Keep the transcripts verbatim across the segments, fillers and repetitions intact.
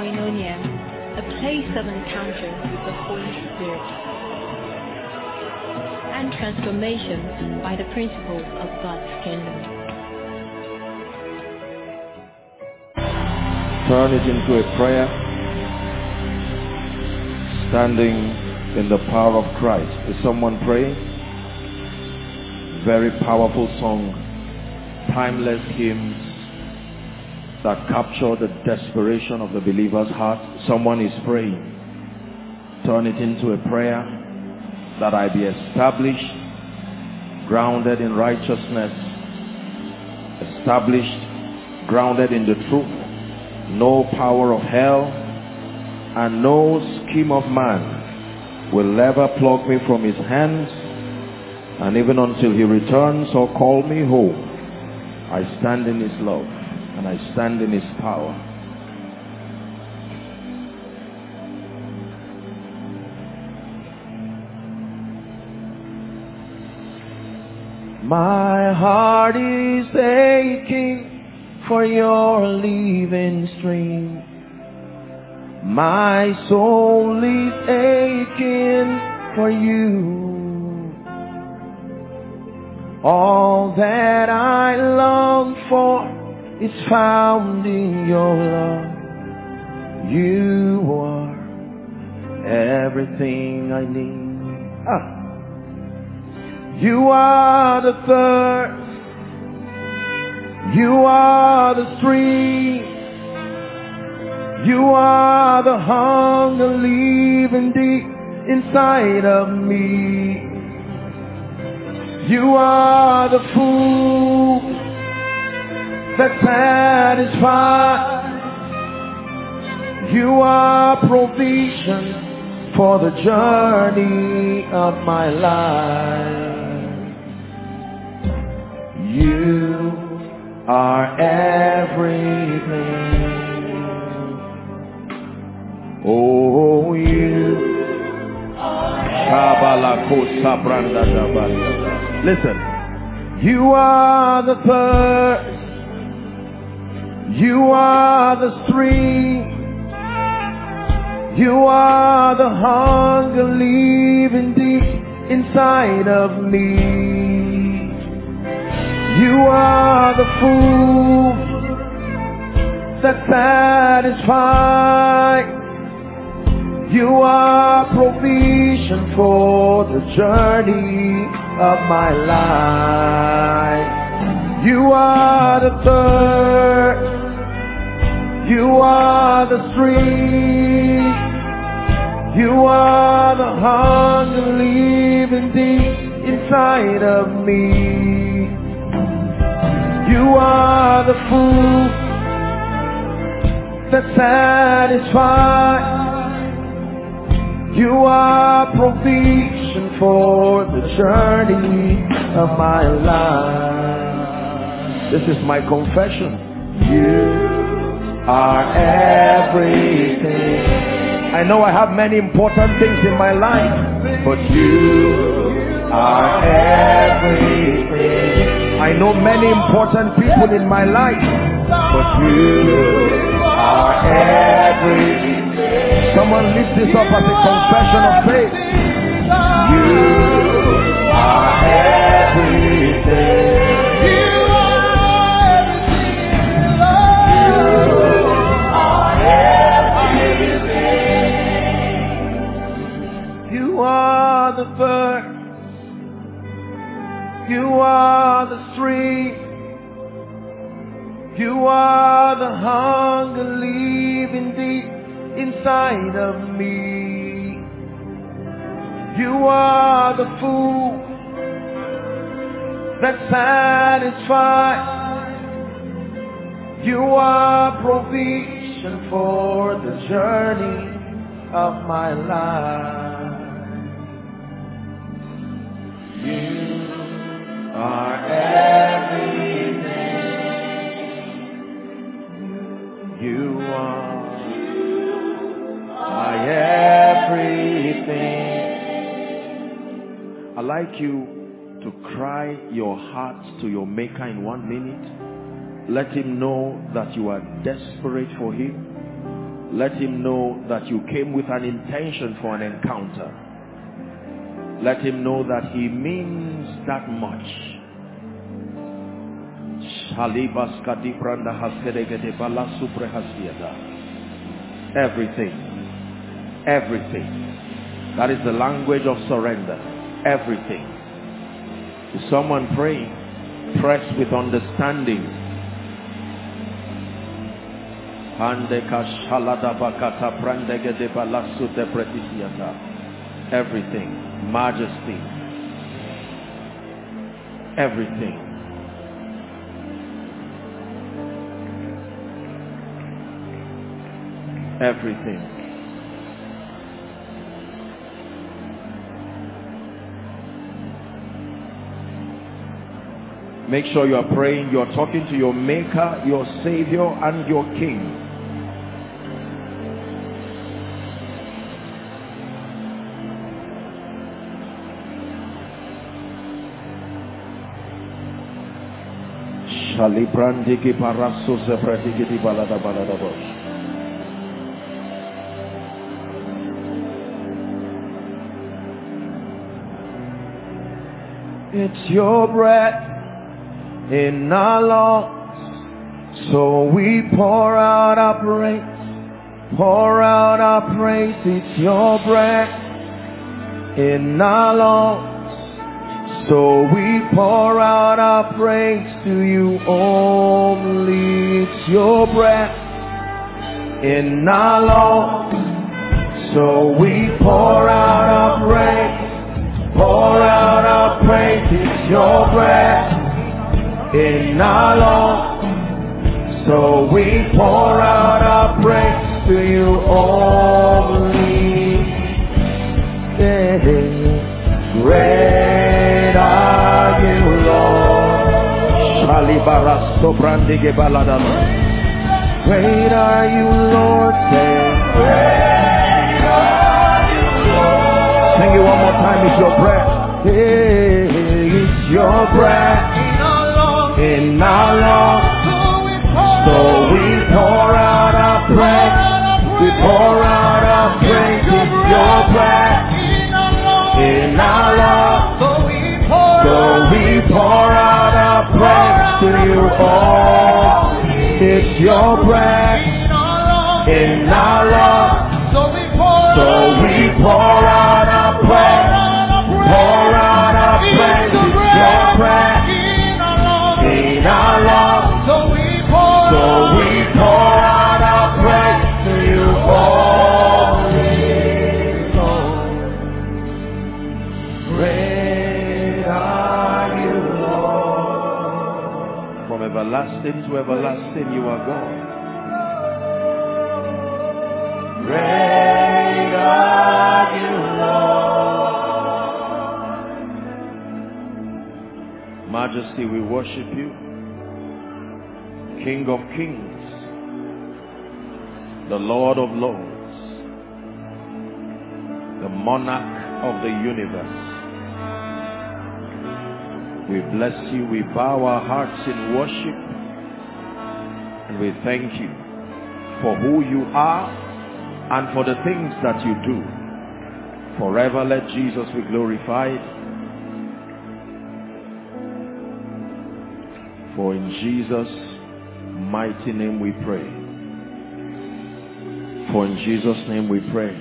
Koinonia, a place of encounter with the Holy Spirit and transformation by the principles of God's kingdom. Turn it into a prayer, standing in the power of Christ. Is someone praying? Very powerful song, timeless hymns that capture the desperation of the believer's heart. Someone is praying. Turn it into a prayer, that I be established, grounded in righteousness, established, grounded in the truth. No power of hell and no scheme of man will ever pluck me from his hands, and even until he returns or call me home, I stand in his love and I stand in his power. My heart is aching for your living stream. My soul is aching for you. All that I long for is found in your love. You are everything I need. Ah. You are the thirst. You are the stream. You are the hunger living deep inside of me. You are the food that satisfies. You are provision for the journey of my life. You are everything. Oh, you are. Listen. You are the thirst. You are the stream. You are the hunger living deep inside of me. You are the food that satisfies. You are provision for the journey of my life. You are the thirst. You are the stream. You are the hunger living deep inside of me. You are the food that satisfies. You are provision for the journey of my life. This is my confession. You are everything. I know I have many important things in my life, but you are everything. I know many important people in my life, but you are everything. Someone lift this up as a confession of faith. You are everything. You are everything. You are the bird. You are the stream. You are the hunger living deep inside of me. You are the food that satisfies. You are provision for the journey of my life. You are everything. You are my everything. I'd like you to cry your heart to your Maker in one minute. Let him know that you are desperate for him. Let him know that you came with an intention for an encounter. Let him know that he means that much. Everything. Everything. That is the language of surrender. Everything. Is someone praying? Press with understanding. Everything. Majesty. Everything. Everything. Make sure you are praying. You are talking to your Maker, your Savior, and your King. It's your breath in our lungs, so we pour out our praise, pour out our praise. It's your breath in our lungs, so we pour out our praise to you only. It's your breath in our lungs, so we pour out our praise, pour out our praise. It's your breath in our lungs, so we pour out our praise to you only. Great are you, Lord. Great are you, Lord. Great are you, Lord. Sing it one more time. It's your breath. It's your breath in our lungs, so we pour out our praise, we pour out our praise. It's your breath in our lungs, so we pour out our praise to you all. It's your breath in our lungs, so we pour out our praise, pour out our praise. It's your breath in our lungs, so we pour, so we pour out our praise to you only, Lord. Great are you, Lord. From everlasting to everlasting, you are God. Great are you, Lord. Majesty, we worship you. King of kings, the Lord of lords, the monarch of the universe. We bless you. We bow our hearts in worship, and we thank you for who you are and for the things that you do. Forever let Jesus be glorified. For in Jesus' mighty name we pray. For in Jesus' name we pray.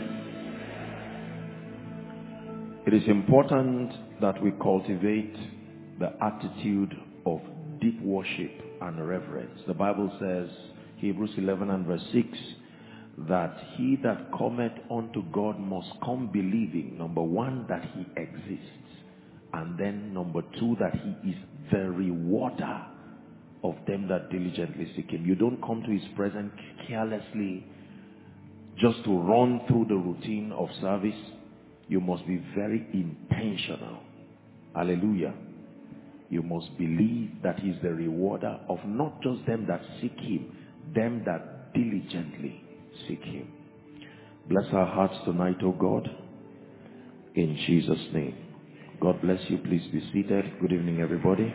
It is important that we cultivate the attitude of deep worship and reverence. The Bible says, Hebrews eleven and verse six, that he that cometh unto God must come believing, number one, that he exists, and then number two, that he is the rewarder of them that diligently seek him. You don't come to his presence carelessly just to run through the routine of service. You must be very intentional. Hallelujah. You must believe that he is the rewarder of not just them that seek him, them that diligently seek him. Bless our hearts tonight, O God, in Jesus' name. God bless you. Please be seated. Good evening, everybody.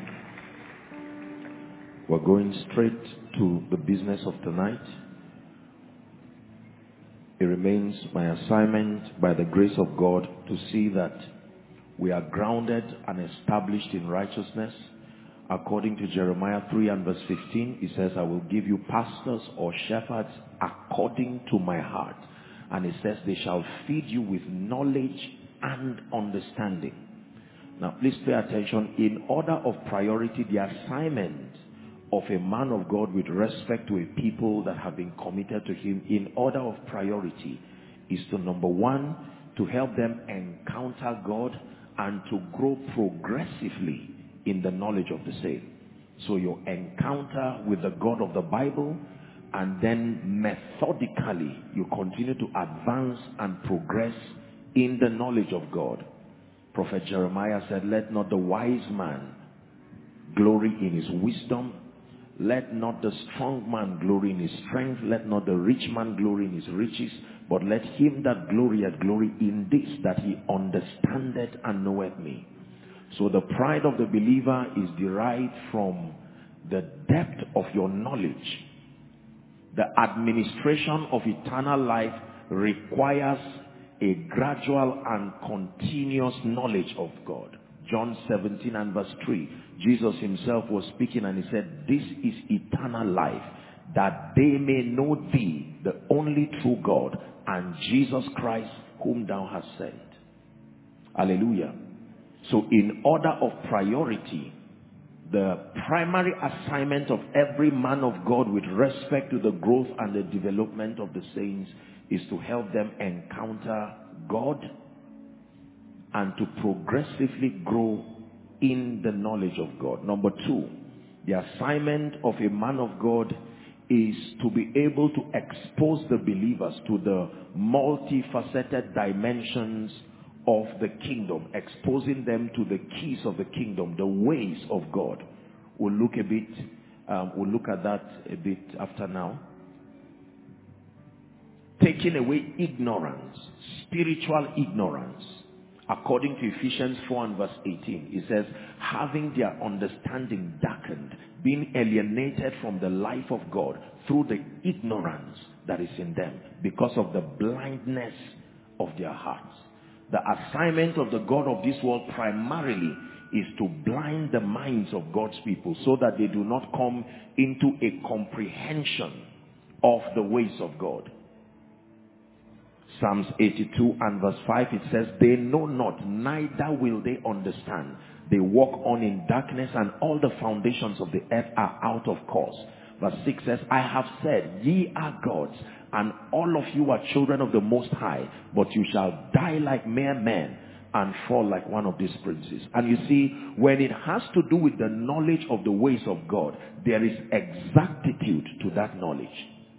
We're going straight to the business of tonight. It remains my assignment by the grace of God to see that we are grounded and established in righteousness. According to Jeremiah three and verse fifteen, it says, I will give you pastors or shepherds according to my heart. And it says, they shall feed you with knowledge and understanding. Now, please pay attention. In order of priority, the assignment of a man of God with respect to a people that have been committed to him, in order of priority, is to, number one, to help them encounter God and to grow progressively in the knowledge of the same. So your encounter with the God of the Bible, and then methodically you continue to advance and progress in the knowledge of God. Prophet Jeremiah said, let not the wise man glory in his wisdom, let not the strong man glory in his strength, let not the rich man glory in his riches, but let him that glorieth glory in this, that he understandeth and knoweth me. So the pride of the believer is derived from the depth of your knowledge. The administration of eternal life requires a gradual and continuous knowledge of God. John seventeen and verse three, Jesus himself was speaking and he said, this is eternal life, that they may know thee, the only true God, and Jesus Christ whom thou hast sent. Hallelujah. So in order of priority, the primary assignment of every man of God with respect to the growth and the development of the saints is to help them encounter God and to progressively grow in the knowledge of God. Number two, the assignment of a man of God is to be able to expose the believers to the multifaceted dimensions of the kingdom, exposing them to the keys of the kingdom, the ways of God. We'll look a bit, um, we'll look at that a bit after now. Taking away ignorance, spiritual ignorance. According to Ephesians four and verse eighteen, it says, having their understanding darkened, being alienated from the life of God through the ignorance that is in them, because of the blindness of their hearts. The assignment of the God of this world primarily is to blind the minds of God's people so that they do not come into a comprehension of the ways of God. Psalms eighty-two and verse five, it says, they know not, neither will they understand. They walk on in darkness, and all the foundations of the earth are out of course. Verse six says, I have said, ye are gods, and all of you are children of the Most High, but you shall die like mere men and fall like one of these princes. And you see, when it has to do with the knowledge of the ways of God, there is exactitude to that knowledge.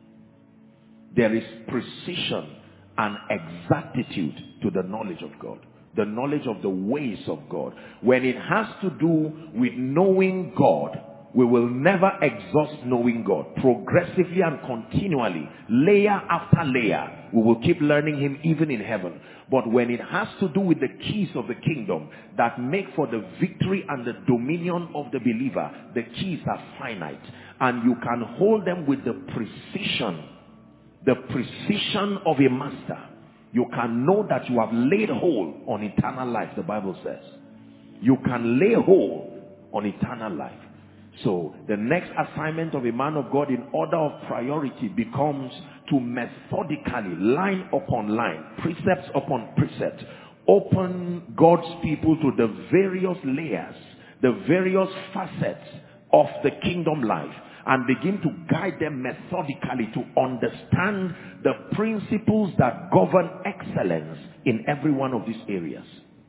There is precision and exactitude to the knowledge of God. The knowledge of the ways of God. When it has to do with knowing God, we will never exhaust knowing God. Progressively and continually, layer after layer, we will keep learning him even in heaven. But when it has to do with the keys of the kingdom that make for the victory and the dominion of the believer, the keys are finite. And you can hold them with the precision The precision of a master. You can know that you have laid hold on eternal life, the Bible says. You can lay hold on eternal life. So the next assignment of a man of God in order of priority becomes to methodically, line upon line, precepts upon precept, open God's people to the various layers, the various facets of the kingdom life, and begin to guide them methodically to understand the principles that govern excellence in every one of these areas.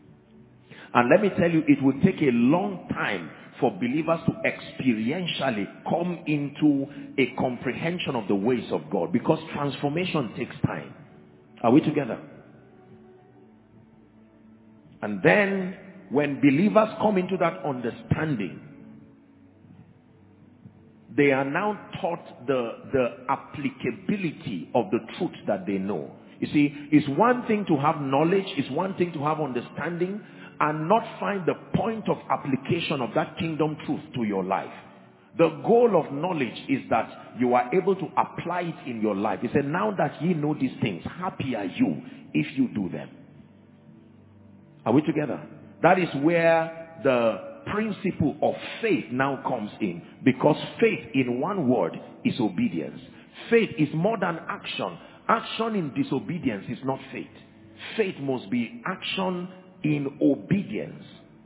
And let me tell you, it will take a long time for believers to experientially come into a comprehension of the ways of God, because transformation takes time. Are we together? And then when believers come into that understanding, they are now taught the, the applicability of the truth that they know. You see, it's one thing to have knowledge, it's one thing to have understanding, and not find the point of application of that kingdom truth to your life. The goal of knowledge is that you are able to apply it in your life. He said, now that ye know these things, happy are you if you do them. Are we together? That is where the principle of faith now comes in. Because faith, in one word, is obedience. Faith is more than action. Action in disobedience is not faith. Faith must be action in obedience.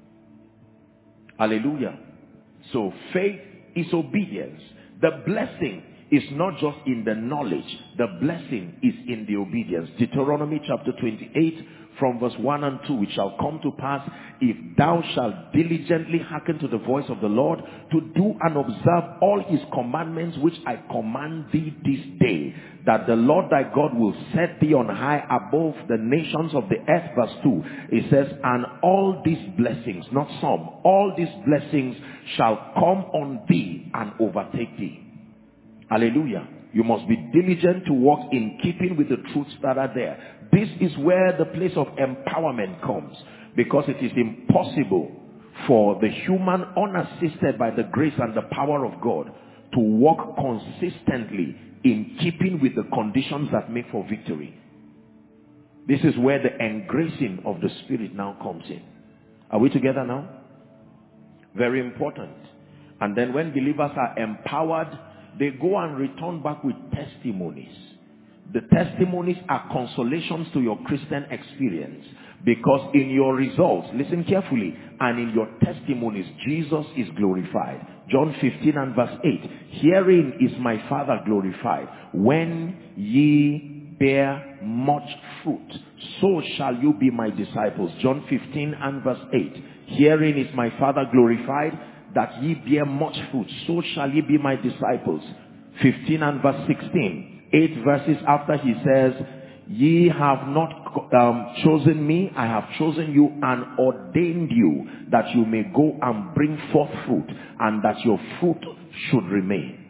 Hallelujah. So faith is obedience. The blessing is not just in the knowledge. The blessing is in the obedience. Deuteronomy chapter twenty-eight from verse one and two. It shall come to pass, if thou shalt diligently hearken to the voice of the Lord, to do and observe all his commandments which I command thee this day, that the Lord thy God will set thee on high above the nations of the earth. Verse two. It says, and all these blessings, not some, all these blessings shall come on thee and overtake thee. Hallelujah. You must be diligent to walk in keeping with the truths that are there. This is where the place of empowerment comes, because it is impossible for the human, unassisted by the grace and the power of God, to walk consistently in keeping with the conditions that make for victory. This is where the engracing of the Spirit now comes in. Are we together now? Very important. And then when believers are empowered, they go and return back with testimonies. The testimonies are consolations to your Christian experience, because in your results, listen carefully, and in your testimonies, Jesus is glorified. John fifteen and verse eight, herein is my Father glorified, when ye bear much fruit, so shall you be my disciples. John fifteen and verse eight, herein is my Father glorified, that ye bear much fruit, so shall ye be my disciples. fifteen and verse sixteen. Eight verses after, he says, ye have not um, chosen me, I have chosen you and ordained you, that you may go and bring forth fruit, and that your fruit should remain.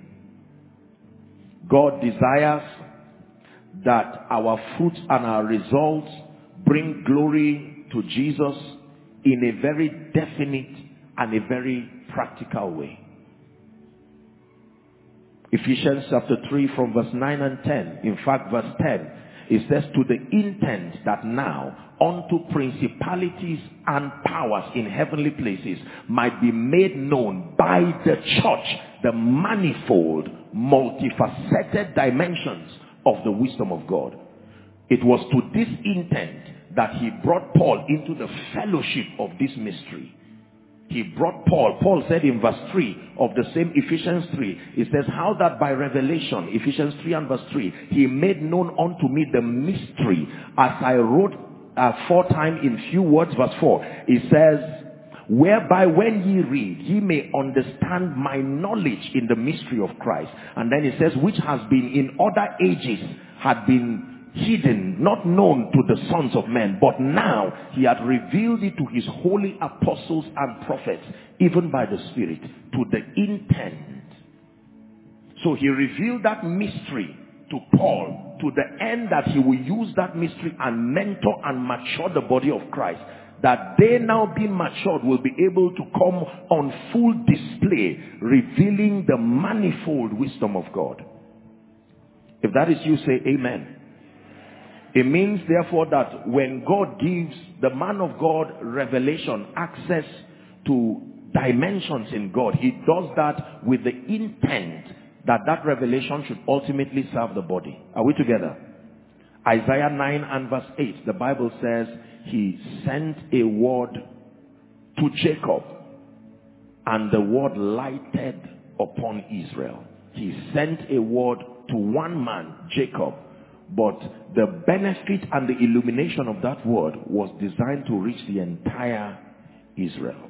God desires that our fruits and our results bring glory to Jesus in a very definite and a very practical way. Ephesians chapter three from verse nine and ten. In fact, verse ten, it says, to the intent that now unto principalities and powers in heavenly places might be made known by the church the manifold, multifaceted dimensions of the wisdom of God. It was to this intent that he brought Paul into the fellowship of this mystery. He brought Paul. Paul said in verse three of the same Ephesians three, it says, how that by revelation, Ephesians three and verse three, he made known unto me the mystery, as I wrote uh, four times in few words. Verse four, it says, whereby when ye read, ye may understand my knowledge in the mystery of Christ. And then it says, which has been in other ages, had been hidden, not known to the sons of men, but now he had revealed it to his holy apostles and prophets, even by the Spirit, to the intent. So he revealed that mystery to Paul, to the end that he will use that mystery and mentor and mature the body of Christ, that they now being matured will be able to come on full display, revealing the manifold wisdom of God. If that is you, say amen. It means therefore that when God gives the man of God revelation, access to dimensions in God, he does that with the intent that that revelation should ultimately serve the body. Are we together? Isaiah nine and verse eight, the Bible says, he sent a word to Jacob, and the word lighted upon Israel. He sent a word to one man, Jacob, but the benefit and the illumination of that word was designed to reach the entire Israel.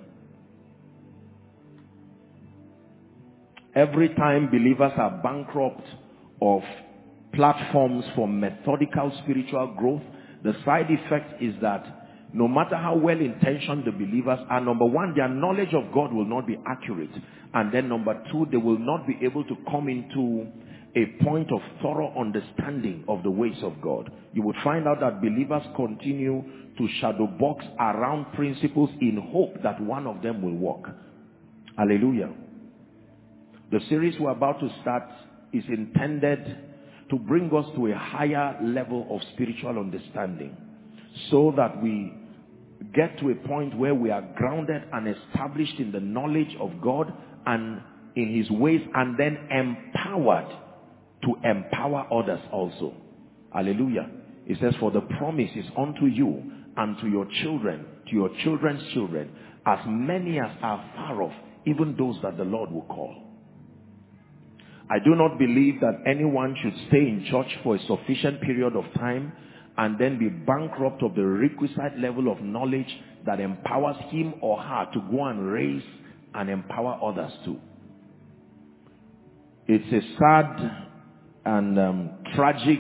Every time believers are bankrupt of platforms for methodical spiritual growth, the side effect is that no matter how well intentioned the believers are, number one, their knowledge of God will not be accurate. And then number two, they will not be able to come into a point of thorough understanding of the ways of God. You would find out that believers continue to shadow box around principles in hope that one of them will work. Hallelujah. The series we're about to start is intended to bring us to a higher level of spiritual understanding, so that we get to a point where we are grounded and established in the knowledge of God and in his ways, and then empowered to empower others also. Hallelujah. It says, for the promise is unto you and to your children, to your children's children, as many as are far off, even those that the Lord will call. I do not believe that anyone should stay in church for a sufficient period of time and then be bankrupt of the requisite level of knowledge that empowers him or her to go and raise and empower others too. It's a sad and um, tragic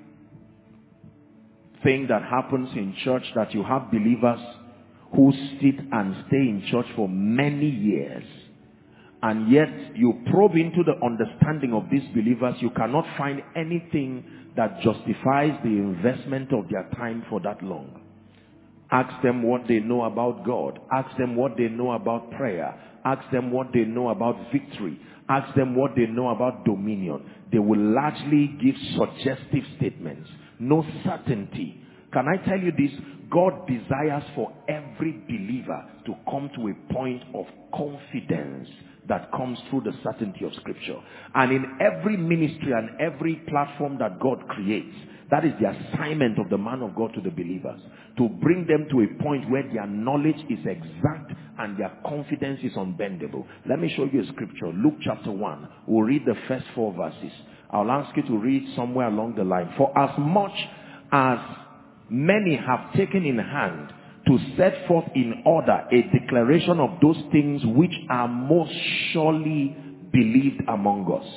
thing that happens in church, that you have believers who sit and stay in church for many years, and yet you probe into the understanding of these believers, you cannot find anything that justifies the investment of their time for that long. Ask them what they know about God. Ask them what they know about prayer. Ask them what they know about victory. Ask them what they know about dominion. They will largely give suggestive statements. No certainty. Can I tell you this? God desires for every believer to come to a point of confidence that comes through the certainty of Scripture. And in every ministry and every platform that God creates, that is the assignment of the man of God to the believers, to bring them to a point where their knowledge is exact and their confidence is unbendable. Let me show you a scripture. Luke chapter one. We'll read the first four verses. I'll ask you to read somewhere along the line. For as much as many have taken in hand to set forth in order a declaration of those things which are most surely believed among us.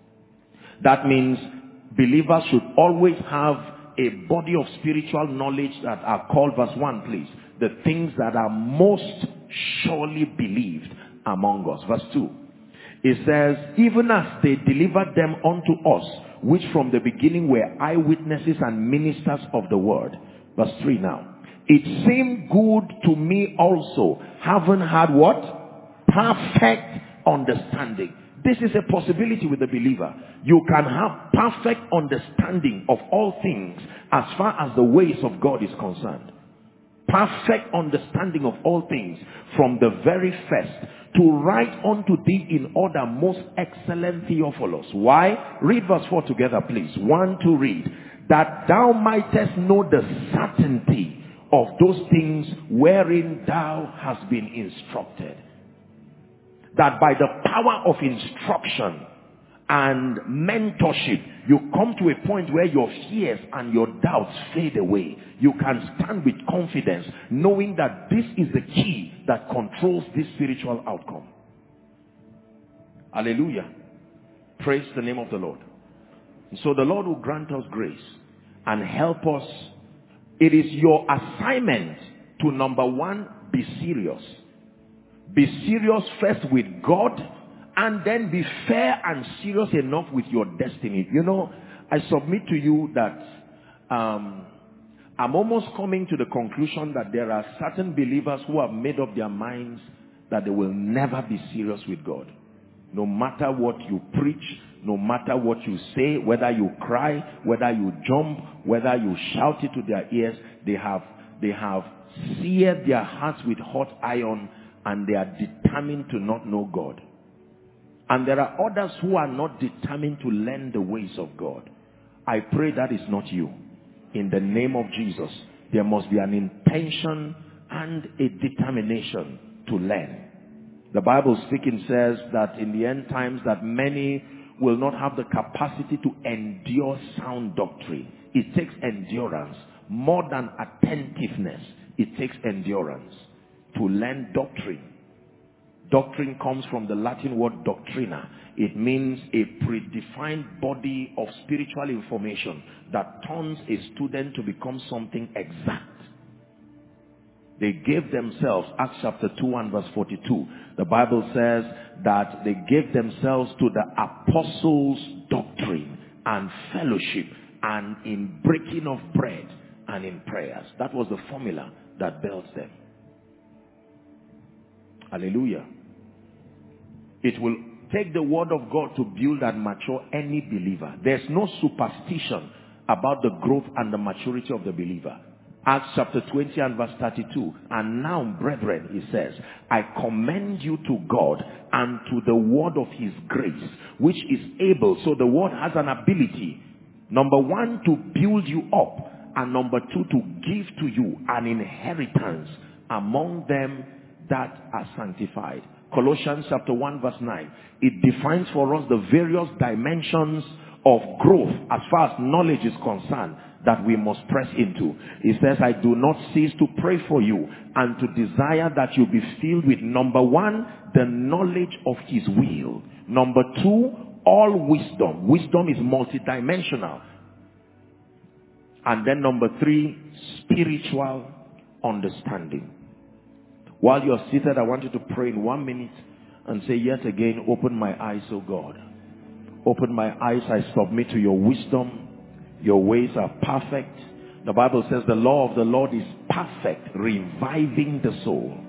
That means believers should always have a body of spiritual knowledge that are called, verse one please, the things that are most surely believed among us. Verse two, it says, even as they delivered them unto us, which from the beginning were eyewitnesses and ministers of the word. Verse three now, it seemed good to me also, having had what? Perfect understanding. This is a possibility with the believer. You can have perfect understanding of all things as far as the ways of God is concerned. Perfect understanding of all things from the very first, to write unto thee in order, most excellent Theophilus. Why? Read verse four together, please. One, two, read. That thou mightest know the certainty of those things wherein thou hast been instructed. That by the power of instruction and mentorship, you come to a point where your fears and your doubts fade away. You can stand with confidence, knowing that this is the key that controls this spiritual outcome. Hallelujah. Praise the name of the Lord. So the Lord will grant us grace and help us. It is your assignment to, number one, be serious. Be serious first with God, and then be fair and serious enough with your destiny. You know, I submit to you that um, I'm almost coming to the conclusion that there are certain believers who have made up their minds that they will never be serious with God. No matter what you preach, no matter what you say, whether you cry, whether you jump, whether you shout it to their ears, they have, they have seared their hearts with hot iron, and they are determined to not know God. And there are others who are not determined to learn the ways of God. I pray that is not you. In the name of Jesus, there must be an intention and a determination to learn. The Bible speaking says that in the end times that many will not have the capacity to endure sound doctrine. It takes endurance. More than attentiveness, it takes endurance to learn doctrine. Doctrine comes from the Latin word doctrina. It means a predefined body of spiritual information that turns a student to become something exact. They gave themselves, Acts chapter two and verse forty-two, the Bible says that they gave themselves to the apostles' doctrine and fellowship and in breaking of bread and in prayers. That was the formula that built them. Hallelujah. It will take the word of God to build and mature any believer. There's no superstition about the growth and the maturity of the believer. Acts chapter twenty and verse thirty-two. And now, brethren, he says, I commend you to God and to the word of his grace, which is able. So the word has an ability. Number one, to build you up. And number two, to give to you an inheritance among them that are sanctified. Colossians chapter one verse nine. It defines for us the various dimensions of growth as far as knowledge is concerned that we must press into. It says, I do not cease to pray for you and to desire that you be filled with, number one, the knowledge of his will. Number two, all wisdom. Wisdom is multidimensional. And then number three, spiritual understanding. While you're seated, I want you to pray in one minute and say, yet again, open my eyes, O God. Open my eyes, I submit to your wisdom. Your ways are perfect. The Bible says the law of the Lord is perfect, reviving the soul.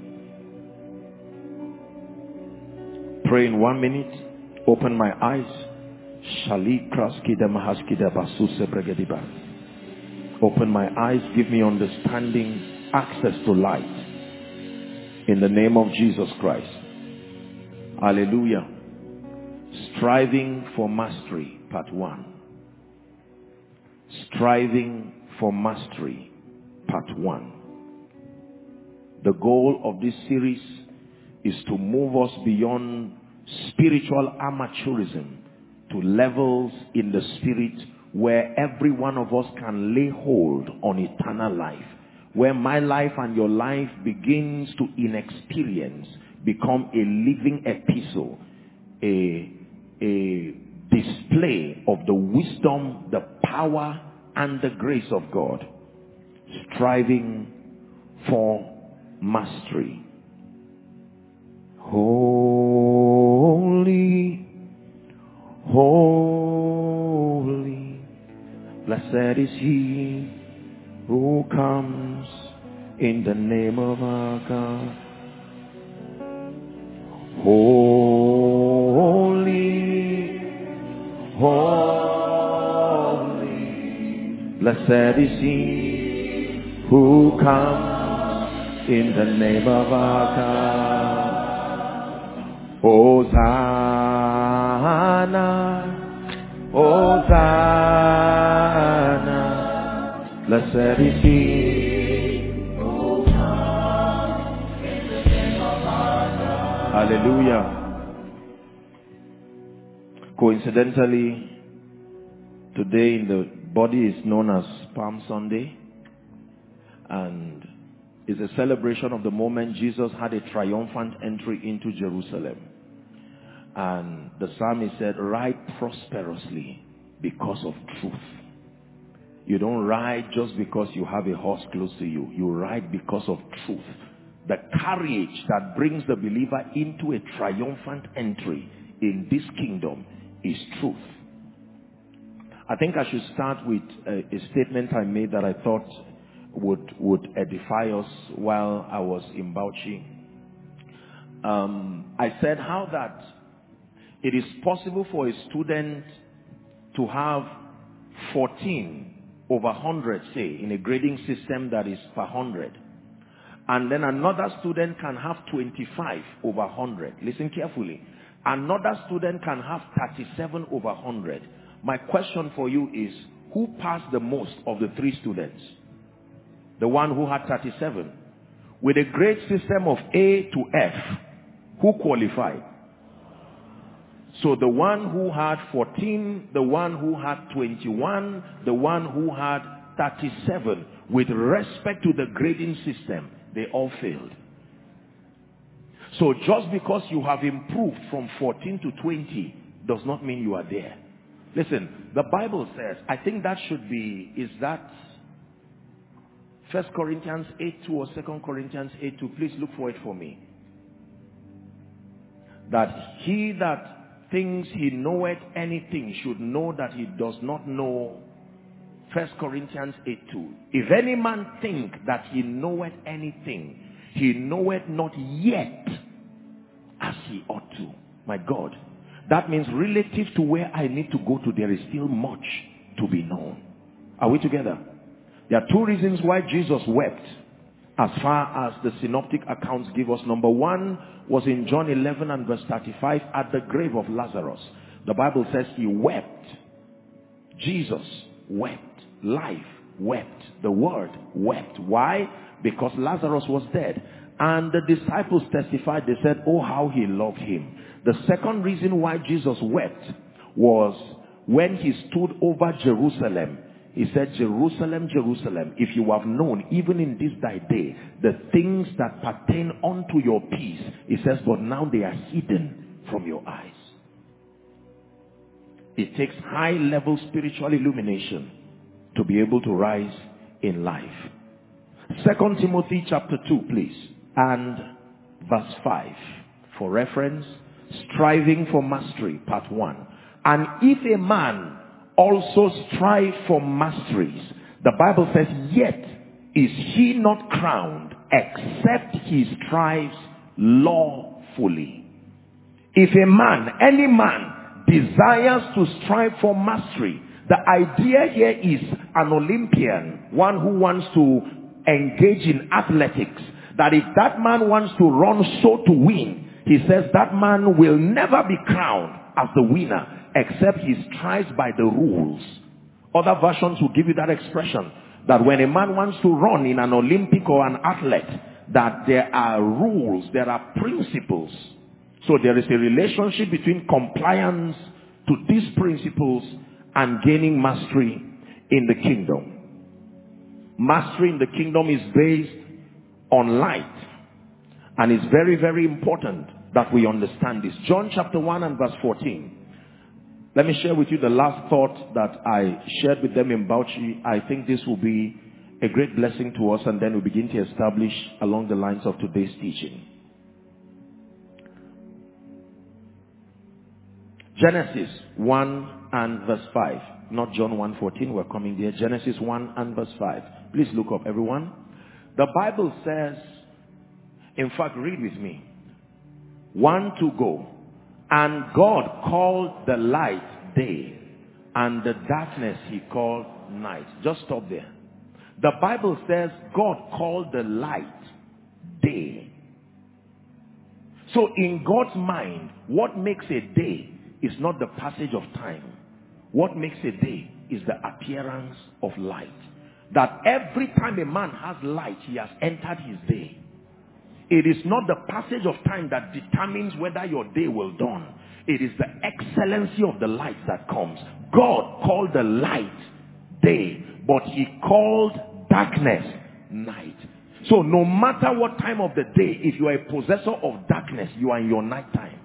Pray in one minute. Open my eyes. Open my eyes, give me understanding, access to light. In the name of Jesus Christ. Hallelujah. Striving for mastery, part one. Striving for mastery, part one. The goal of this series is to move us beyond spiritual amateurism to levels in the spirit where every one of us can lay hold on eternal life. Where my life and your life begins to, in experience, become a living epistle, a, a display of the wisdom, the power, and the grace of God. Striving for mastery. Holy, holy, blessed is he who comes in the name of our God. Holy, holy, blessed is he who comes in the name of our God. Hosanna, Hosanna, blessed is he who comes in the name of our God. Hallelujah. Coincidentally, today in the body is known as Palm Sunday, and is a celebration of the moment Jesus had a triumphant entry into Jerusalem. And the psalmist said, ride prosperously because of truth. You don't ride just because you have a horse close to you. You ride because of truth. The courage that brings the believer into a triumphant entry in this kingdom is truth. I think I should start with a, a statement I made that I thought would, would edify us while I was in Bauchi. Um, I said how that it is possible for a student to have fourteen over one hundred, say, in a grading system that is per one hundred. And then another student can have twenty-five over one hundred. Listen carefully. Another student can have thirty-seven over one hundred. My question for you is, who passed the most of the three students? The one who had thirty-seven. With a grade system of A to F, who qualified? So the one who had fourteen, the one who had twenty-one, the one who had thirty-seven, with respect to the grading system, they all failed. So just because you have improved from fourteen to twenty does not mean you are there. Listen, the Bible says, I think that should be, is that First Corinthians eight two or Second Corinthians eight two? Please look for it for me. That he that thinks he knoweth anything should know that he does not know. First Corinthians eight two. If any man think that he knoweth anything, he knoweth not yet as he ought to. My God. That means relative to where I need to go to, there is still much to be known. Are we together? There are two reasons why Jesus wept as far as the synoptic accounts give us. Number one was in John eleven and verse thirty-five at the grave of Lazarus. The Bible says he wept. Jesus wept. Life wept. The word wept. Why? Because Lazarus was dead. And the disciples testified. They said, oh, how he loved him. The second reason why Jesus wept was when he stood over Jerusalem. He said, Jerusalem, Jerusalem, if you have known, even in this thy day, the things that pertain unto your peace. He says, but now they are hidden from your eyes. It takes high level spiritual illumination to be able to rise in life. Second Timothy chapter two, please. And verse five. For reference, striving for mastery, part one. And if a man also strive for masteries, the Bible says, yet is he not crowned except he strives lawfully. If a man, any man, desires to strive for mastery, the idea here is an Olympian, one who wants to engage in athletics, that if that man wants to run so to win, he says that man will never be crowned as the winner except he strives by the rules. Other versions will give you that expression, that when a man wants to run in an Olympic or an athlete, that there are rules, there are principles. So there is a relationship between compliance to these principles and gaining mastery in the kingdom. Mastery in the kingdom is based on light. And it's very, very important that we understand this. John chapter one and verse fourteen. Let me share with you the last thought that I shared with them in Bauchi. I think this will be a great blessing to us, and then we begin to establish along the lines of today's teaching. Genesis one and verse five. Not John one fourteen, we're coming there. Genesis one and verse five. Please look up, everyone. The Bible says, in fact, read with me. One to go. And God called the light day, and the darkness he called night. Just stop there. The Bible says God called the light day. So in God's mind, what makes a day is not the passage of time. What makes a day is the appearance of light. That every time a man has light, he has entered his day. It is not the passage of time that determines whether your day will dawn. It is the excellency of the light that comes. God called the light day, but he called darkness night. So no matter what time of the day, if you are a possessor of darkness, you are in your night time.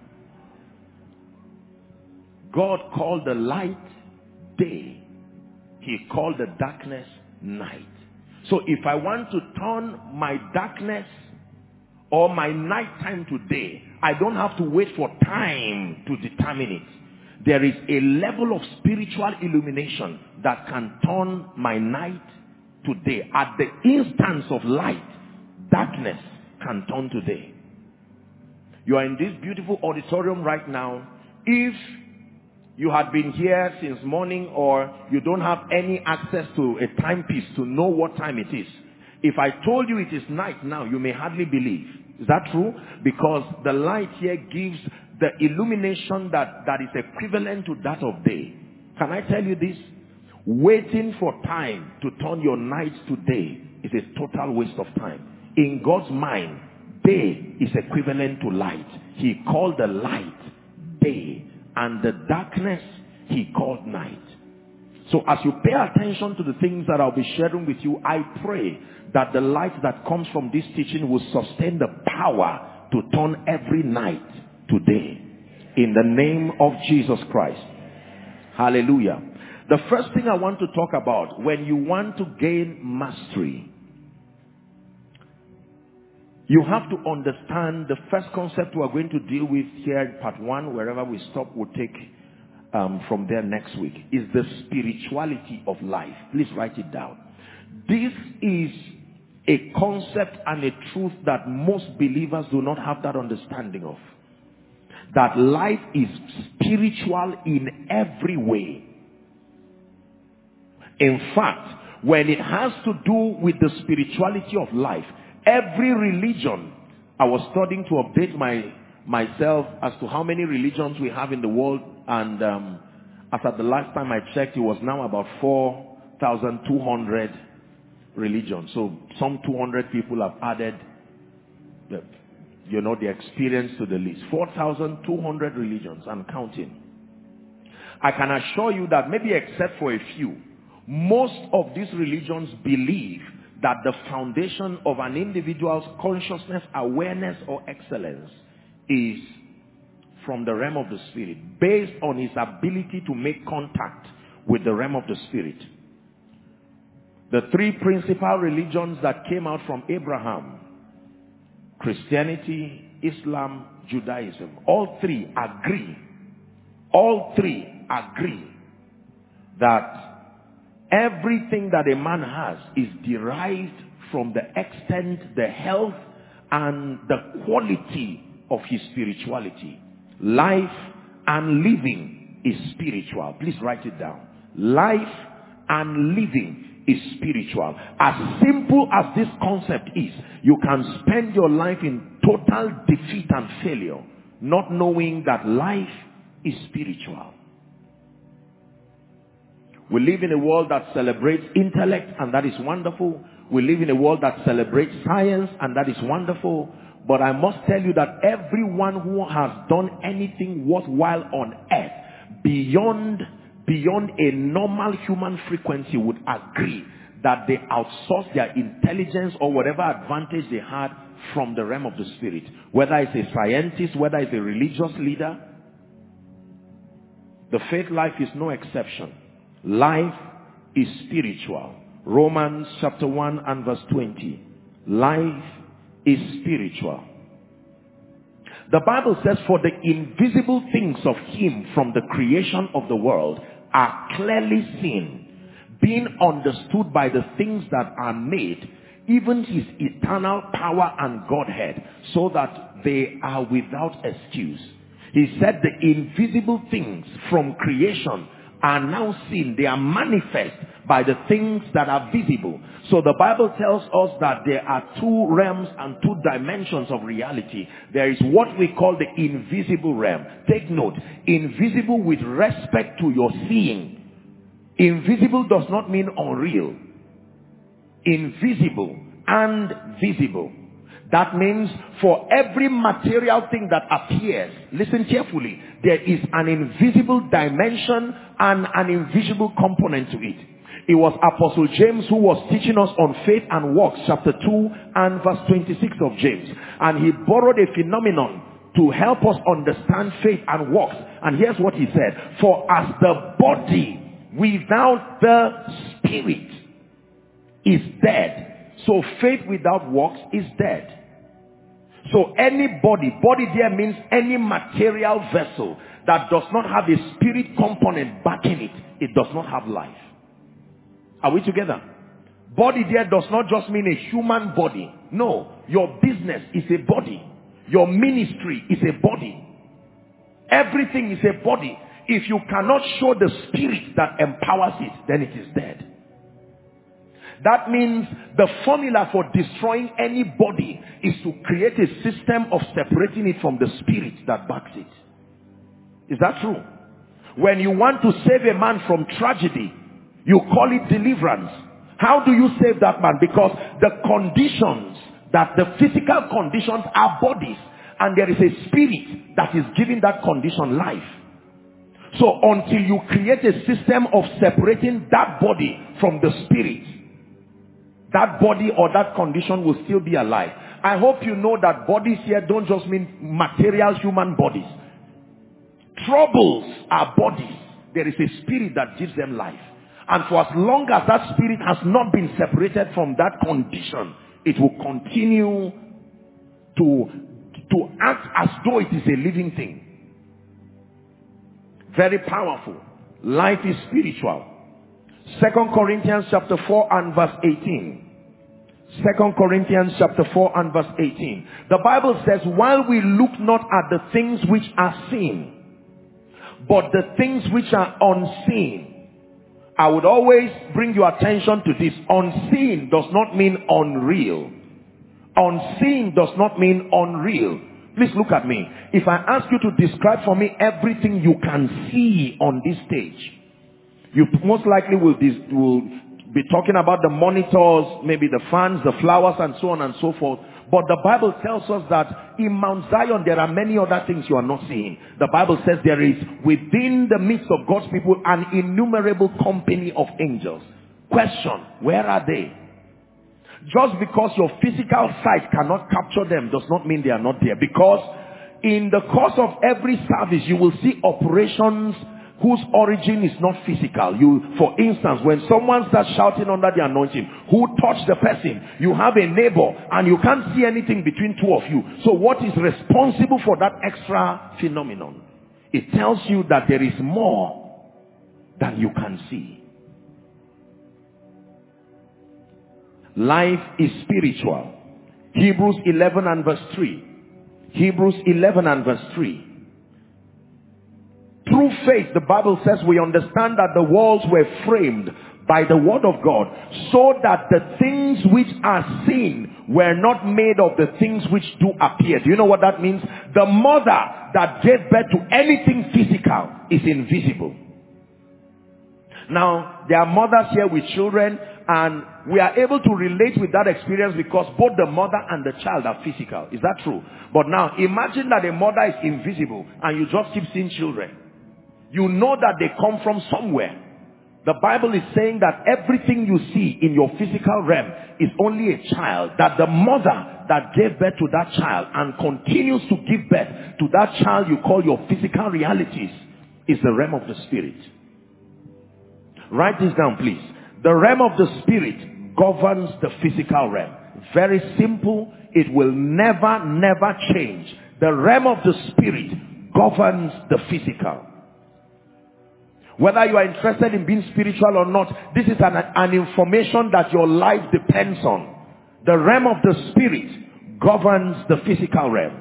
God called the light day. He called the darkness night. So if I want to turn my darkness or my nighttime today, I don't have to wait for time to determine it. There is a level of spiritual illumination that can turn my night to day. At the instance of light, darkness can turn to day. You are in this beautiful auditorium right now. If you had been here since morning, or you don't have any access to a timepiece to know what time it is, if I told you it is night now, you may hardly believe. Is that true? Because the light here gives the illumination that, that is equivalent to that of day. Can I tell you this? Waiting for time to turn your night to day is a total waste of time. In God's mind, day is equivalent to light. He called the light day, and the darkness he called night. So as you pay attention to the things that I'll be sharing with you, I pray that the light that comes from this teaching will sustain the power to turn every night to day. In the name of Jesus Christ. Hallelujah. The first thing I want to talk about, when you want to gain mastery, you have to understand the first concept we're going to deal with here in part one. Wherever we stop, we'll take um, from there next week, is the spirituality of life. Please write it down. This is a concept and a truth that most believers do not have that understanding of. that life is spiritual in every way. In fact, when it has to do with the spirituality of life, every religion, I was studying to update my myself as to how many religions we have in the world, and um, as at the last time I checked, it was now about four thousand two hundred religions. So some two hundred people have added the, you know, the experience to the list. four thousand two hundred religions and counting. I can assure you that maybe except for a few, most of these religions believe that the foundation of an individual's consciousness, awareness, or excellence is from the realm of the spirit, based on his ability to make contact with the realm of the spirit. The three principal religions that came out from Abraham, Christianity, Islam, Judaism, all three agree, all three agree that everything that a man has is derived from the extent, the health, and the quality of his spirituality. Life and living is spiritual. Please write it down. Life and living is spiritual. As simple as this concept is, you can spend your life in total defeat and failure, not knowing that life is spiritual. We live in a world that celebrates intellect, and that is wonderful. We live in a world that celebrates science, and that is wonderful. But I must tell you that everyone who has done anything worthwhile on earth beyond, beyond a normal human frequency would agree that they outsource their intelligence or whatever advantage they had from the realm of the spirit. Whether it's a scientist, whether it's a religious leader, the faith life is no exception. Life is spiritual. Romans chapter one and verse twenty. Life is spiritual. The Bible says, for the invisible things of him from the creation of the world are clearly seen, being understood by the things that are made, even his eternal power and Godhead, so that they are without excuse. He said the invisible things from creation are now seen. They are manifest by the things that are visible. So the Bible tells us that there are two realms and two dimensions of reality. There is what we call the invisible realm. Take note, invisible with respect to your seeing. Invisible does not mean unreal. Invisible and visible. That means for every material thing that appears, listen carefully, there is an invisible dimension and an invisible component to it. It was Apostle James who was teaching us on faith and works, chapter two and verse twenty-six of James. And he borrowed a phenomenon to help us understand faith and works. And here's what he said. For as the body without the spirit is dead, so faith without works is dead. So any body, body there means any material vessel that does not have a spirit component backing it, it does not have life. Are we together? Body there does not just mean a human body. No, your business is a body. Your ministry is a body. Everything is a body. If you cannot show the spirit that empowers it, then it is dead. That means the formula for destroying any body is to create a system of separating it from the spirit that backs it. Is that true? When you want to save a man from tragedy, you call it deliverance. How do you save that man? Because the conditions, that the physical conditions are bodies, and there is a spirit that is giving that condition life. So until you create a system of separating that body from the spirit, that body or that condition will still be alive. I hope you know that bodies here don't just mean material human bodies. Troubles are bodies. There is a spirit that gives them life. And for as long as that spirit has not been separated from that condition, it will continue to, to act as though it is a living thing. Very powerful. Life is spiritual. Second Corinthians chapter four and verse eighteen. Second Corinthians chapter four and verse eighteen. The Bible says, while we look not at the things which are seen, but the things which are unseen. I would always bring your attention to this. Unseen does not mean unreal. Unseen does not mean unreal. Please look at me. If I ask you to describe for me everything you can see on this stage, you most likely will, will be talking about the monitors, maybe the fans, the flowers, and so on and so forth. But the Bible tells us that in Mount Zion there are many other things you are not seeing. The Bible says there is within the midst of God's people an innumerable company of angels. Question, where are they? Just because your physical sight cannot capture them does not mean they are not there. Because in the course of every service you will see operations whose origin is not physical. You, for instance, when someone starts shouting under the anointing, who touched the person? You have a neighbor and you can't see anything between two of you. So what is responsible for that extra phenomenon? It tells you that there is more than you can see. Life is spiritual. Hebrews eleven and verse three. Hebrews eleven and verse three. Through faith, the Bible says, we understand that the worlds were framed by the word of God, so that the things which are seen were not made of the things which do appear. Do you know what that means? The mother that gave birth to anything physical is invisible. Now, there are mothers here with children, and we are able to relate with that experience because both the mother and the child are physical. Is that true? But now, imagine that a mother is invisible and you just keep seeing children. You know that they come from somewhere. The Bible is saying that everything you see in your physical realm is only a child. That the mother that gave birth to that child and continues to give birth to that child you call your physical realities is the realm of the spirit. Write this down, please. The realm of the spirit governs the physical realm. Very simple. It will never, never change. The realm of the spirit governs the physical. Whether you are interested in being spiritual or not, this is an, an information that your life depends on. The realm of the spirit governs the physical realm.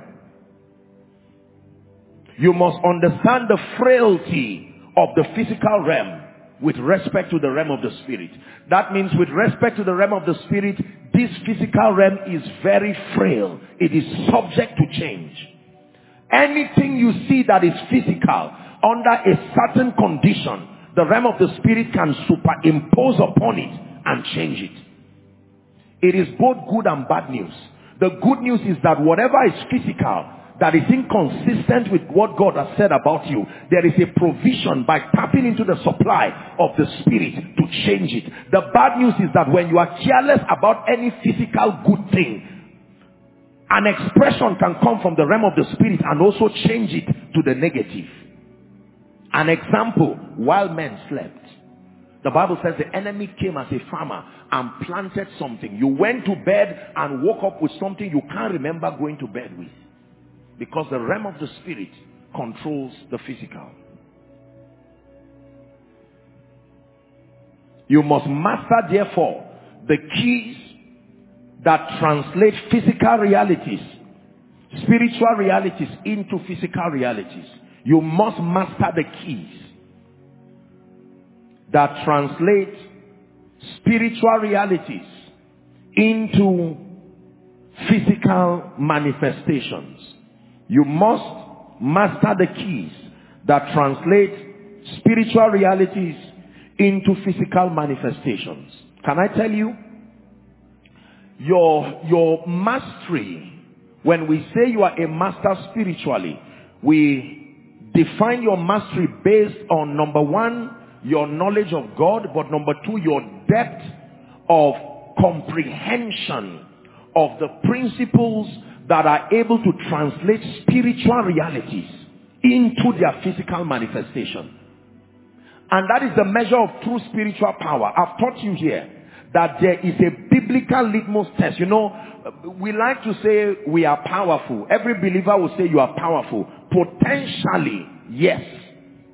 You must understand the frailty of the physical realm with respect to the realm of the spirit. That means with respect to the realm of the spirit, this physical realm is very frail. It is subject to change. Anything you see that is physical, under a certain condition, the realm of the spirit can superimpose upon it and change it. It is both good and bad news. The good news is that whatever is physical that is inconsistent with what God has said about you, there is a provision by tapping into the supply of the spirit to change it. The bad news is that when you are careless about any physical good thing, an expression can come from the realm of the spirit and also change it to the negative. An example, while men slept, the Bible says the enemy came as a farmer and planted something. You went to bed and woke up with something you can't remember going to bed with. Because the realm of the spirit controls the physical. You must master, therefore, the keys that translate physical realities, spiritual realities into physical realities. You must master the keys that translate spiritual realities into physical manifestations. You must master the keys that translate spiritual realities into physical manifestations. Can I tell you? Your, your mastery, when we say you are a master spiritually, we define your mastery based on, number one, your knowledge of God, but number two, your depth of comprehension of the principles that are able to translate spiritual realities into their physical manifestation. And that is the measure of true spiritual power. I've taught you here that there is a biblical litmus test. You know, we like to say we are powerful. Every believer will say you are powerful. Potentially, yes.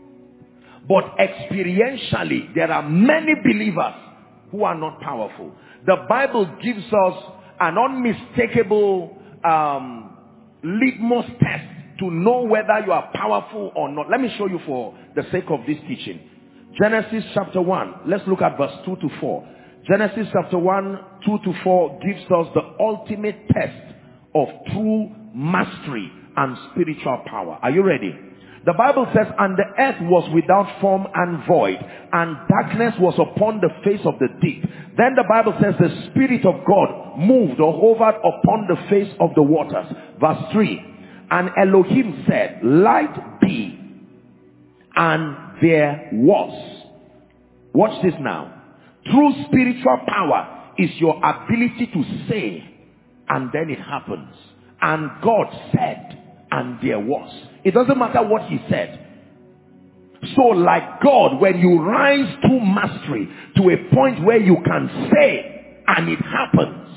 But experientially, there are many believers who are not powerful. The Bible gives us an unmistakable um, litmus test to know whether you are powerful or not. Let me show you for the sake of this teaching. Genesis chapter one. Let's look at verse two to four. Genesis chapter one, two to four gives us the ultimate test of true mastery and spiritual power. Are you ready? The Bible says, and the earth was without form and void, and darkness was upon the face of the deep. Then the Bible says the Spirit of God moved or hovered upon the face of the waters. Verse three. And Elohim said, light be, and there was. Watch this now. True spiritual power is your ability to say, and then it happens. And God said, and there was. It doesn't matter what he said. So like God, when you rise to mastery, to a point where you can say, and it happens.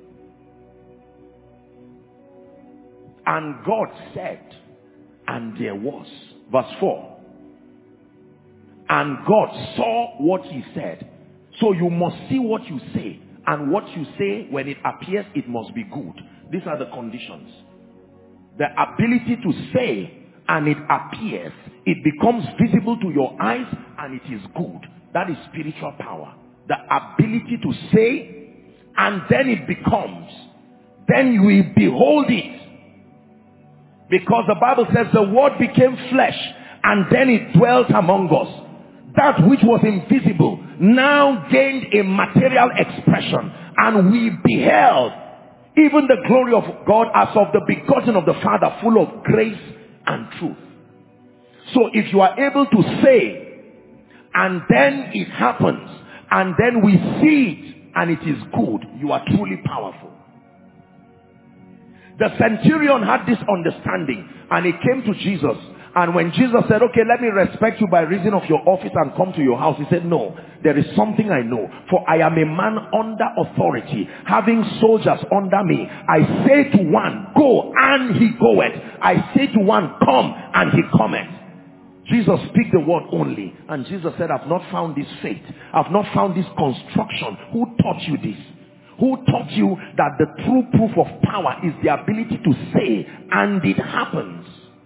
And God said, and there was. Verse four. And God saw what he said. So you must see what you say. And what you say, when it appears, it must be good. These are the conditions. The ability to say, and it appears, it becomes visible to your eyes, and it is good. That is spiritual power. The ability to say, and then it becomes. Then you will behold it. Because the Bible says the word became flesh, and then it dwelt among us. That which was invisible now gained a material expression, and we beheld even the glory of God as of the begotten of the Father, full of grace and truth. So if you are able to say, and then it happens, and then we see it, and it is good, you are truly powerful. The centurion had this understanding, and he came to Jesus. And when Jesus said, okay, let me respect you by reason of your office and come to your house, he said, no, there is something I know. For I am a man under authority, having soldiers under me. I say to one, go, and he goeth. I say to one, come, and he cometh. Jesus speak the word only. And Jesus said, I've not found this faith. I've not found this construction. Who taught you this? Who taught you that the true proof of power is the ability to say, and it happens?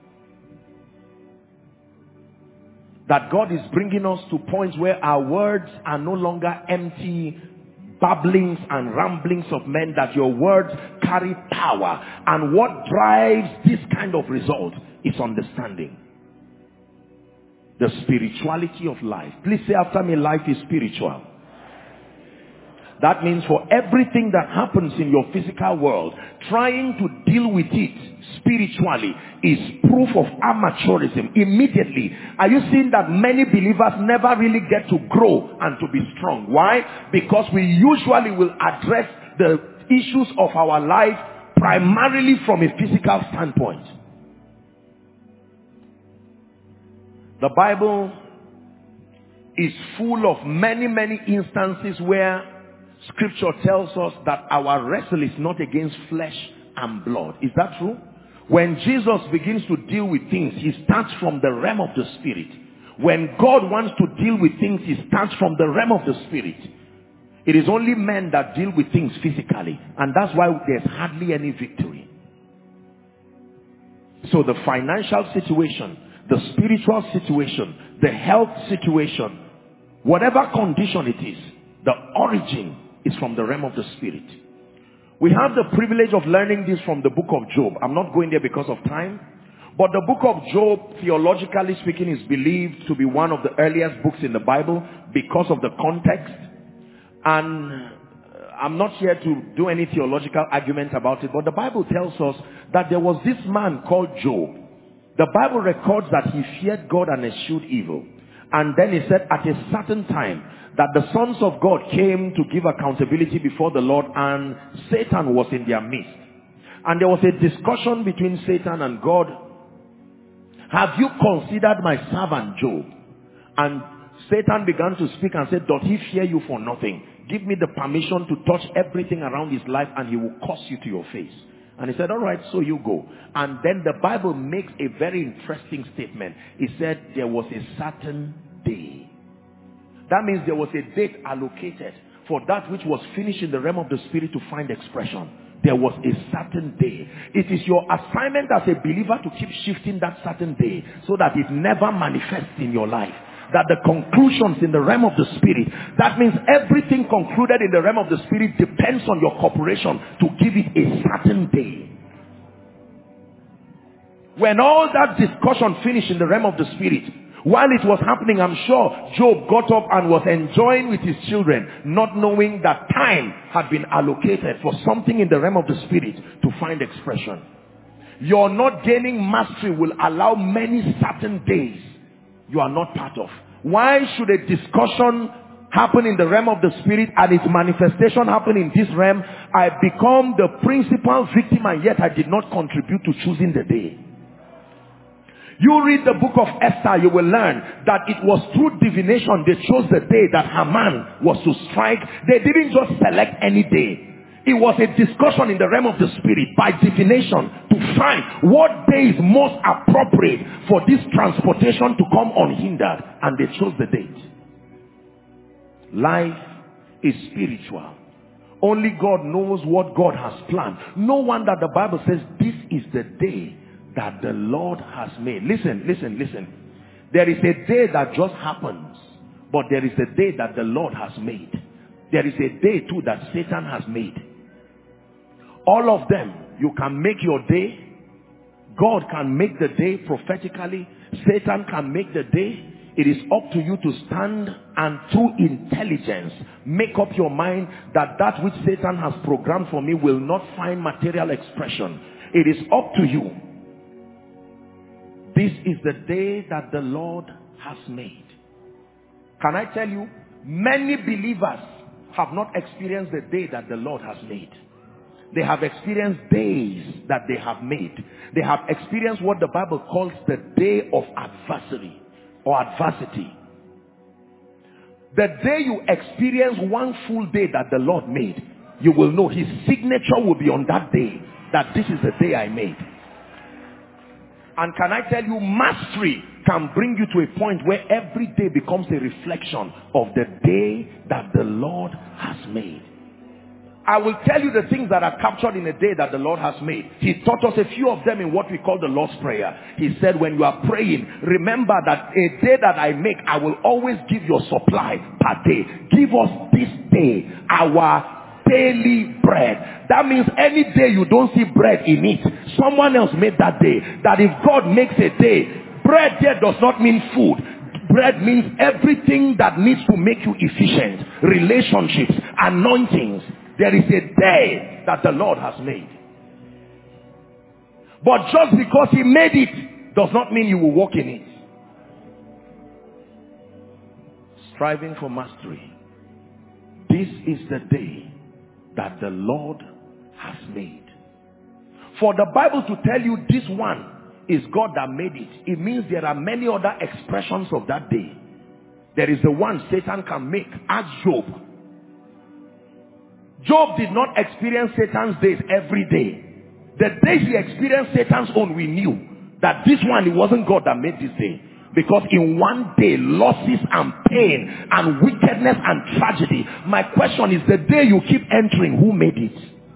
That God is bringing us to points where our words are no longer empty babblings and ramblings of men, that your words carry power. And what drives this kind of result is understanding. The spirituality of life. Please say after me, life is spiritual. That means for everything that happens in your physical world, trying to deal with it spiritually is proof of amateurism. Immediately, are you seeing that many believers never really get to grow and to be strong? Why? Because we usually will address the issues of our life primarily from a physical standpoint. The Bible is full of many, many instances where Scripture tells us that our wrestle is not against flesh and blood. Is that true? When Jesus begins to deal with things, he starts from the realm of the Spirit. When God wants to deal with things, he starts from the realm of the Spirit. It is only men that deal with things physically, and that's why there's hardly any victory. So the financial situation, the spiritual situation, the health situation, whatever condition it is, the origin is from the realm of the Spirit. We have the privilege of learning this from the book of Job. I'm not going there because of time. But the book of Job, theologically speaking, is believed to be one of the earliest books in the Bible because of the context. And I'm not here to do any theological argument about it, but the Bible tells us that there was this man called Job. The Bible records that he feared God and eschewed evil. And then he said at a certain time that the sons of God came to give accountability before the Lord, and Satan was in their midst. And there was a discussion between Satan and God. Have you considered my servant Job? And Satan began to speak and said, doth he fear you for nothing? Give me the permission to touch everything around his life and he will curse you to your face. And he said, all right, so you go. And then the Bible makes a very interesting statement. It said there was a certain day. That means there was a date allocated for that which was finished in the realm of the spirit to find expression. There was a certain day. It is your assignment as a believer to keep shifting that certain day so that it never manifests in your life. That the conclusions in the realm of the spirit, that means everything concluded in the realm of the spirit depends on your cooperation to give it a certain day. When all that discussion finished in the realm of the spirit, while it was happening, I'm sure Job got up and was enjoying with his children, not knowing that time had been allocated for something in the realm of the spirit to find expression. Your not gaining mastery will allow many certain days you are not part of. Why should a discussion happen in the realm of the spirit and its manifestation happen in this realm? I become the principal victim and yet I did not contribute to choosing the day. You read the book of Esther, you will learn that it was through divination they chose the day that Haman was to strike. They didn't just select any day. It was a discussion in the realm of the spirit by divination to find what day is most appropriate for this transportation to come unhindered, and they chose the date. Life is spiritual. Only God knows what God has planned. No wonder the Bible says this is the day that the Lord has made. Listen, listen, listen. There is a day that just happens, but there is a day that the Lord has made. There is a day too that Satan has made. All of them, you can make your day. God can make the day prophetically. Satan can make the day. It is up to you to stand and through intelligence make up your mind that that which Satan has programmed for me will not find material expression. It is up to you. This is the day that the Lord has made. Can I tell you, many believers have not experienced the day that the Lord has made. They have experienced days that they have made. They have experienced what the Bible calls the day of adversary or adversity. The day you experience one full day that the Lord made, you will know his signature will be on that day, that this is the day I made. And can I tell you, mastery can bring you to a point where every day becomes a reflection of the day that the Lord has made. I will tell you the things that are captured in a day that the Lord has made. He taught us a few of them in what we call the Lord's Prayer. He said, when you are praying, remember that a day that I make, I will always give your supply per day. Give us this day our daily bread. That means any day you don't see bread in it, someone else made that day. That if God makes a day, bread there does not mean food. Bread means everything that needs to make you efficient. Relationships, anointings. There is a day that the Lord has made. But just because he made it does not mean you will walk in it. Striving for mastery. This is the day that the Lord has made. For the Bible to tell you this one is God that made it, it means there are many other expressions of that day. There is the one Satan can make. Ask Job. Job did not experience Satan's days every day. The day he experienced Satan's own, we knew that this one, it wasn't God that made this day. Because in one day, losses and pain and wickedness and tragedy. My question is, the day you keep entering, who made it?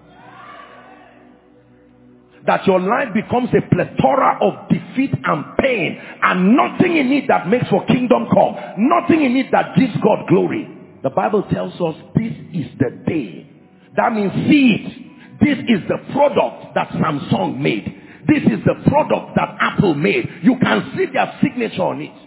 That your life becomes a plethora of defeat and pain and nothing in it that makes for kingdom come. Nothing in it that gives God glory. The Bible tells us this is the day. That means see it. This is the product that Samsung made. This is the product that Apple made. You can see their signature on it.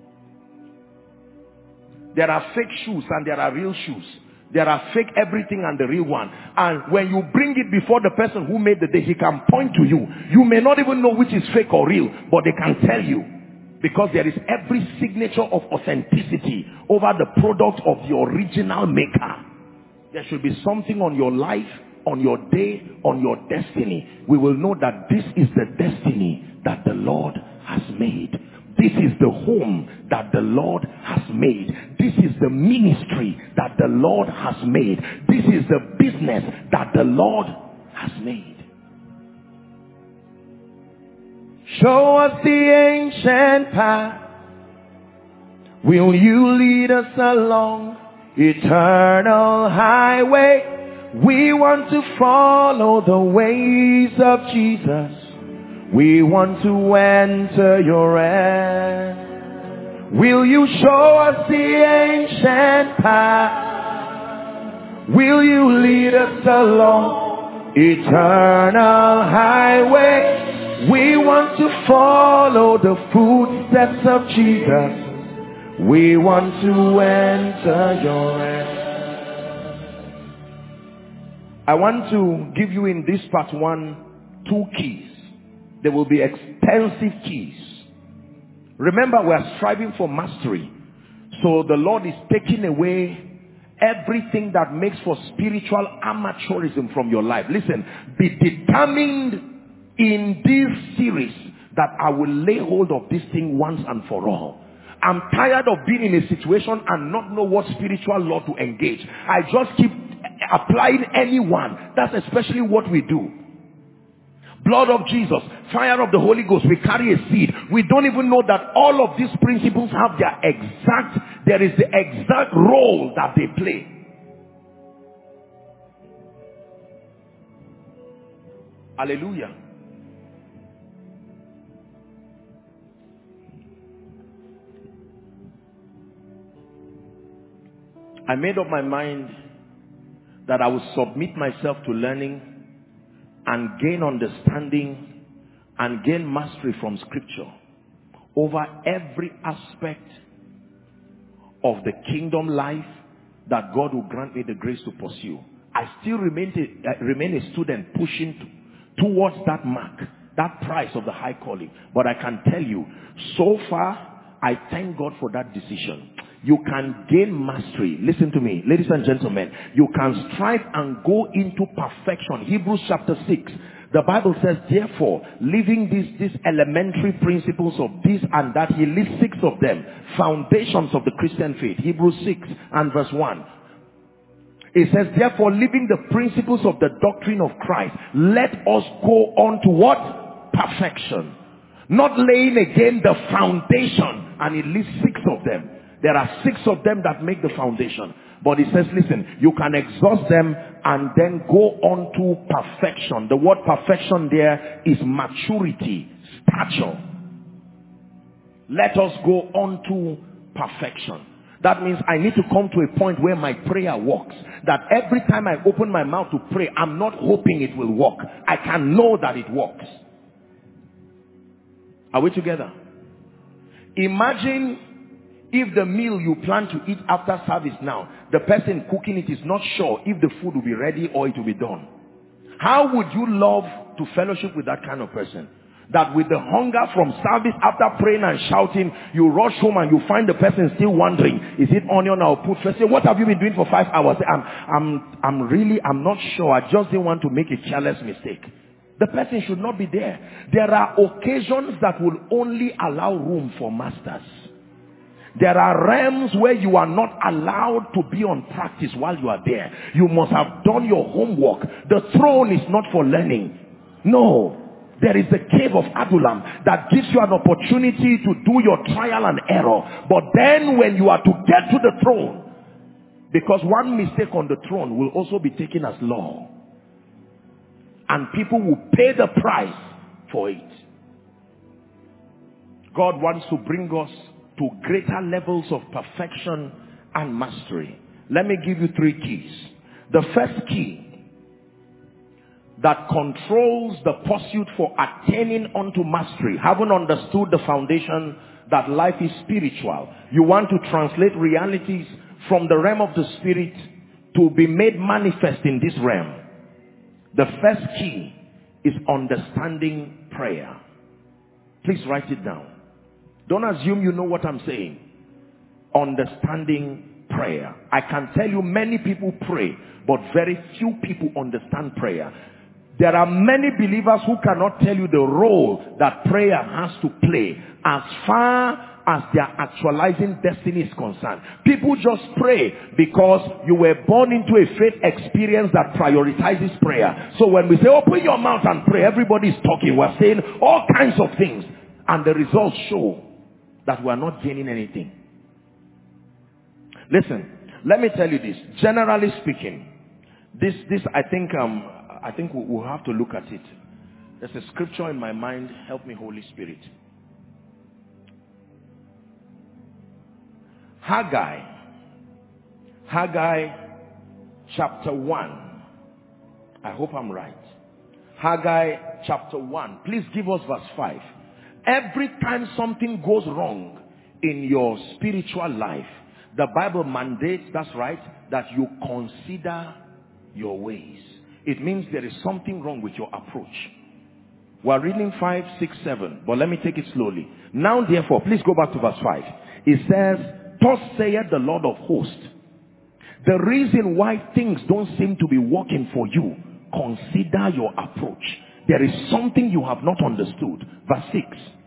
There are fake shoes and there are real shoes. There are fake everything and the real one. And when you bring it before the person who made the day, he can point to you. You may not even know which is fake or real, but they can tell you. Because there is every signature of authenticity over the product of the original maker. There should be something on your life, on your day, on your destiny. We will know that this is the destiny that the Lord has made. This is the home that the Lord has made. This is the ministry that the Lord has made. This is the business that the Lord has made. Show us the ancient path. Will you lead us along? eternal highway. We want to follow the ways of Jesus. We want to enter your rest. Will you show us the ancient path? Will you lead us along eternal highway? We want to follow the footsteps of Jesus. We want to enter your rest. I want to give you in this part one two keys. There will be extensive keys. Remember, we are striving for mastery. So the Lord is taking away everything that makes for spiritual amateurism from your life. Listen, be determined in this series that I will lay hold of this thing once and for all. I'm tired of being in a situation and not know what spiritual law to engage. I just keep applying anyone. That's especially what we do. Blood of Jesus, fire of the Holy Ghost, we carry a seed. We don't even know that all of these principles have their exact, there is the exact role that they play. Hallelujah. I made up my mind that I would submit myself to learning and gain understanding and gain mastery from scripture over every aspect of the kingdom life that God will grant me the grace to pursue. I still remain a, uh, remain a student pushing to, towards that mark, that price of the high calling. But I can tell you, so far, I thank God for that decision. You can gain mastery. Listen to me, ladies and gentlemen. You can strive and go into perfection. Hebrews chapter six. The Bible says, therefore, leaving these, these elementary principles of this and that, he lists six of them. Foundations of the Christian faith. Hebrews six and verse one. It says, therefore, leaving the principles of the doctrine of Christ, let us go on to what? Perfection. Not laying again the foundation. And it lists six of them. There are six of them that make the foundation. But it says, listen, you can exhaust them and then go on to perfection. The word perfection there is maturity, stature. Let us go on to perfection. That means I need to come to a point where my prayer works. That every time I open my mouth to pray, I'm not hoping it will work. I can know that it works. Are we together? Imagine if the meal you plan to eat after service now, the person cooking it is not sure if the food will be ready or it will be done. How would you love to fellowship with that kind of person? That with the hunger from service, after praying and shouting, you rush home and you find the person still wondering, is it onion or put first? Say, what have you been doing for five hours? Say, I'm, I'm, I'm really, I'm not sure. I just didn't want to make a careless mistake. The person should not be there. There are occasions that will only allow room for masters. There are realms where you are not allowed to be on practice while you are there. You must have done your homework. The throne is not for learning. No. There is the cave of Adullam that gives you an opportunity to do your trial and error. But then when you are to get to the throne, because one mistake on the throne will also be taken as law. And people will pay the price for it. God wants to bring us to greater levels of perfection and mastery. Let me give you three keys. The first key that controls the pursuit for attaining unto mastery, having understood the foundation that life is spiritual. You want to translate realities from the realm of the spirit to be made manifest in this realm. The first key is understanding prayer. Please write it down. Don't assume you know what I'm saying. Understanding prayer. I can tell you many people pray, but very few people understand prayer. There are many believers who cannot tell you the role that prayer has to play as far as their actualizing destiny is concerned. People just pray because you were born into a faith experience that prioritizes prayer. So when we say, open your mouth and pray, everybody is talking. We're saying all kinds of things. And the results show that we are not gaining anything. Listen, Let me tell you this. Generally speaking, this, this I think, um, I think we'll have to look at it. There's a scripture in my mind. Help me, Holy Spirit. Haggai. Haggai chapter one. I hope I'm right. Haggai chapter one. Please give us verse five. Every time something goes wrong in your spiritual life, the Bible mandates, that's right, that you consider your ways. It means there is something wrong with your approach. We're reading five, six, seven, but let me take it slowly. Now therefore, please go back to verse five. It says, thus saith the Lord of hosts, the reason why things don't seem to be working for you, consider your approach. There is something you have not understood. Verse six.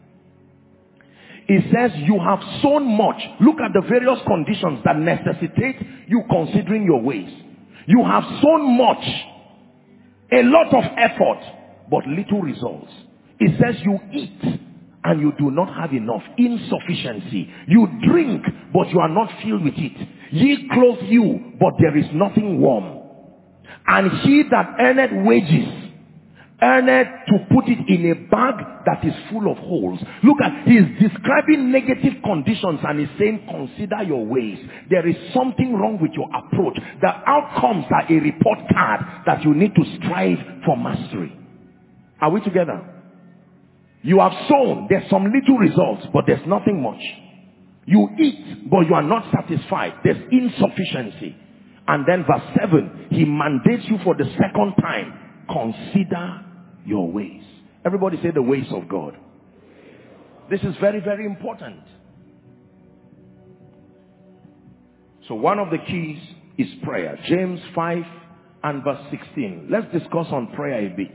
It says, you have sown much. Look at the various conditions that necessitate you considering your ways. You have sown much, a lot of effort, but little results. It says you eat and you do not have enough. Insufficiency. You drink, but you are not filled with it. Ye clothe you, but there is nothing warm. And he that earneth wages, earneth to put it in a bag that is full of holes. Look at, he is describing negative conditions and he's saying, consider your ways. There is something wrong with your approach. The outcomes are a report card that you need to strive for mastery. Are we together? You have sown, there's some little results, but there's nothing much. You eat, but you are not satisfied. There's insufficiency. And then verse seven, he mandates you for the second time, consider your ways. Everybody say the ways of God. This is very, very important. So one of the keys is prayer. James five and verse sixteen. Let's discuss on prayer a bit.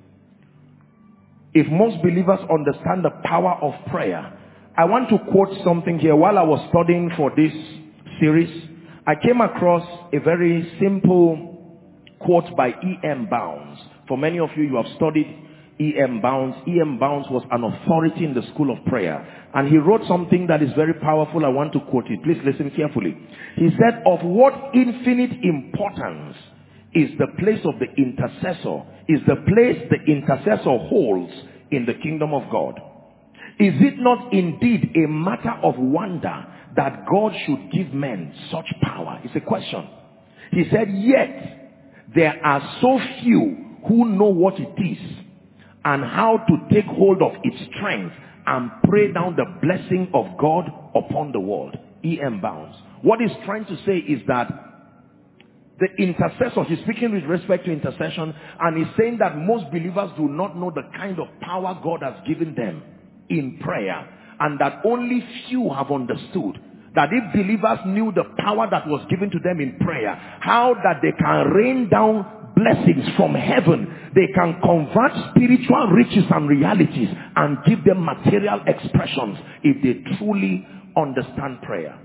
If most believers understand the power of prayer, I want to quote something here. While I was studying for this series, I came across a very simple quote by E M Bounds. For many of you, you have studied E M Bounds. E M Bounds was an authority in the school of prayer. And he wrote something that is very powerful. I want to quote it. Please listen carefully. He said, of what infinite importance is the place of the intercessor, is the place the intercessor holds in the kingdom of God. Is it not indeed a matter of wonder that God should give men such power? It's a question. He said, yet there are so few who know what it is and how to take hold of its strength and pray down the blessing of God upon the world. E M Bounds. What he's trying to say is that the intercessor, he's speaking with respect to intercession, and he's saying that most believers do not know the kind of power God has given them in prayer, and that only few have understood that if believers knew the power that was given to them in prayer, how that they can rain down blessings from heaven, they can convert spiritual riches and realities and give them material expressions if they truly understand prayer.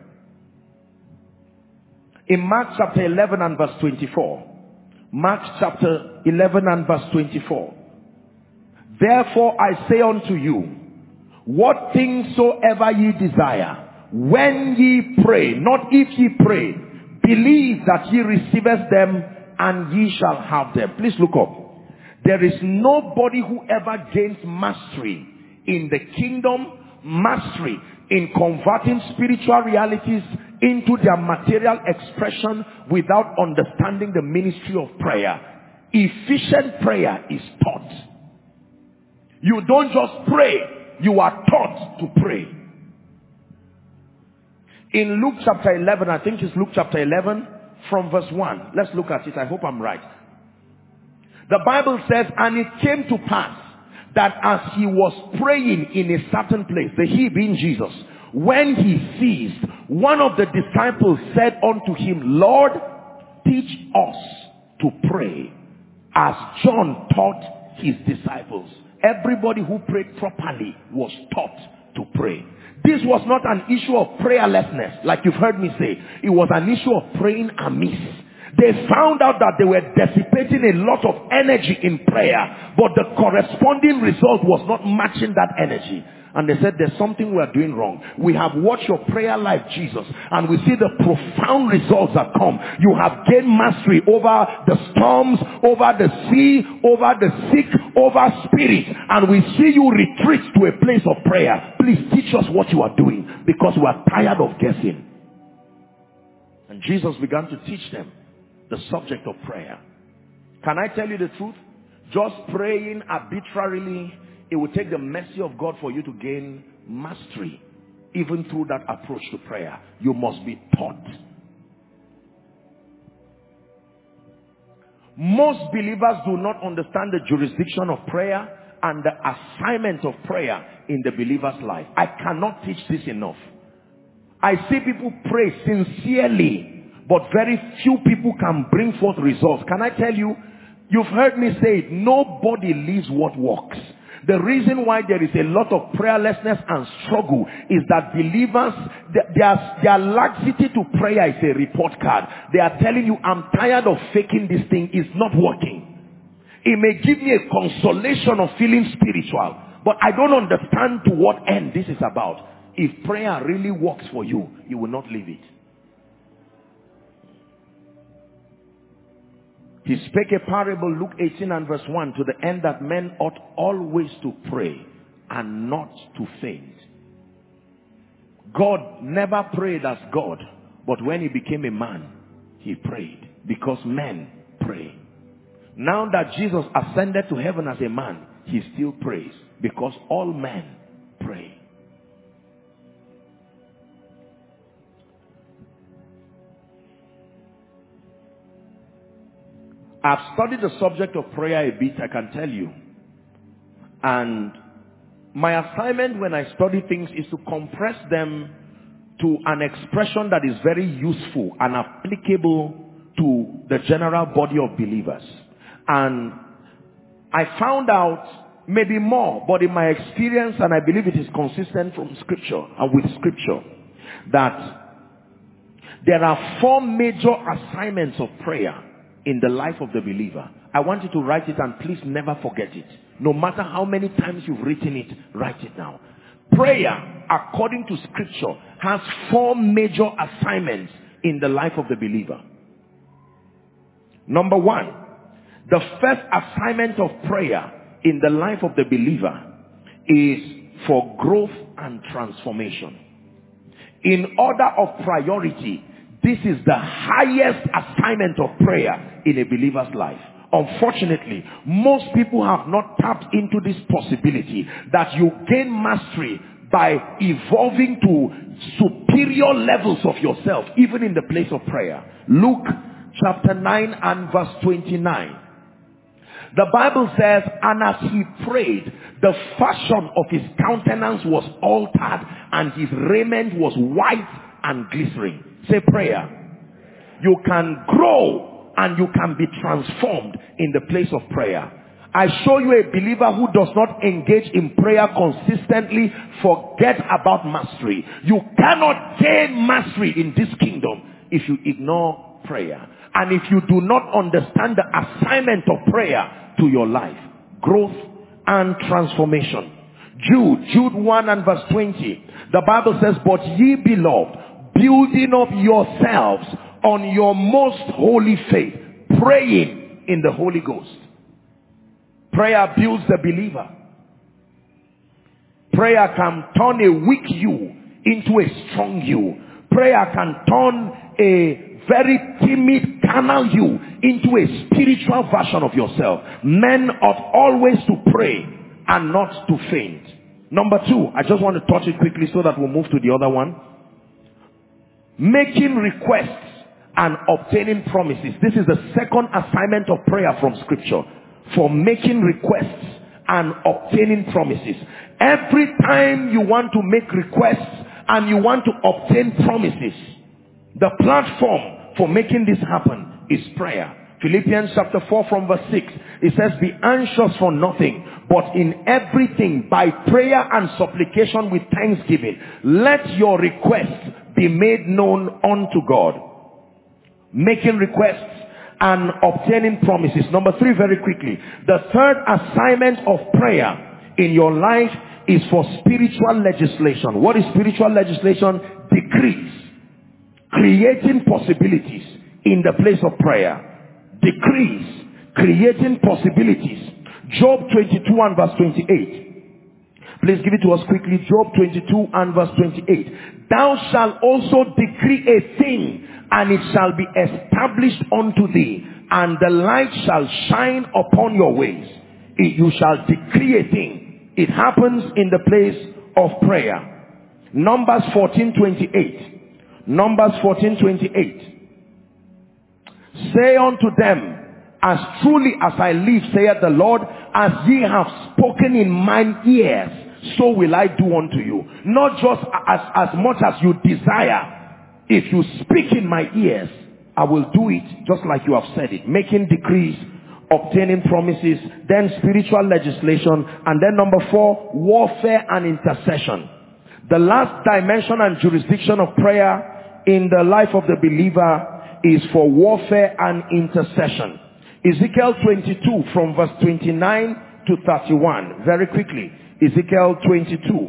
In Mark chapter eleven and verse twenty-four, Mark chapter eleven and verse twenty-four, therefore I say unto you, what things soever ye desire, when ye pray, not if ye pray, believe that ye receiveth them, and ye shall have them. Please look up. There is nobody who ever gains mastery in the kingdom, mastery in converting spiritual realities into their material expression without understanding the ministry of prayer. Efficient prayer is taught. You don't just pray, you are taught to pray. In Luke chapter eleven, I think it's Luke chapter eleven from verse one. Let's look at it. I hope I'm right. The Bible says, and it came to pass that as he was praying in a certain place, the he being Jesus, when he ceased, one of the disciples said unto him, Lord, teach us to pray as John taught his disciples. Everybody who prayed properly was taught to pray. This was not an issue of prayerlessness, like you've heard me say. It was an issue of praying amiss. They found out that they were dissipating a lot of energy in prayer, but the corresponding result was not matching that energy. And they said, there's something we are doing wrong. We have watched your prayer life, Jesus, and we see the profound results that come. You have gained mastery over the storms, over the sea, over the sick, over spirit. And we see you retreat to a place of prayer. Please teach us what you are doing, because we are tired of guessing. And Jesus began to teach them the subject of prayer. Can I tell you the truth? Just praying arbitrarily, it will take the mercy of God for you to gain mastery. Even through that approach to prayer, you must be taught. Most believers do not understand the jurisdiction of prayer and the assignment of prayer in the believer's life. I cannot teach this enough. I see people pray sincerely, but very few people can bring forth results. Can I tell you, you've heard me say it, nobody leaves what works. The reason why there is a lot of prayerlessness and struggle is that believers, their, their laxity to prayer is a report card. They are telling you, I'm tired of faking this thing, it's not working. It may give me a consolation of feeling spiritual, but I don't understand to what end this is about. If prayer really works for you, you will not leave it. He spake a parable, Luke eighteen and verse one, to the end that men ought always to pray and not to faint. God never prayed as God, but when he became a man, he prayed because men pray. Now that Jesus ascended to heaven as a man, he still prays because all men pray. I've studied the subject of prayer a bit, I can tell you. And my assignment when I study things is to compress them to an expression that is very useful and applicable to the general body of believers. And I found out maybe more, but in my experience, and I believe it is consistent from scripture and with scripture, that there are four major assignments of prayer in the life of the believer. I want you to write it, and please never forget it. No matter how many times you've written it, write it now. Prayer, according to scripture, has four major assignments in the life of the believer. Number one, the first assignment of prayer in the life of the believer is for growth and transformation. In order of priority, this is the highest assignment of prayer in a believer's life. Unfortunately, most people have not tapped into this possibility that you gain mastery by evolving to superior levels of yourself, even in the place of prayer. Luke chapter nine and verse twenty-nine. The Bible says, and as he prayed, the fashion of his countenance was altered, and his raiment was white and glittering. Say prayer. You can grow and you can be transformed in the place of prayer. I show you a believer who does not engage in prayer consistently, forget about mastery. You cannot gain mastery in this kingdom if you ignore prayer. And if you do not understand the assignment of prayer to your life, growth and transformation. Jude, Jude one and verse twenty. The Bible says, but ye beloved, building up yourselves on your most holy faith, praying in the Holy Ghost. Prayer builds the believer. Prayer can turn a weak you into a strong you. Prayer can turn a very timid carnal you into a spiritual version of yourself. Men ought always to pray and not to faint. Number two, I just want to touch it quickly so that we'll move to the other one. Making requests and obtaining promises. This is the second assignment of prayer from scripture. For making requests and obtaining promises. Every time you want to make requests and you want to obtain promises, the platform for making this happen is prayer. Philippians chapter four from verse six. It says, be anxious for nothing, but in everything by prayer and supplication with thanksgiving, let your requests be made known unto God. Making requests and obtaining promises. Number three, very quickly. The third assignment of prayer in your life is for spiritual legislation. What is spiritual legislation? Decrees. Creating possibilities in the place of prayer. Decrees. Creating possibilities. Job twenty-two and verse twenty-eight. Please give it to us quickly. Job twenty-two and verse twenty-eight. Thou shalt also decree a thing, and it shall be established unto thee, and the light shall shine upon your ways. It, you shall decree a thing. It happens in the place of prayer. Numbers fourteen twenty-eight. Numbers fourteen twenty-eight. Say unto them, as truly as I live, saith the Lord, as ye have spoken in mine ears, so will I do unto you. Not just as, as much as you desire. If you speak in my ears, I will do it just like you have said it. Making decrees, obtaining promises, then spiritual legislation, and then number four, warfare and intercession. The last dimension and jurisdiction of prayer in the life of the believer is for warfare and intercession. Ezekiel twenty-two from verse twenty-nine to thirty-one. Very quickly. Ezekiel twenty-two.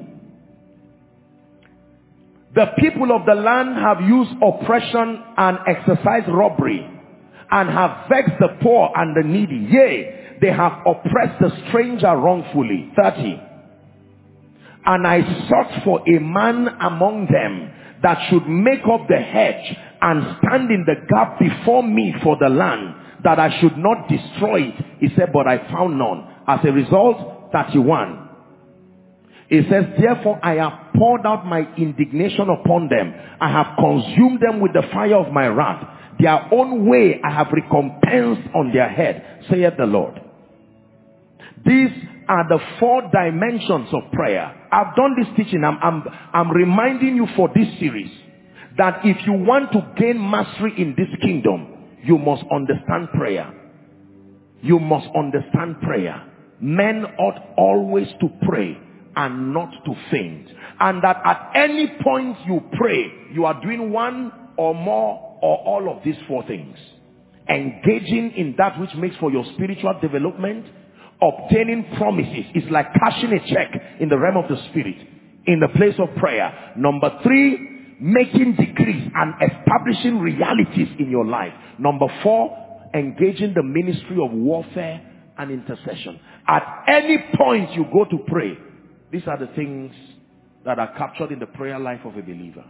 The people of the land have used oppression and exercised robbery, and have vexed the poor and the needy. Yea, they have oppressed the stranger wrongfully. thirty. And I sought for a man among them that should make up the hedge and stand in the gap before me for the land, that I should not destroy it. He said, but I found none. As a result, thirty-one. It says, therefore I have poured out my indignation upon them. I have consumed them with the fire of my wrath. Their own way I have recompensed on their head, saith the Lord. These are the four dimensions of prayer. I've done this teaching. I'm, I'm, I'm reminding you for this series that if you want to gain mastery in this kingdom, you must understand prayer. You must understand prayer. Men ought always to pray and not to faint. And that at any point you pray, you are doing one or more or all of these four things. Engaging in that which makes for your spiritual development. Obtaining promises is like cashing a check in the realm of the spirit, in the place of prayer. Number three, making decrees and establishing realities in your life. Number four, engaging the ministry of warfare and intercession. At any point you go to pray, these are the things that are captured in the prayer life of a believer.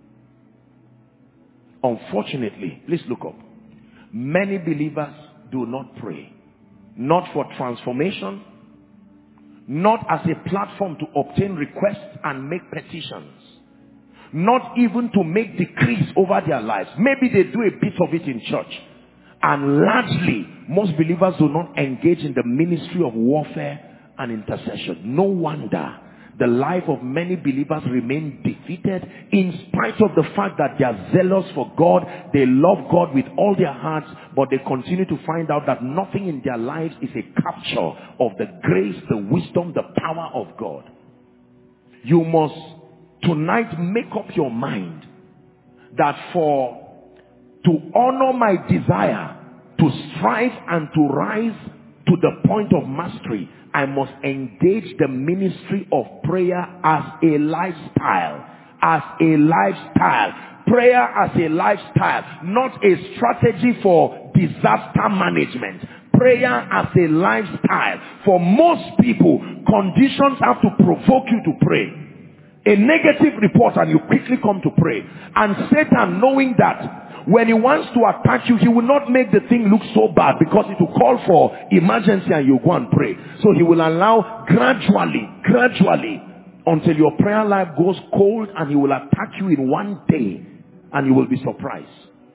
Unfortunately, please look up. Many believers do not pray. Not for transformation, not as a platform to obtain requests and make petitions, not even to make decrees over their lives. Maybe they do a bit of it in church. And largely, most believers do not engage in the ministry of warfare and intercession. No wonder the life of many believers remain defeated, in spite of the fact that they are zealous for God, they love God with all their hearts, but they continue to find out that nothing in their lives is a capture of the grace, the wisdom, the power of God. You must tonight make up your mind that for to honor my desire, to strive and to rise to the point of mastery, I must engage the ministry of prayer as a lifestyle. As a lifestyle. Prayer as a lifestyle. Not a strategy for disaster management. Prayer as a lifestyle. For most people, conditions have to provoke you to pray. A negative report and you quickly come to pray. And Satan, knowing that when he wants to attack you, he will not make the thing look so bad, because it will call for emergency and you go and pray. So he will allow gradually, gradually, until your prayer life goes cold, and he will attack you in one day and you will be surprised.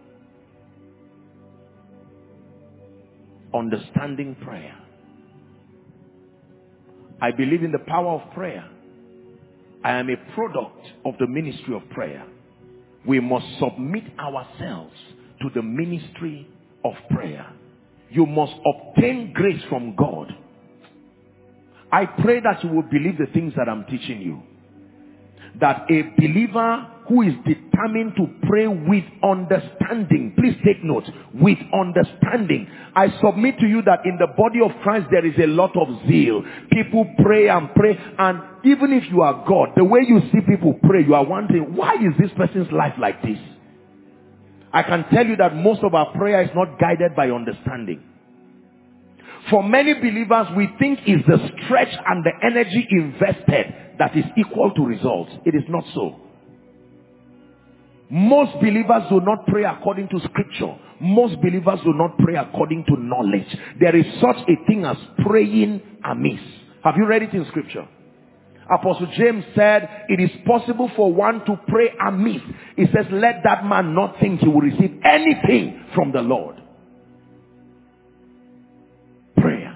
Understanding prayer. I believe in the power of prayer. I am a product of the ministry of prayer. We must submit ourselves to the ministry of prayer. You must obtain grace from God. I pray that you will believe the things that I'm teaching you. That a believer who is determined to pray with understanding. Please take note, with understanding. I submit to you that in the body of Christ there is a lot of zeal. People pray and pray, and even if you are God, the way you see people pray, you are wondering, why is this person's life like this? I can tell you that most of our prayer is not guided by understanding. For many believers, we think it's the stretch and the energy invested that is equal to results. It is not so. Most believers do not pray according to scripture. Most believers do not pray according to knowledge. There is such a thing as praying amiss. Have you read it in scripture? Apostle James said, it is possible for one to pray amiss. He says, let that man not think he will receive anything from the Lord. Prayer.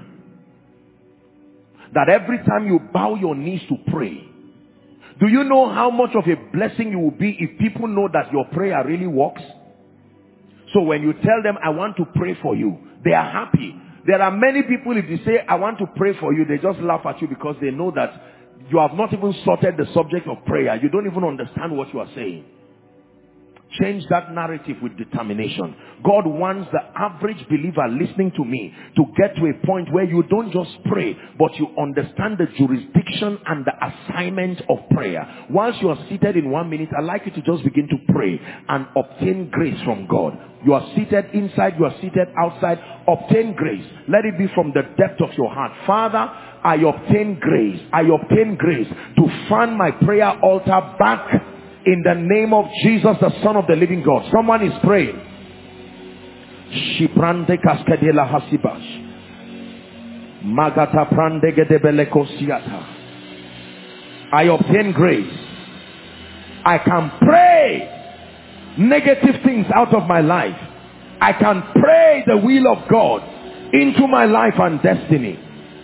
That every time you bow your knees to pray, do you know how much of a blessing you will be if people know that your prayer really works? So when you tell them, I want to pray for you, they are happy. There are many people, if you say, I want to pray for you, they just laugh at you because they know that you have not even sorted the subject of prayer. You don't even understand what you are saying. Change that narrative with determination. God wants the average believer listening to me to get to a point where you don't just pray, but you understand the jurisdiction and the assignment of prayer. Once you are seated in one minute, I'd like you to just begin to pray and obtain grace from God. You are seated inside, you are seated outside. Obtain grace. Let it be from the depth of your heart. Father, I obtain grace. I obtain grace to fan my prayer altar back in the name of Jesus, the Son of the living God. Someone is praying. Shiprande kaskedela hasibash. Magata prande gedebele kosiata. I obtain grace. I can pray negative things out of my life. I can pray the will of God into my life and destiny.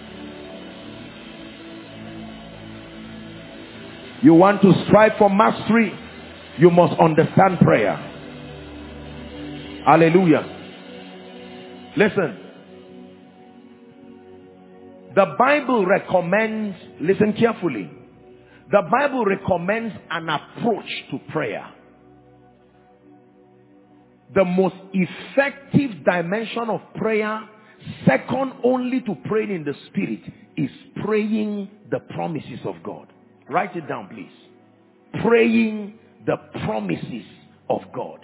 You want to strive for mastery, you must understand prayer. Hallelujah. Listen. The Bible recommends, listen carefully. The Bible recommends an approach to prayer. The most effective dimension of prayer, second only to praying in the Spirit, is praying the promises of God. Write it down, please. Praying the promises of God.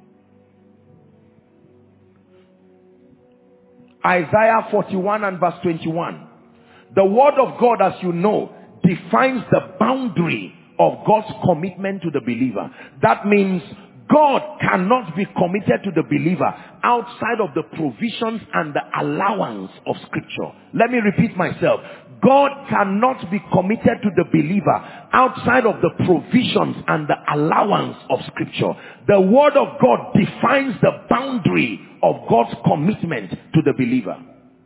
Isaiah forty-one and verse twenty-one. The word of God, as you know, defines the boundary of God's commitment to the believer. That means God cannot be committed to the believer outside of the provisions and the allowance of scripture. Let me repeat myself. God cannot be committed to the believer outside of the provisions and the allowance of scripture. The word of God defines the boundary of God's commitment to the believer.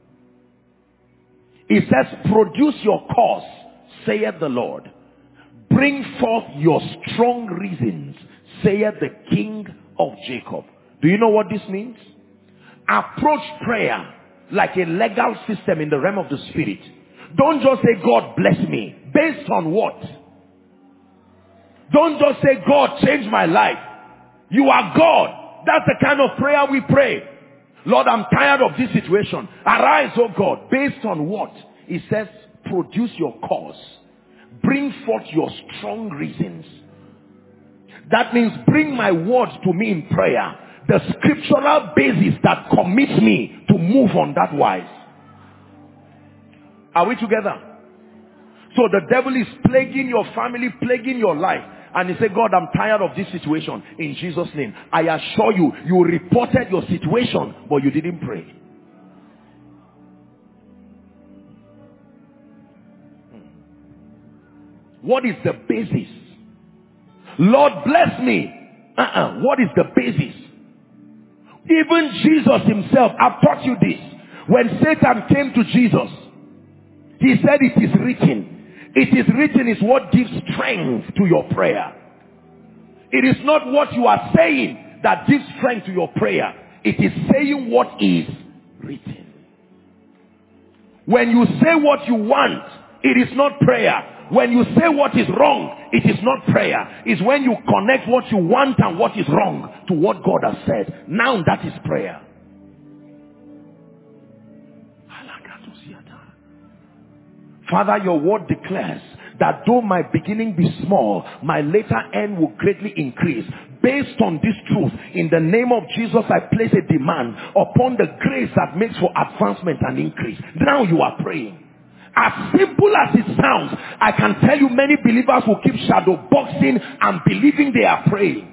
It says, produce your cause, saith the Lord. Bring forth your strong reasons, saith the King of Jacob. Do you know what this means? Approach prayer like a legal system in the realm of the Spirit. Don't just say, God bless me. Based on what? Don't just say, God change my life. You are God. That's the kind of prayer we pray. Lord, I'm tired of this situation. Arise, oh God. Based on what? It says, produce your cause. Bring forth your strong reasons. That means bring my words to me in prayer. The scriptural basis that commits me to move on that wise. Are we together? So the devil is plaguing your family, plaguing your life. And he said, God, I'm tired of this situation. In Jesus' name, I assure you, you reported your situation, but you didn't pray. What is the basis? Lord, bless me. Uh-uh. What is the basis? Even Jesus himself, I've taught you this. When Satan came to Jesus, he said, it is written. It is written is what gives strength to your prayer. It is not what you are saying that gives strength to your prayer. It is saying what is written. When you say what you want, it is not prayer. When you say what is wrong, it is not prayer. It's when you connect what you want and what is wrong to what God has said. Now that is prayer. Father, your word declares that though my beginning be small, my later end will greatly increase. Based on this truth, in the name of Jesus, I place a demand upon the grace that makes for advancement and increase. Now you are praying. As simple as it sounds, I can tell you many believers will keep shadow boxing and believing they are praying.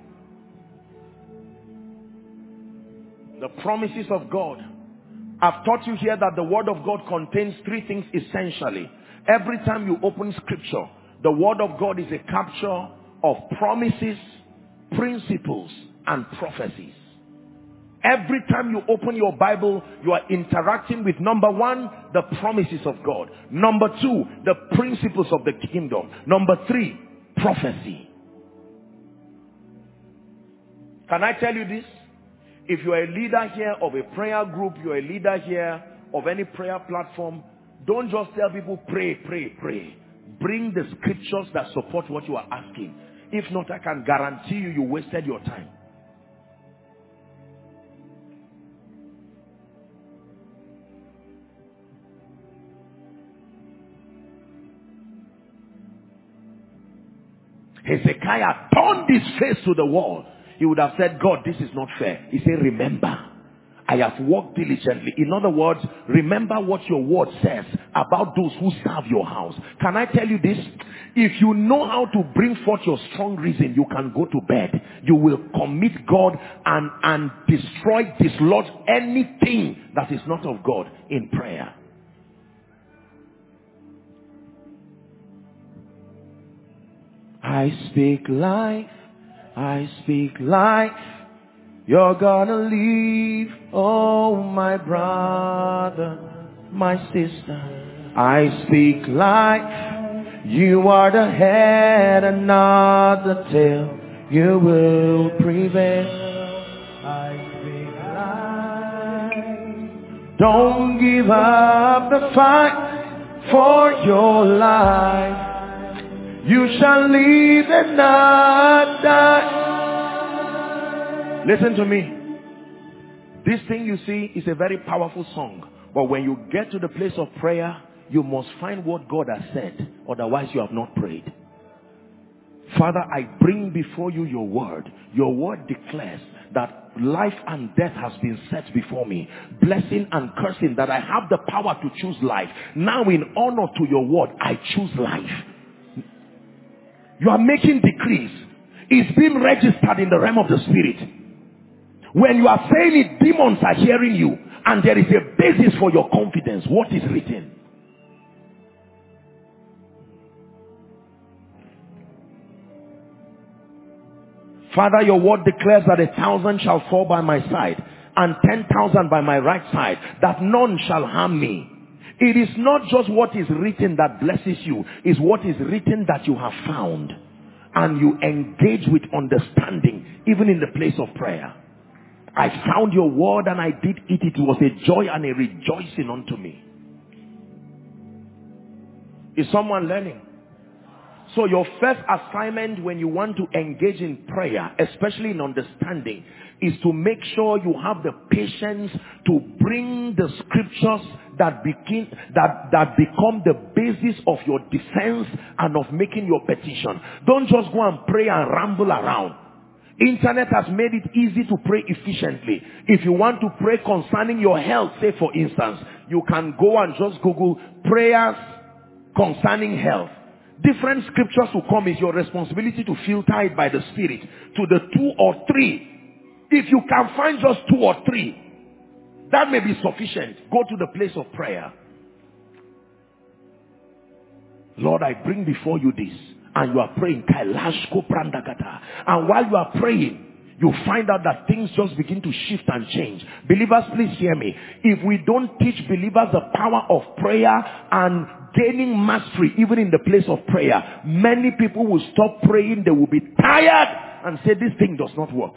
The promises of God. I've taught you here that the word of God contains three things essentially. Every time you open scripture, the word of God is a capture of promises, principles, and prophecies. Every time you open your Bible, you are interacting with, number one, the promises of God. Number two, the principles of the kingdom. Number three, prophecy. Can I tell you this? If you are a leader here of a prayer group, you are a leader here of any prayer platform, don't just tell people pray, pray, pray. Bring the scriptures that support what you are asking. If not, I can guarantee you, you wasted your time. Hezekiah turned his face to the wall. He would have said, God, this is not fair. He said, remember, I have worked diligently. In other words, remember what your word says about those who serve your house. Can I tell you this? If you know how to bring forth your strong reason, you can go to bed. You will commit God and, and destroy, dislodge anything that is not of God in prayer. I speak life. I speak life. You're gonna leave, oh my brother, my sister. I speak life. You are the head and not the tail. You will prevail. I speak life. Don't give up the fight for your life. You shall live and not die. Listen to me. This thing you see is a very powerful song. But when you get to the place of prayer, you must find what God has said. Otherwise you have not prayed. Father, I bring before you your word. Your word declares that life and death has been set before me. Blessing and cursing, that I have the power to choose life. Now in honor to your word, I choose life. You are making decrees. It's being registered in the realm of the spirit. When you are saying it, demons are hearing you. And there is a basis for your confidence. What is written? Father, your word declares that a thousand shall fall by my side and ten thousand by my right side, that none shall harm me. It is not just what is written that blesses you. It's what is written that you have found. And you engage with understanding, even in the place of prayer. I found your word and I did eat it. It was a joy and a rejoicing unto me. Is someone learning? So your first assignment when you want to engage in prayer, especially in understanding, is to make sure you have the patience to bring the scriptures that begin that that become the basis of your defense and of making your petition. Don't just go and pray and ramble around. Internet has made it easy to pray efficiently. If you want to pray concerning your health, say for instance, you can go and just Google prayers concerning health. Different scriptures will come. It's your responsibility to filter it by the Spirit to the two or three. If you can find just two or three, that may be sufficient. Go to the place of prayer. Lord, I bring before you this. And you are praying. And while you are praying, you find out that things just begin to shift and change. Believers, please hear me. If we don't teach believers the power of prayer and gaining mastery, even in the place of prayer, many people will stop praying. They will be tired and say, this thing does not work.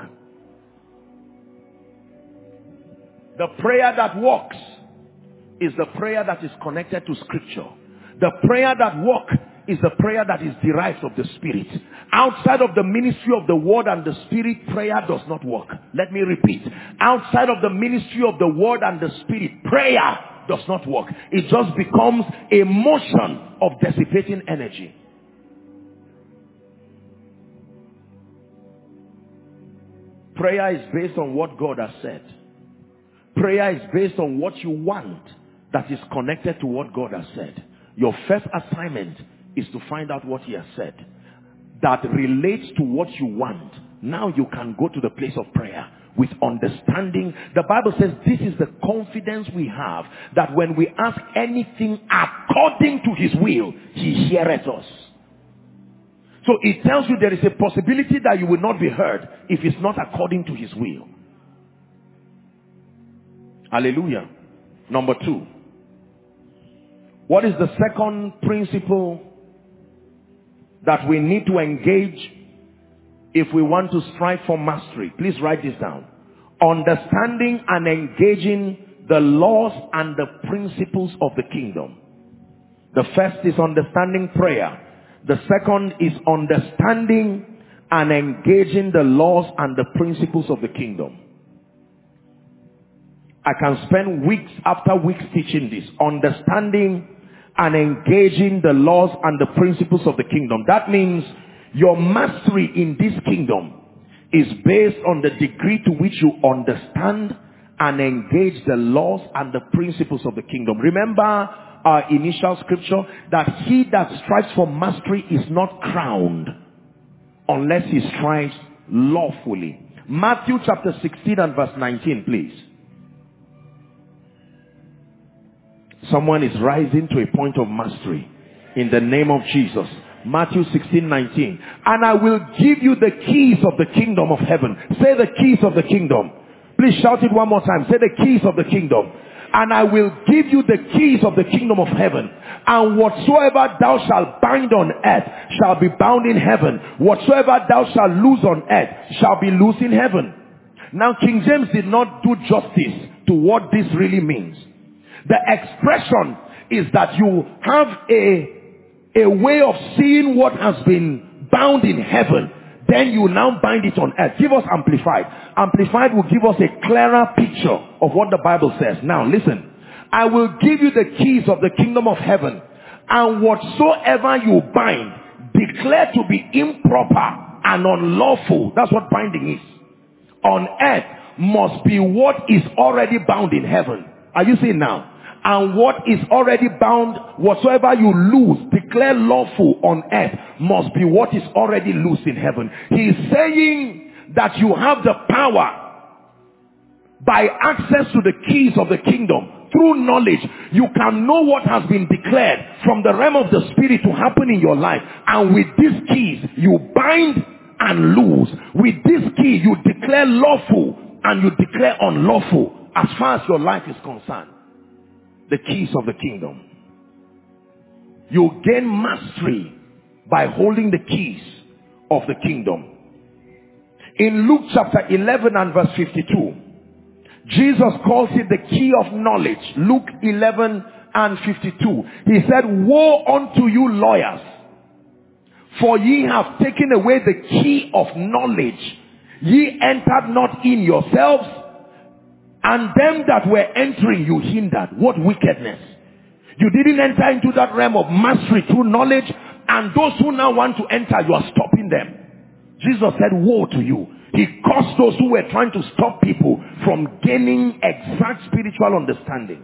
The prayer that works is the prayer that is connected to scripture. The prayer that works is the prayer that is derived of the Spirit. Outside of the ministry of the Word and the Spirit, prayer does not work. Let me repeat. Outside of the ministry of the Word and the Spirit, prayer does not work. It just becomes a motion of dissipating energy. Prayer is based on what God has said. Prayer is based on what you want that is connected to what God has said. Your first assignment is to find out what He has said that relates to what you want. Now you can go to the place of prayer with understanding. The Bible says this is the confidence we have, that when we ask anything according to His will, He heareth us. So it tells you there is a possibility that you will not be heard if it's not according to His will. Hallelujah. Number two. What is the second principle that we need to engage if we want to strive for mastery? Please write this down. Understanding and engaging the laws and the principles of the kingdom. The first is understanding prayer. The second is understanding and engaging the laws and the principles of the kingdom. I can spend weeks after weeks teaching this. Understanding and engaging the laws and the principles of the kingdom. That means your mastery in this kingdom is based on the degree to which you understand and engage the laws and the principles of the kingdom. Remember our initial scripture that he that strives for mastery is not crowned unless he strives lawfully. Matthew chapter sixteen and verse nineteen, please. Someone is rising to a point of mastery in the name of Jesus. Matthew sixteen nineteen. And I will give you the keys of the kingdom of heaven. Say the keys of the kingdom. Please shout it one more time. Say the keys of the kingdom. And I will give you the keys of the kingdom of heaven. And whatsoever thou shalt bind on earth shall be bound in heaven. Whatsoever thou shalt loose on earth shall be loose in heaven. Now King James did not do justice to what this really means. The expression is that you have a, a way of seeing what has been bound in heaven. Then you now bind it on earth. Give us Amplified. Amplified will give us a clearer picture of what the Bible says. Now listen. I will give you the keys of the kingdom of heaven. And whatsoever you bind, declare to be improper and unlawful. That's what binding is. On earth must be what is already bound in heaven. Are you seeing now? And what is already bound, whatsoever you loose, declare lawful on earth, must be what is already loose in heaven. He is saying that you have the power by access to the keys of the kingdom. Through knowledge, you can know what has been declared from the realm of the spirit to happen in your life. And with these keys, you bind and loose. With this key, you declare lawful and you declare unlawful as far as your life is concerned. The keys of the kingdom. You gain mastery by holding the keys of the kingdom. In Luke chapter eleven and verse fifty-two, Jesus calls it the key of knowledge. Luke eleven and fifty-two. He said, woe unto you lawyers, for ye have taken away the key of knowledge. Ye entered not in yourselves, and them that were entering you hindered. What wickedness. You didn't enter into that realm of mastery through knowledge, and those who now want to enter, you are stopping them. Jesus said, woe to you. He cursed those who were trying to stop people from gaining exact spiritual understanding.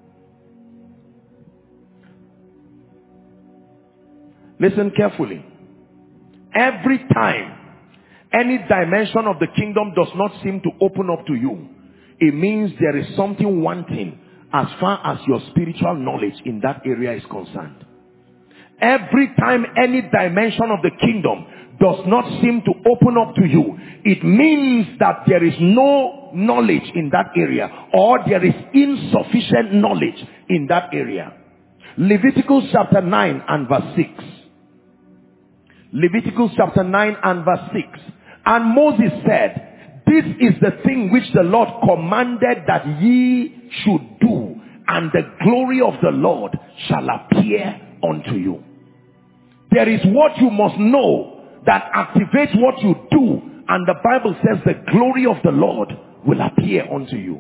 Listen carefully. Every time any dimension of the kingdom does not seem to open up to you, it means there is something wanting as far as your spiritual knowledge in that area is concerned. Every time any dimension of the kingdom does not seem to open up to you, it means that there is no knowledge in that area, or there is insufficient knowledge in that area. Leviticus chapter nine and verse six. Leviticus chapter nine and verse six. And Moses said, this is the thing which the Lord commanded that ye should do, and the glory of the Lord shall appear unto you. There is what you must know that activates what you do, and the Bible says the glory of the Lord will appear unto you.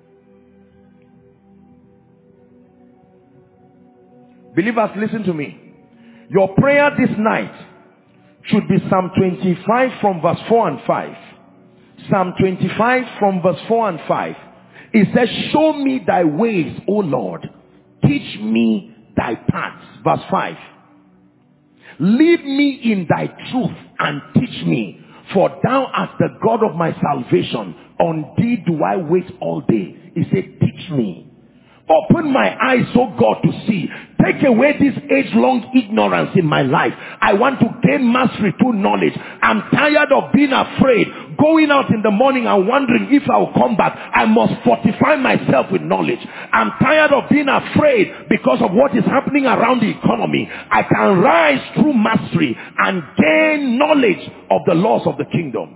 Believers, listen to me. Your prayer this night should be Psalm twenty-five from verse four and five. Psalm twenty-five from verse four and five. It says, show me thy ways, O Lord. Teach me thy paths. Verse five. Lead me in thy truth and teach me, for thou art the God of my salvation. On thee do I wait all day. He said, teach me. Open my eyes, oh God, to see. Take away this age-long ignorance in my life. I want to gain mastery through knowledge. I'm tired of being afraid, going out in the morning and wondering if I will come back. I must fortify myself with knowledge. I'm tired of being afraid because of what is happening around the economy. I can rise through mastery and gain knowledge of the laws of the kingdom.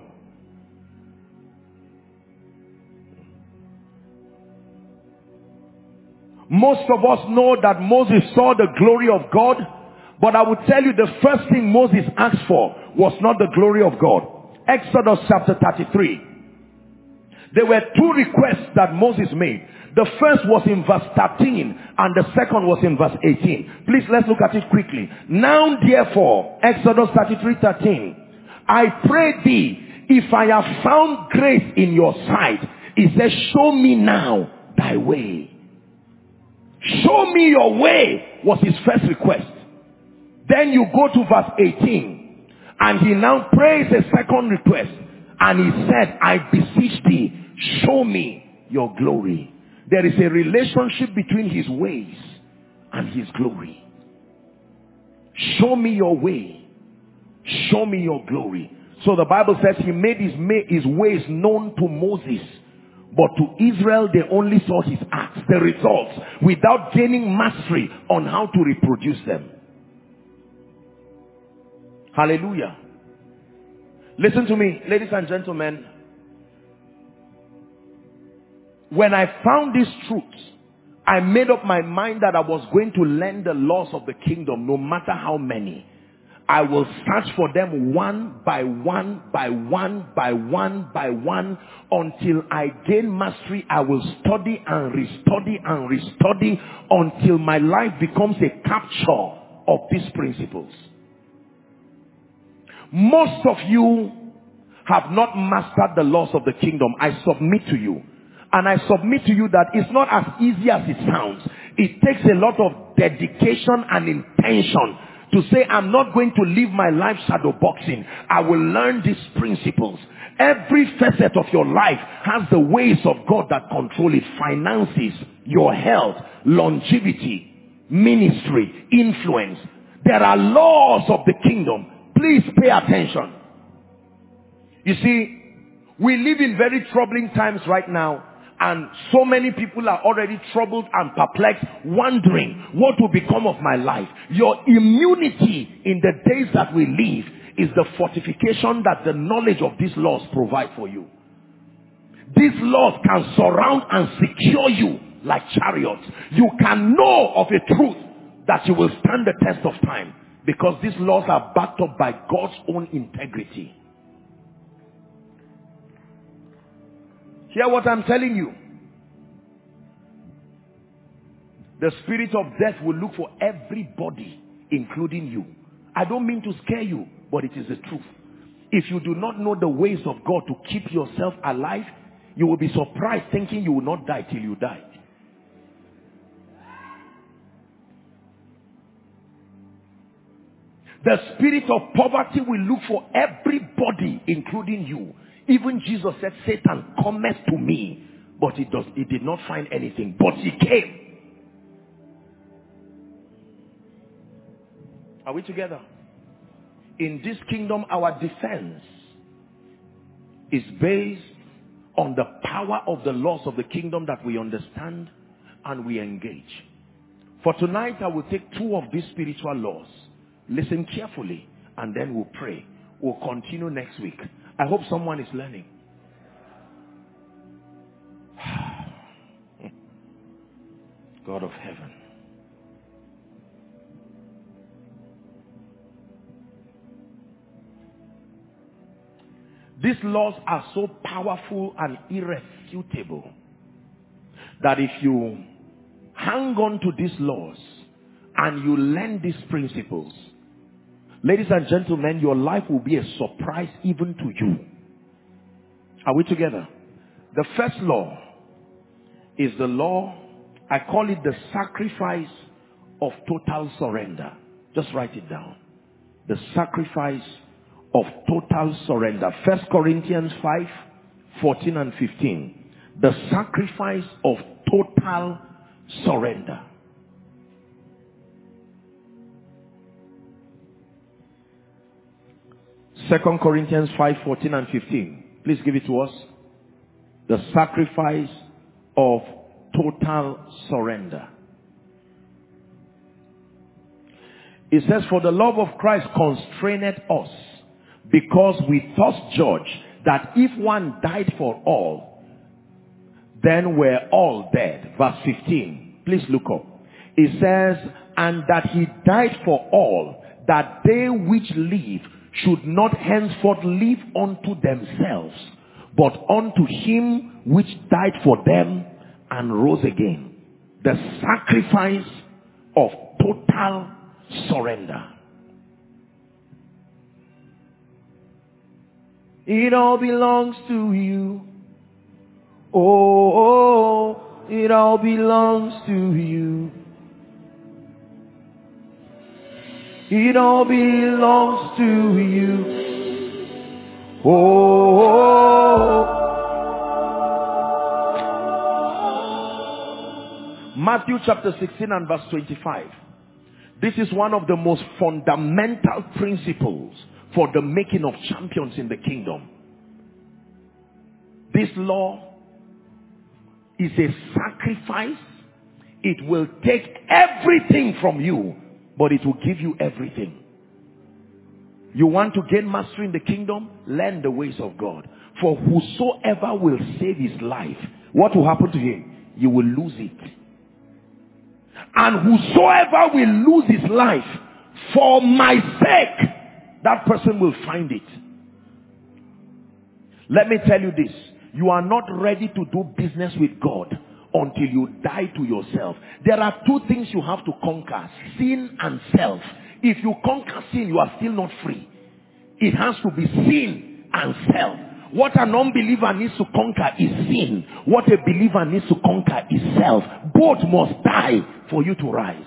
Most of us know that Moses saw the glory of God, but I would tell you the first thing Moses asked for was not the glory of God. Exodus chapter thirty-three. There were two requests that Moses made. The first was in verse thirteen and the second was in verse eighteen. Please, let's look at it quickly. Now therefore, Exodus thirty-three thirteen. I pray thee, if I have found grace in your sight, he says, show me now thy way. Show me your way was his first request. Then you go to verse eighteen and he now prays a second request and he said, I beseech thee, show me your glory. There is a relationship between his ways and his glory. Show me your way. Show me your glory. So the Bible says he made his, his ways known to Moses. But to Israel, they only saw his acts, the results, without gaining mastery on how to reproduce them. Hallelujah. Listen to me, ladies and gentlemen. When I found these truths, I made up my mind that I was going to learn the laws of the kingdom, no matter how many. I will search for them one by one, by one, by one, by one, until I gain mastery. I will study and restudy and restudy until my life becomes a capture of these principles. Most of you have not mastered the laws of the kingdom. I submit to you. And I submit to you that it's not as easy as it sounds. It takes a lot of dedication and intention to say, I'm not going to live my life shadow boxing. I will learn these principles. Every facet of your life has the ways of God that control it. Finances, your health, longevity, ministry, influence. There are laws of the kingdom. Please pay attention. You see, we live in very troubling times right now. And so many people are already troubled and perplexed, wondering what will become of my life. Your immunity in the days that we live is the fortification that the knowledge of these laws provide for you. These laws can surround and secure you like chariots. You can know of a truth that you will stand the test of time, because these laws are backed up by God's own integrity. Hear what I'm telling you. The spirit of death will look for everybody, including you. I don't mean to scare you, but it is the truth. If you do not know the ways of God to keep yourself alive, you will be surprised thinking you will not die till you die. The spirit of poverty will look for everybody, including you. Even Jesus said, Satan cometh to me, but he does he did not find anything, but he came. Are we together? In this kingdom, our defense is based on the power of the laws of the kingdom that we understand and we engage. For tonight, I will take two of these spiritual laws. Listen carefully, and then we'll pray. We'll continue next week. I hope someone is learning. God of heaven. These laws are so powerful and irrefutable that if you hang on to these laws and you learn these principles, ladies and gentlemen, your life will be a surprise even to you. Are we together? The first law is the law, I call it the sacrifice of total surrender. Just write it down. The sacrifice of total surrender. First Corinthians five, fourteen and fifteen. The sacrifice of total surrender. Second Corinthians five, fourteen and fifteen. Please give it to us. The sacrifice of total surrender. It says, for the love of Christ constraineth us, because we thus judge that if one died for all, then we're all dead. Verse fifteen. Please look up. It says, and that he died for all, that they which live should not henceforth live unto themselves, but unto him which died for them and rose again. The sacrifice of total surrender. It all belongs to you. Oh, oh, it all belongs to you. It all belongs to you. Oh, oh. Matthew chapter sixteen and verse twenty-five. This is one of the most fundamental principles for the making of champions in the kingdom. This law is a sacrifice. It will take everything from you, but it will give you everything. You want to gain mastery in the kingdom? Learn the ways of God. For whosoever will save his life, what will happen to him? You will lose it. And whosoever will lose his life for my sake, that person will find it. Let me tell you this. You are not ready to do business with God until you die to yourself. There are two things you have to conquer: sin and self. If you conquer sin, you are still not free. It has to be sin and self. What an unbeliever needs to conquer is sin. What a believer needs to conquer is self. Both must die for you to rise.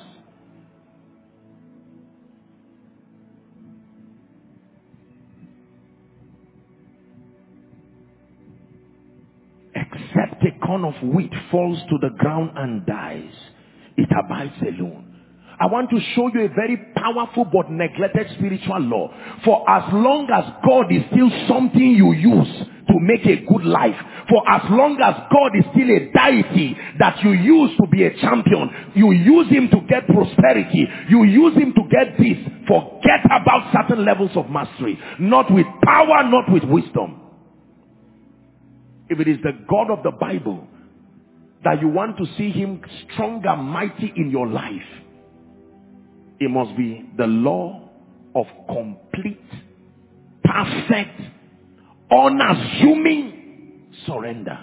Except a corn of wheat falls to the ground and dies, it abides alone. I want to show you a very powerful but neglected spiritual law. For as long as God is still something you use to make a good life, for as long as God is still a deity that you use to be a champion, you use him to get prosperity, you use him to get this, forget about certain levels of mastery. Not with power, not with wisdom. If it is the God of the Bible that you want to see him strong and mighty in your life, it must be the law of complete, perfect, unassuming surrender.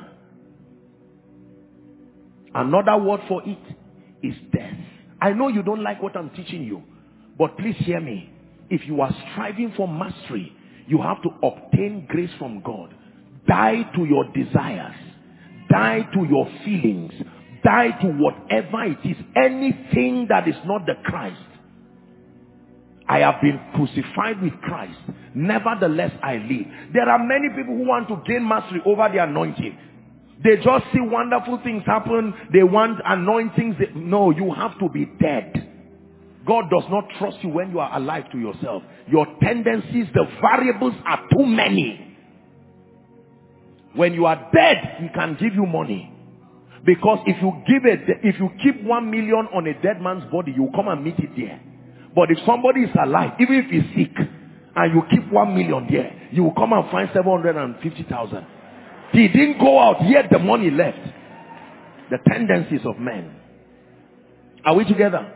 Another word for it is death. I know you don't like what I'm teaching you, but please hear me. If you are striving for mastery, you have to obtain grace from God. Die to your desires. Die to your feelings. Die to whatever it is. Anything that is not the Christ. I have been crucified with Christ. Nevertheless, I live. There are many people who want to gain mastery over the anointing. They just see wonderful things happen. They want anointings. No, you have to be dead. God does not trust you when you are alive to yourself. Your tendencies, the variables are too many. When you are dead, he can give you money. Because if you give it, if you keep one million on a dead man's body, you come and meet it there. But if somebody is alive, even if he's sick, and you keep one million there, you will come and find seven hundred fifty thousand. He didn't go out, yet the money left. The tendencies of men. Are we together?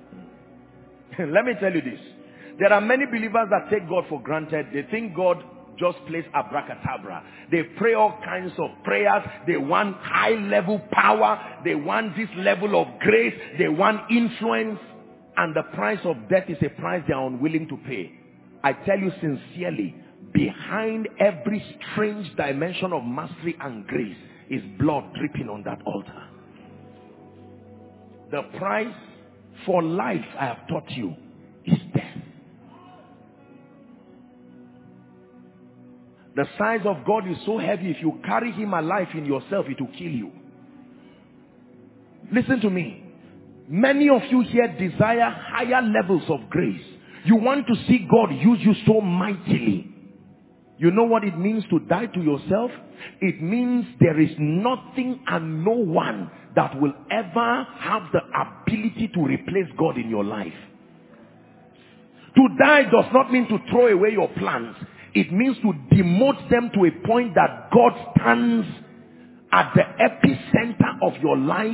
Let me tell you this. There are many believers that take God for granted. They think God just plays abracadabra. They pray all kinds of prayers. They want high level power. They want this level of grace. They want influence. And the price of death is a price they are unwilling to pay. I tell you sincerely, behind every strange dimension of mastery and grace is blood dripping on that altar. The price for life, I have taught you, is death. The size of God is so heavy, if you carry him alive in yourself, it will kill you. Listen to me. Many of you here desire higher levels of grace. You want to see God use you so mightily. You know what it means to die to yourself? It means there is nothing and no one that will ever have the ability to replace God in your life. To die does not mean to throw away your plans. It means to demote them to a point that God stands at the epicenter of your life.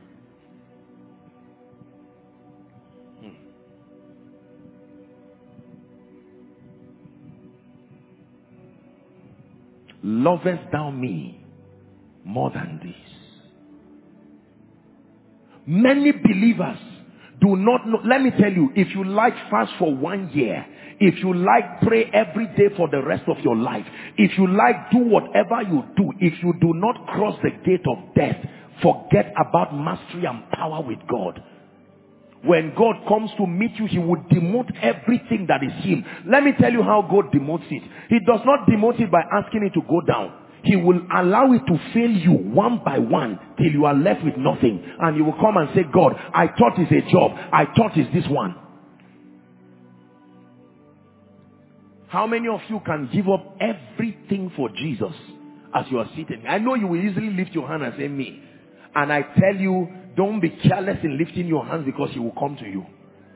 Lovest thou me more than this? Many believers do not know. Let me tell you, if you like fast for one year, if you like pray every day for the rest of your life, if you like do whatever you do, if you do not cross the gate of death, forget about mastery and power with God. When God comes to meet you, he would demote everything that is him. Let me tell you how God demotes it. He does not demote it by asking it to go down. He will allow it to fail you one by one till you are left with nothing. And you will come and say, God, I thought it's a job. I thought it's this one. How many of you can give up everything for Jesus as you are sitting? I know you will easily lift your hand and say, me. And I tell you, don't be careless in lifting your hands, because he will come to you.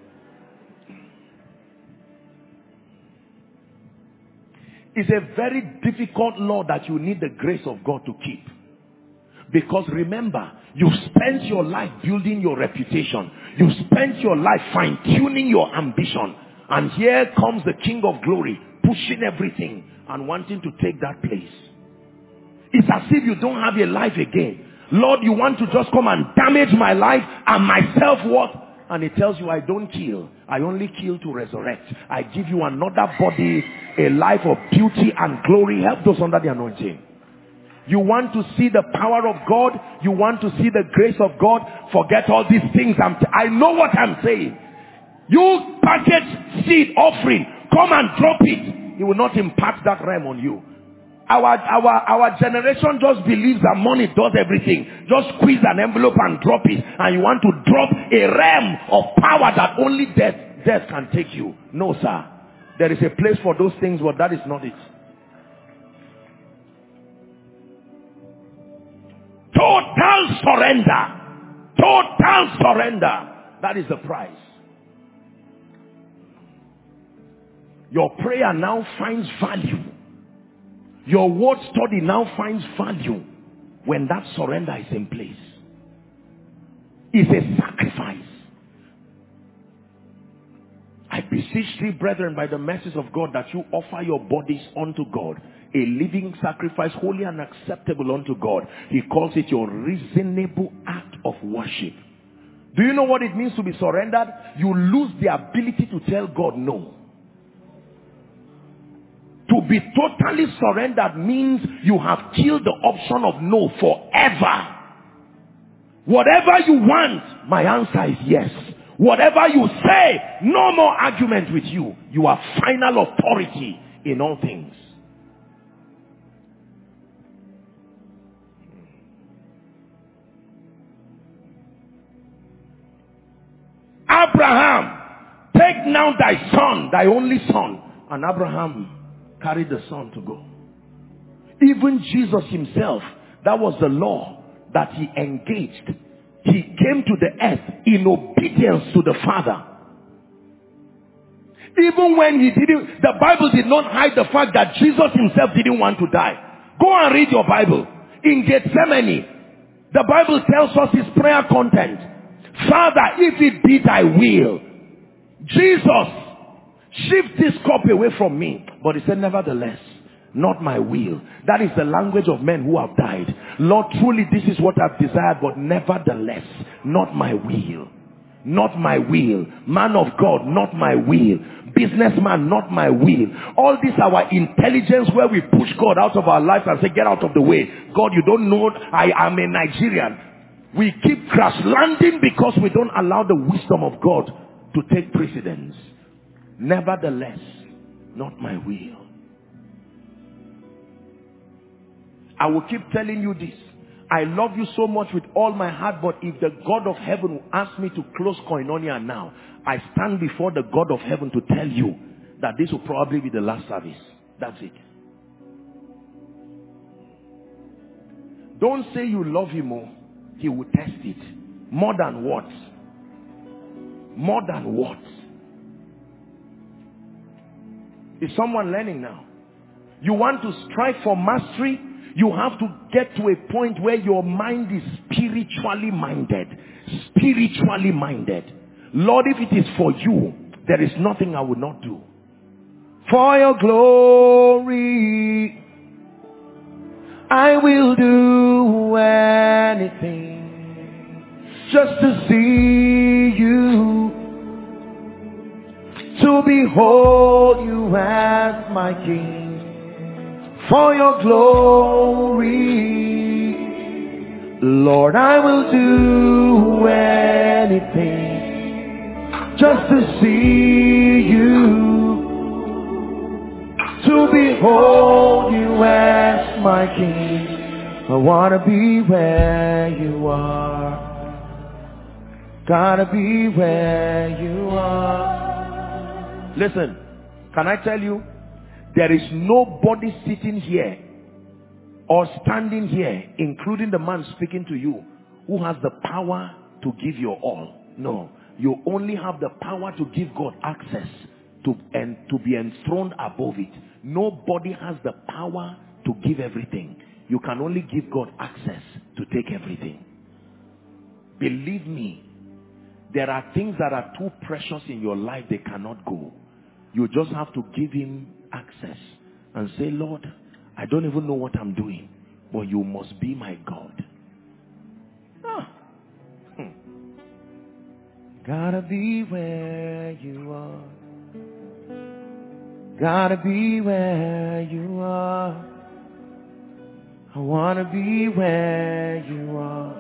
It's a very difficult law that you need the grace of God to keep. Because remember, you've spent your life building your reputation. You've spent your life fine-tuning your ambition. And here comes the King of Glory, pushing everything and wanting to take that place. It's as if you don't have a life again. Lord, you want to just come and damage my life and my self-worth? And it tells you, I don't kill. I only kill to resurrect. I give you another body, a life of beauty and glory. Help those under the anointing. You want to see the power of God? You want to see the grace of God? Forget all these things. I'm t I know what I'm saying. You package seed offering, come and drop it. He will not impact that realm on you. Our, our, our generation just believes that money does everything. Just squeeze an envelope and drop it. And you want to drop a realm of power that only death, death can take you. No, sir. There is a place for those things, but that is not it. Total surrender. Total surrender. That is the price. Your prayer now finds value. Your word study now finds value when that surrender is in place. It's a sacrifice. I beseech thee, brethren, by the mercies of God, that you offer your bodies unto God, a living sacrifice, holy and acceptable unto God. He calls it your reasonable act of worship. Do you know what it means to be surrendered? You lose the ability to tell God no. To be totally surrendered means you have killed the option of no forever. Whatever you want, my answer is yes. Whatever you say, no more argument with you. You are final authority in all things. Abraham, take now thy son, thy only son. And Abraham carried the son to go. Even Jesus himself, that was the law that he engaged. He came to the earth in obedience to the Father. Even when he didn't, the Bible did not hide the fact that Jesus himself didn't want to die. Go and read your Bible. In Gethsemane, the Bible tells us his prayer content. Father, if it be thy will, Jesus, shift this cup away from me. But he said, nevertheless, not my will. That is the language of men who have died. Lord, truly this is what I've desired, but nevertheless, not my will. Not my will. Man of God, not my will. Businessman, not my will. All this our intelligence where we push God out of our life and say, get out of the way. God, you don't know I am a Nigerian. We keep crash landing because we don't allow the wisdom of God to take precedence. Nevertheless, not my will. I will keep telling you this. I love you so much with all my heart, but if the God of heaven will ask me to close Koinonia now, I stand before the God of heaven to tell you that this will probably be the last service. That's it. Don't say you love him more. He will test it. More than what? More than what? Is someone learning now? You want to strive for mastery? You have to get to a point where your mind is spiritually minded. Spiritually minded. Lord, if it is for you, there is nothing I will not do. For your glory, I will do anything just to see you, to behold you as my King. For your glory, Lord, I will do anything just to see you, to behold you as my King. I want to be where you are. Gotta be where you are. Listen, can I tell you? There is nobody sitting here or standing here, including the man speaking to you, who has the power to give your all. No. You only have the power to give God access to, and to be enthroned above it. Nobody has the power to give everything. You can only give God access to take everything. Believe me, there are things that are too precious in your life, they cannot go. You just have to give him access and say, Lord, I don't even know what I'm doing, but you must be my God. Ah. Hmm. Gotta be where you are. Gotta be where you are. I wanna be where you are.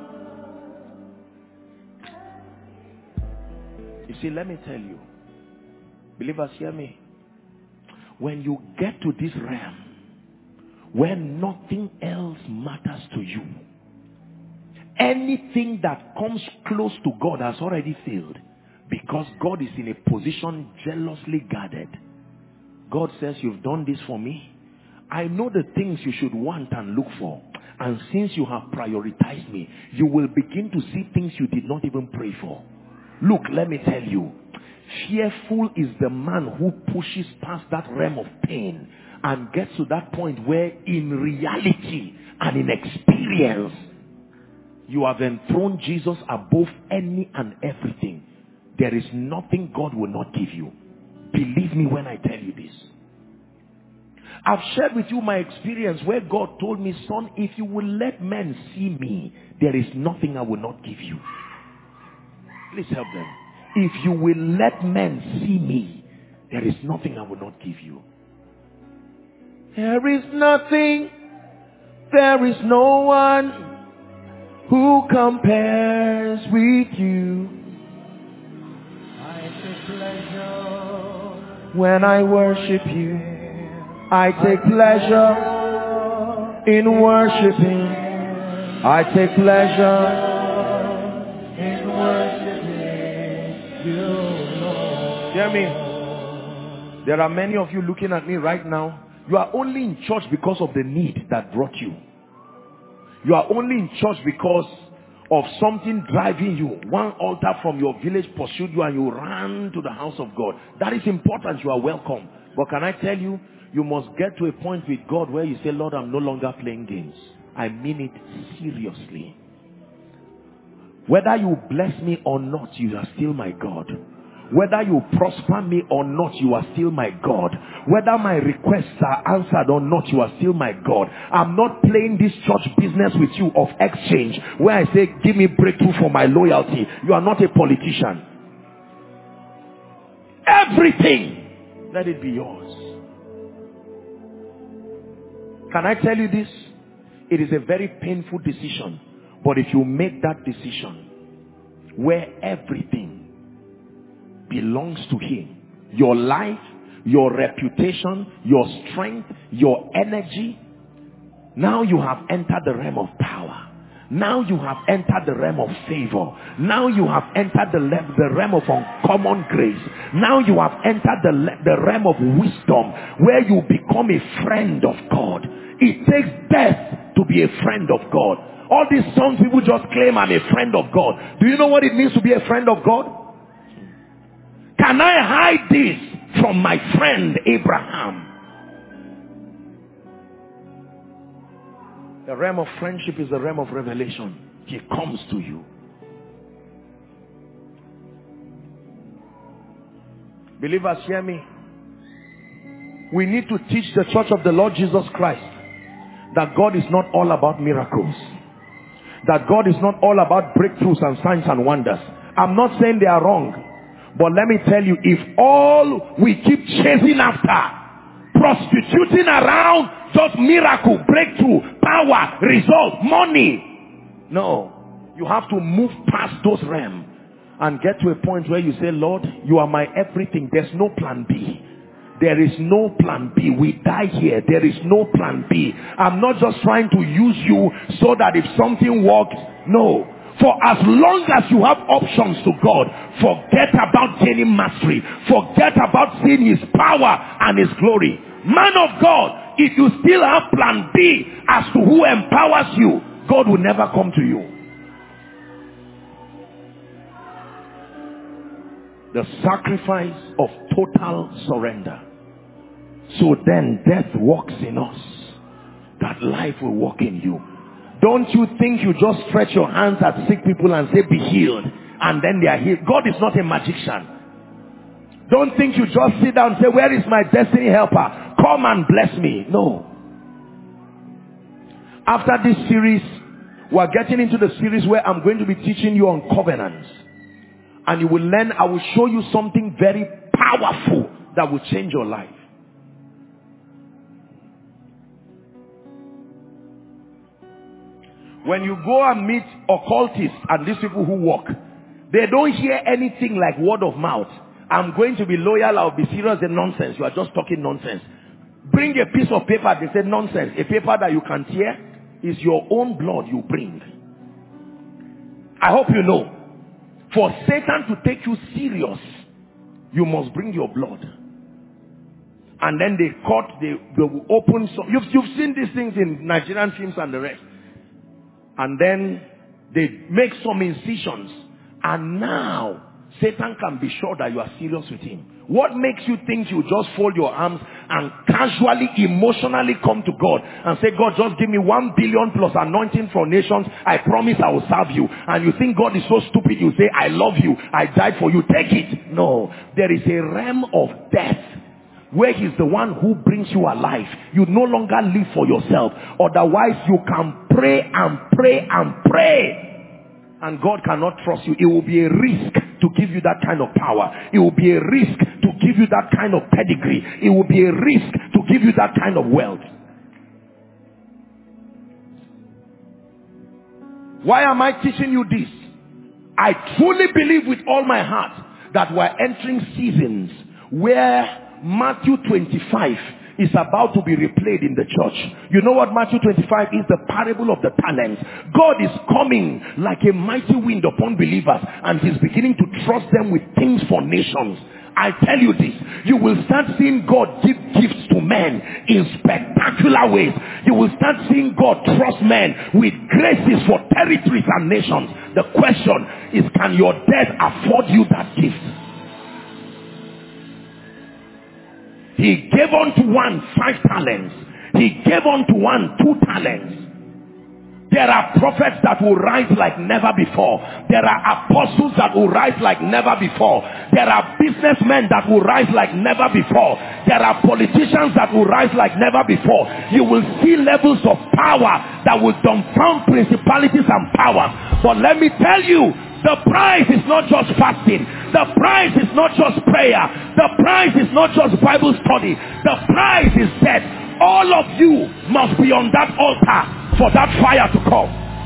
You see, let me tell you, believers, hear me. When you get to this realm where nothing else matters to you, anything that comes close to God has already failed, because God is in a position jealously guarded. God says, you've done this for me. I know the things you should want and look for. And since you have prioritized me, you will begin to see things you did not even pray for. Look, let me tell you. Fearful is the man who pushes past that realm of pain and gets to that point where in reality and in experience, you have enthroned Jesus above any and everything. There is nothing God will not give you. Believe me when I tell you this. I've shared with you my experience where God told me, son, if you will let men see me, there is nothing I will not give you. Please help them. If you will let men see me, there is nothing I will not give you. There is nothing, there is no one who compares with you. I take pleasure when I worship you. I take pleasure in worshiping. I take pleasure in worshiping you, Lord. Hear me? There are many of you looking at me right now. You are only in church because of the need that brought you. You are only in church because of something driving you. One altar from your village pursued you and you ran to the house of God. That is important. You are welcome. But can I tell you, you must get to a point with God where you say, Lord, I'm no longer playing games. I mean it seriously. Whether you bless me or not, you are still my God. Whether you prosper me or not, you are still my God. Whether my requests are answered or not, you are still my God. I'm not playing this church business with you of exchange, where I say, give me breakthrough for my loyalty. You are not a politician. Everything, let it be yours. Can I tell you this? It is a very painful decision. But if you make that decision, where everything belongs to him, your life, your reputation, your strength, your energy, now you have entered the realm of power. Now you have entered the realm of favor. Now you have entered the, the realm of uncommon grace. Now you have entered the, the realm of wisdom, where you become a friend of God. It takes death to be a friend of God. All these songs people just claim, I'm a friend of God. Do you know what it means to be a friend of God? Can I hide this from my friend Abraham? The realm of friendship is the realm of revelation. He comes to you. Believers, hear me. We need to teach the church of the Lord Jesus Christ that God is not all about miracles. That God is not all about breakthroughs and signs and wonders. I'm not saying they are wrong. But let me tell you, if all we keep chasing after, prostituting around, just miracle, breakthrough, power, result, money. No. You have to move past those realms and get to a point where you say, Lord, you are my everything. There's no plan B. There is no plan B. We die here. There is no plan B. I'm not just trying to use you so that if something works, no. For as long as you have options to God, forget about gaining mastery. Forget about seeing his power and his glory. Man of God, if you still have plan B as to who empowers you, God will never come to you. The sacrifice of total surrender. So then death walks in us, that life will walk in you. Don't you think you just stretch your hands at sick people and say, be healed, and then they are healed? God is not a magician. Don't think you just sit down and say, where is my destiny helper? Come and bless me. No. After this series, we're getting into the series where I'm going to be teaching you on covenants. And you will learn, I will show you something very powerful that will change your life. When you go and meet occultists and these people who walk, they don't hear anything like word of mouth. I'm going to be loyal, I'll be serious. They're nonsense. You are just talking nonsense. Bring a piece of paper. They say nonsense. A paper that you can tear is your own blood you bring. I hope you know. For Satan to take you serious, you must bring your blood. And then they cut, they, they will open some. You've, you've seen these things in Nigerian films and the rest. And then they make some incisions. And now, Satan can be sure that you are serious with him. What makes you think you just fold your arms and casually, emotionally come to God and say, God, just give me one billion plus anointing for nations. I promise I will serve you. And you think God is so stupid, you say, I love you. I died for you. Take it. No. There is a realm of death where he's the one who brings you alive. You no longer live for yourself. Otherwise, you can pray and pray and pray. And God cannot trust you. It will be a risk to give you that kind of power. It will be a risk to give you that kind of pedigree. It will be a risk to give you that kind of wealth. Why am I teaching you this? I truly believe with all my heart that we're entering seasons where Matthew twenty-five is about to be replayed in the church. You know what Matthew twenty-five is? The parable of the talents. God is coming like a mighty wind upon believers, and he's beginning to trust them with things for nations. I tell you this, you will start seeing God give gifts to men in spectacular ways. You will start seeing God trust men with graces for territories and nations. The question is, can your death afford you that gift? He gave unto one five talents. He gave unto one two talents. There are prophets that will rise like never before. There are apostles that will rise like never before. There are businessmen that will rise like never before. There are politicians that will rise like never before. You will see levels of power that will dumbfound principalities and powers. But let me tell you, the prize is not just fasting. The prize is not just prayer. The prize is not just Bible study. The prize is death. All of you must be on that altar for that fire to come.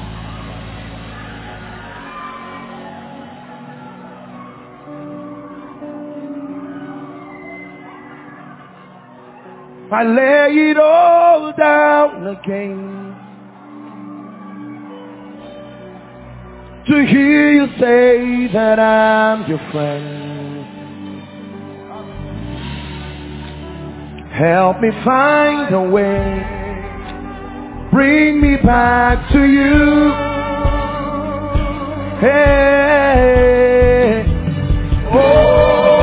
I lay it all down again to hear you say that I'm your friend. Help me find a way, bring me back to you. Hey, oh,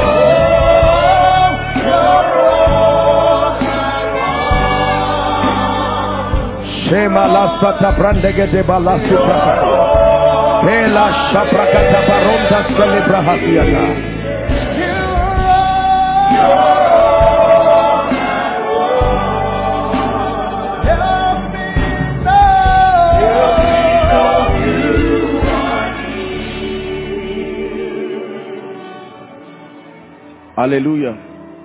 Shema la sata brandege de balasu praka. Hela shaprakata baronda celebra hasiata. Hallelujah.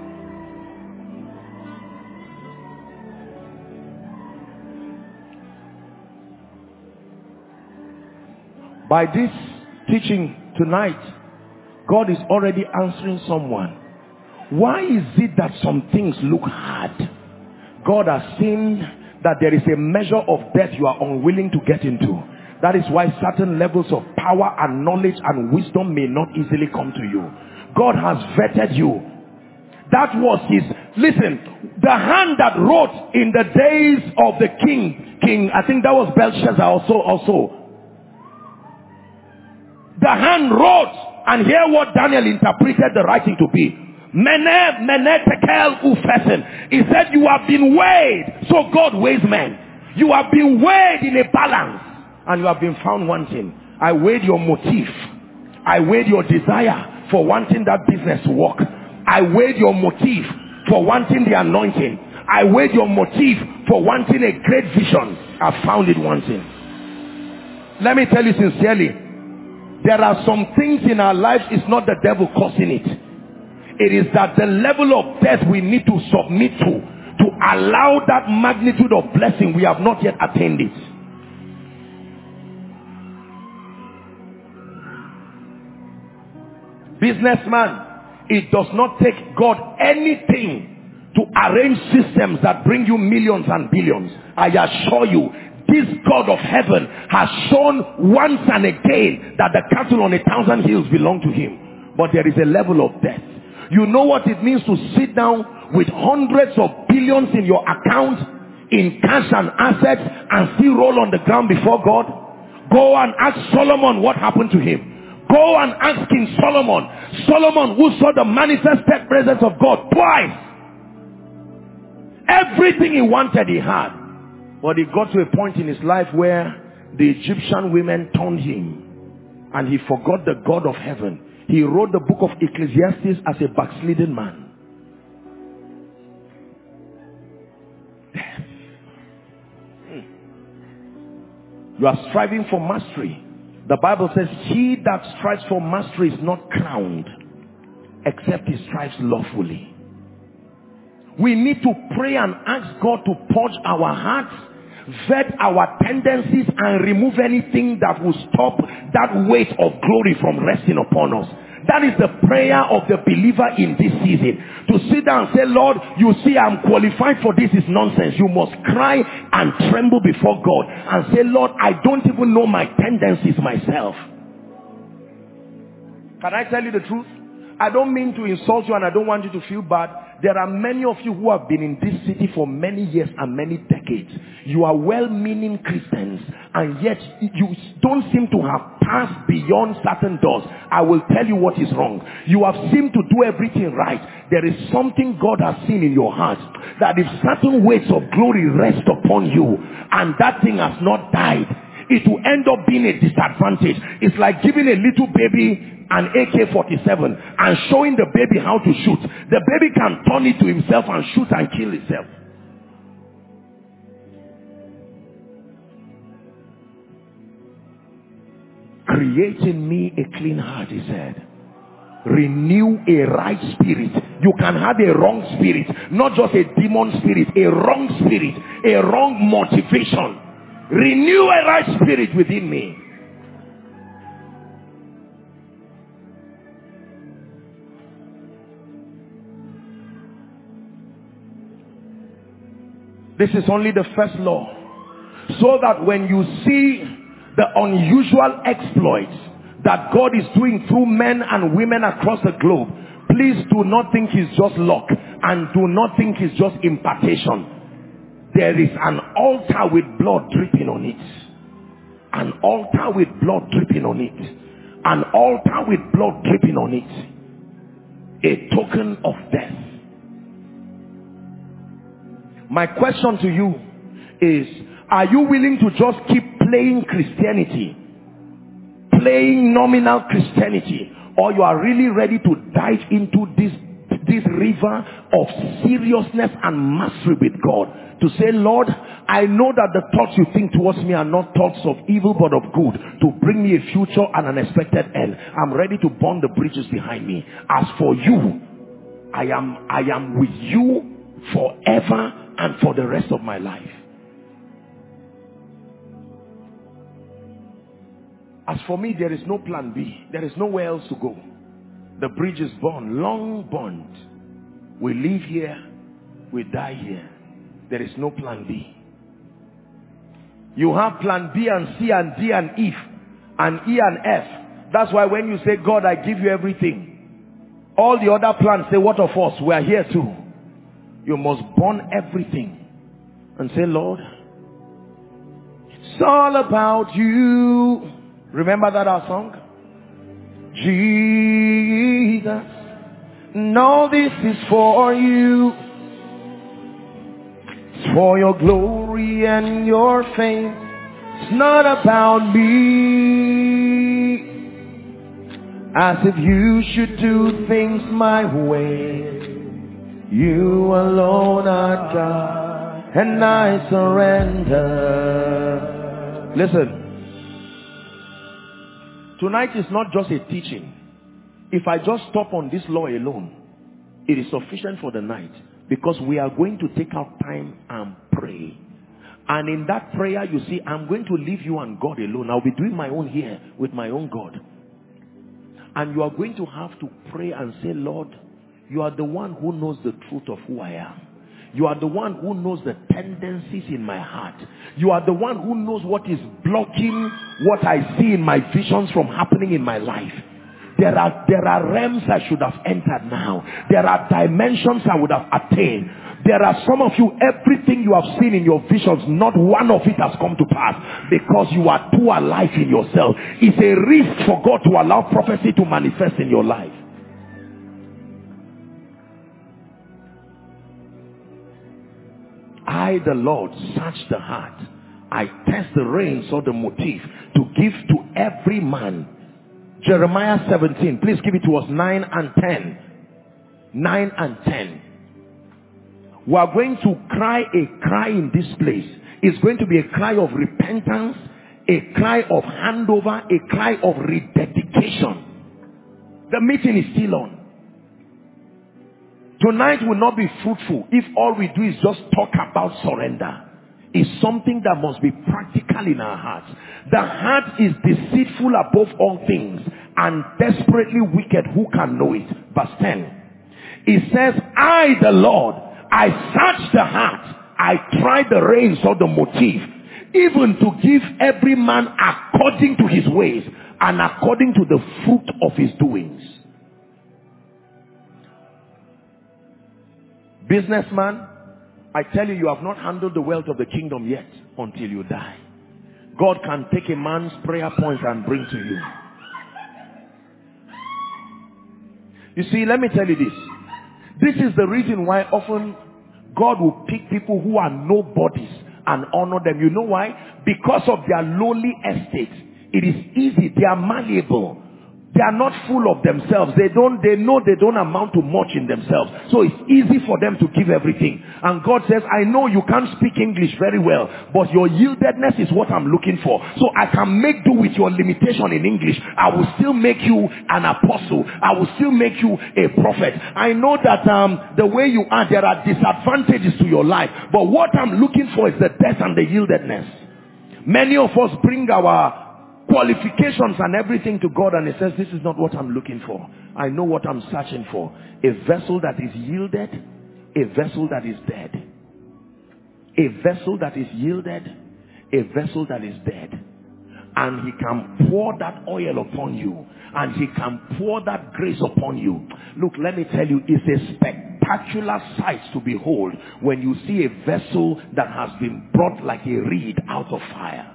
By this teaching tonight, God is already answering someone. Why is it that some things look hard? God has seen that there is a measure of death you are unwilling to get into. That is why certain levels of power and knowledge and wisdom may not easily come to you. God has vetted you. That was his, listen, the hand that wrote in the days of the king, king, I think that was Belshazzar also, also. The hand wrote, and hear what Daniel interpreted the writing to be. Mene, mene, tekel, ufesen. He said, you have been weighed. So God weighs men. You have been weighed in a balance, and you have been found wanting. I weighed your motive. I weighed your desire for wanting that business to work. I weighed your motive for wanting the anointing. I weighed your motive for wanting a great vision. I found it wanting. Let me tell you sincerely, there are some things in our lives, it's not the devil causing it. It is that the level of death we need to submit to, to allow that magnitude of blessing, we have not yet attained it. Businessman, it does not take God anything to arrange systems that bring you millions and billions. I assure you, this God of heaven has shown once and again that the cattle on a thousand hills belong to him. But there is a level of death. You know what it means to sit down with hundreds of billions in your account, in cash and assets, and still roll on the ground before God? Go and ask Solomon what happened to him. Go and ask King Solomon. Solomon, who saw the manifested presence of God twice. Everything he wanted, he had. But he got to a point in his life where the Egyptian women turned him, and he forgot the God of heaven. He wrote the book of Ecclesiastes as a backslidden man. You are striving for mastery. The Bible says, he that strives for mastery is not crowned, except he strives lawfully. We need to pray and ask God to purge our hearts, vet our tendencies, and remove anything that will stop that weight of glory from resting upon us. That is the prayer of the believer in this season. To sit down and say, Lord, you see I'm qualified for this is nonsense. You must cry and tremble before God and say, Lord, I don't even know my tendencies myself. Can I tell you the truth? I don't mean to insult you, and I don't want you to feel bad. There are many of you who have been in this city for many years and many decades. You are well-meaning Christians, and yet you don't seem to have passed beyond certain doors. I will tell you what is wrong. You have seemed to do everything right. There is something God has seen in your heart, that if certain weights of glory rest upon you, and that thing has not died, it will end up being a disadvantage. It's like giving a little baby an A K forty-seven and showing the baby how to shoot. The baby can turn it to himself and shoot and kill itself. Create in me a clean heart, he said. Renew a right spirit. You can have a wrong spirit, not just a demon spirit, a wrong spirit, a wrong motivation. Renew a right spirit within me. This is only the first law. So that when you see the unusual exploits that God is doing through men and women across the globe, please do not think it's just luck, and do not think it's just impartation. There is an altar with blood dripping on it. An altar with blood dripping on it. An altar with blood dripping on it. A token of death. My question to you is, are you willing to just keep playing Christianity? Playing nominal Christianity? Or you are really ready to dive into this, this river of seriousness and mastery with God? To say, Lord, I know that the thoughts you think towards me are not thoughts of evil but of good, to bring me a future and an expected end. I'm ready to burn the bridges behind me. As for you, I am, I am with you forever and for the rest of my life. As for me, there is no plan B. There is nowhere else to go. The bridge is burned, long burned. We live here, we die here. There is no plan B. You have plan B and C and D and E and E and F. That's why when you say, God, I give you everything, all the other plans say, what of us? We are here too. You must burn everything and say, Lord, it's all about you. Remember that our song? Jesus, no, this is for you. It's for your glory and your fame. It's not about me. As if you should do things my way. You alone are God, and I surrender. Listen. Tonight is not just a teaching. If I just stop on this law alone, it is sufficient for the night, because we are going to take out time and pray. And in that prayer, you see, I'm going to leave you and God alone. I'll be doing my own here with my own God. And you are going to have to pray and say, Lord, you are the one who knows the truth of who I am. You are the one who knows the tendencies in my heart. You are the one who knows what is blocking what I see in my visions from happening in my life. There are, there are realms I should have entered now. There are dimensions I would have attained. There are some of you, everything you have seen in your visions, not one of it has come to pass, because you are too alive in yourself. It's a risk for God to allow prophecy to manifest in your life. I, the Lord, search the heart. I test the reins or the motive to give to every man. Jeremiah seventeen. Please give it to us. nine and ten. nine and ten. We are going to cry a cry in this place. It's going to be a cry of repentance, a cry of handover, a cry of rededication. The meeting is still on. Tonight will not be fruitful if all we do is just talk about surrender. It's something that must be practical in our hearts. The heart is deceitful above all things and desperately wicked. Who can know it? Verse ten. It says, I, the Lord, I search the heart. I try the reins or the motive, even to give every man according to his ways and according to the fruit of his doings. Businessman, I tell you, you have not handled the wealth of the kingdom yet until you die. God can take a man's prayer points and bring to you. You see, let me tell you this. This is the reason why often God will pick people who are nobodies and honor them. You know why? because of their lowly estate, it is easy. They are malleable. They are not full of themselves. They don't, they know they don't amount to much in themselves. So it's easy for them to give everything. And God says, I know you can't speak English very well, but your yieldedness is what I'm looking for. So I can make do with your limitation in English. I will still make you an apostle. I will still make you a prophet. I know that um, the way you are, there are disadvantages to your life. But what I'm looking for is the depth and the yieldedness. Many of us bring our qualifications and everything to God, and he says, this is not what I'm looking for. I know what I'm searching for. A vessel that is yielded, a vessel that is dead. A vessel that is yielded, a vessel that is dead. And he can pour that oil upon you, and he can pour that grace upon you. Look, let me tell you, it's a spectacular sight to behold when you see a vessel that has been brought like a reed out of fire.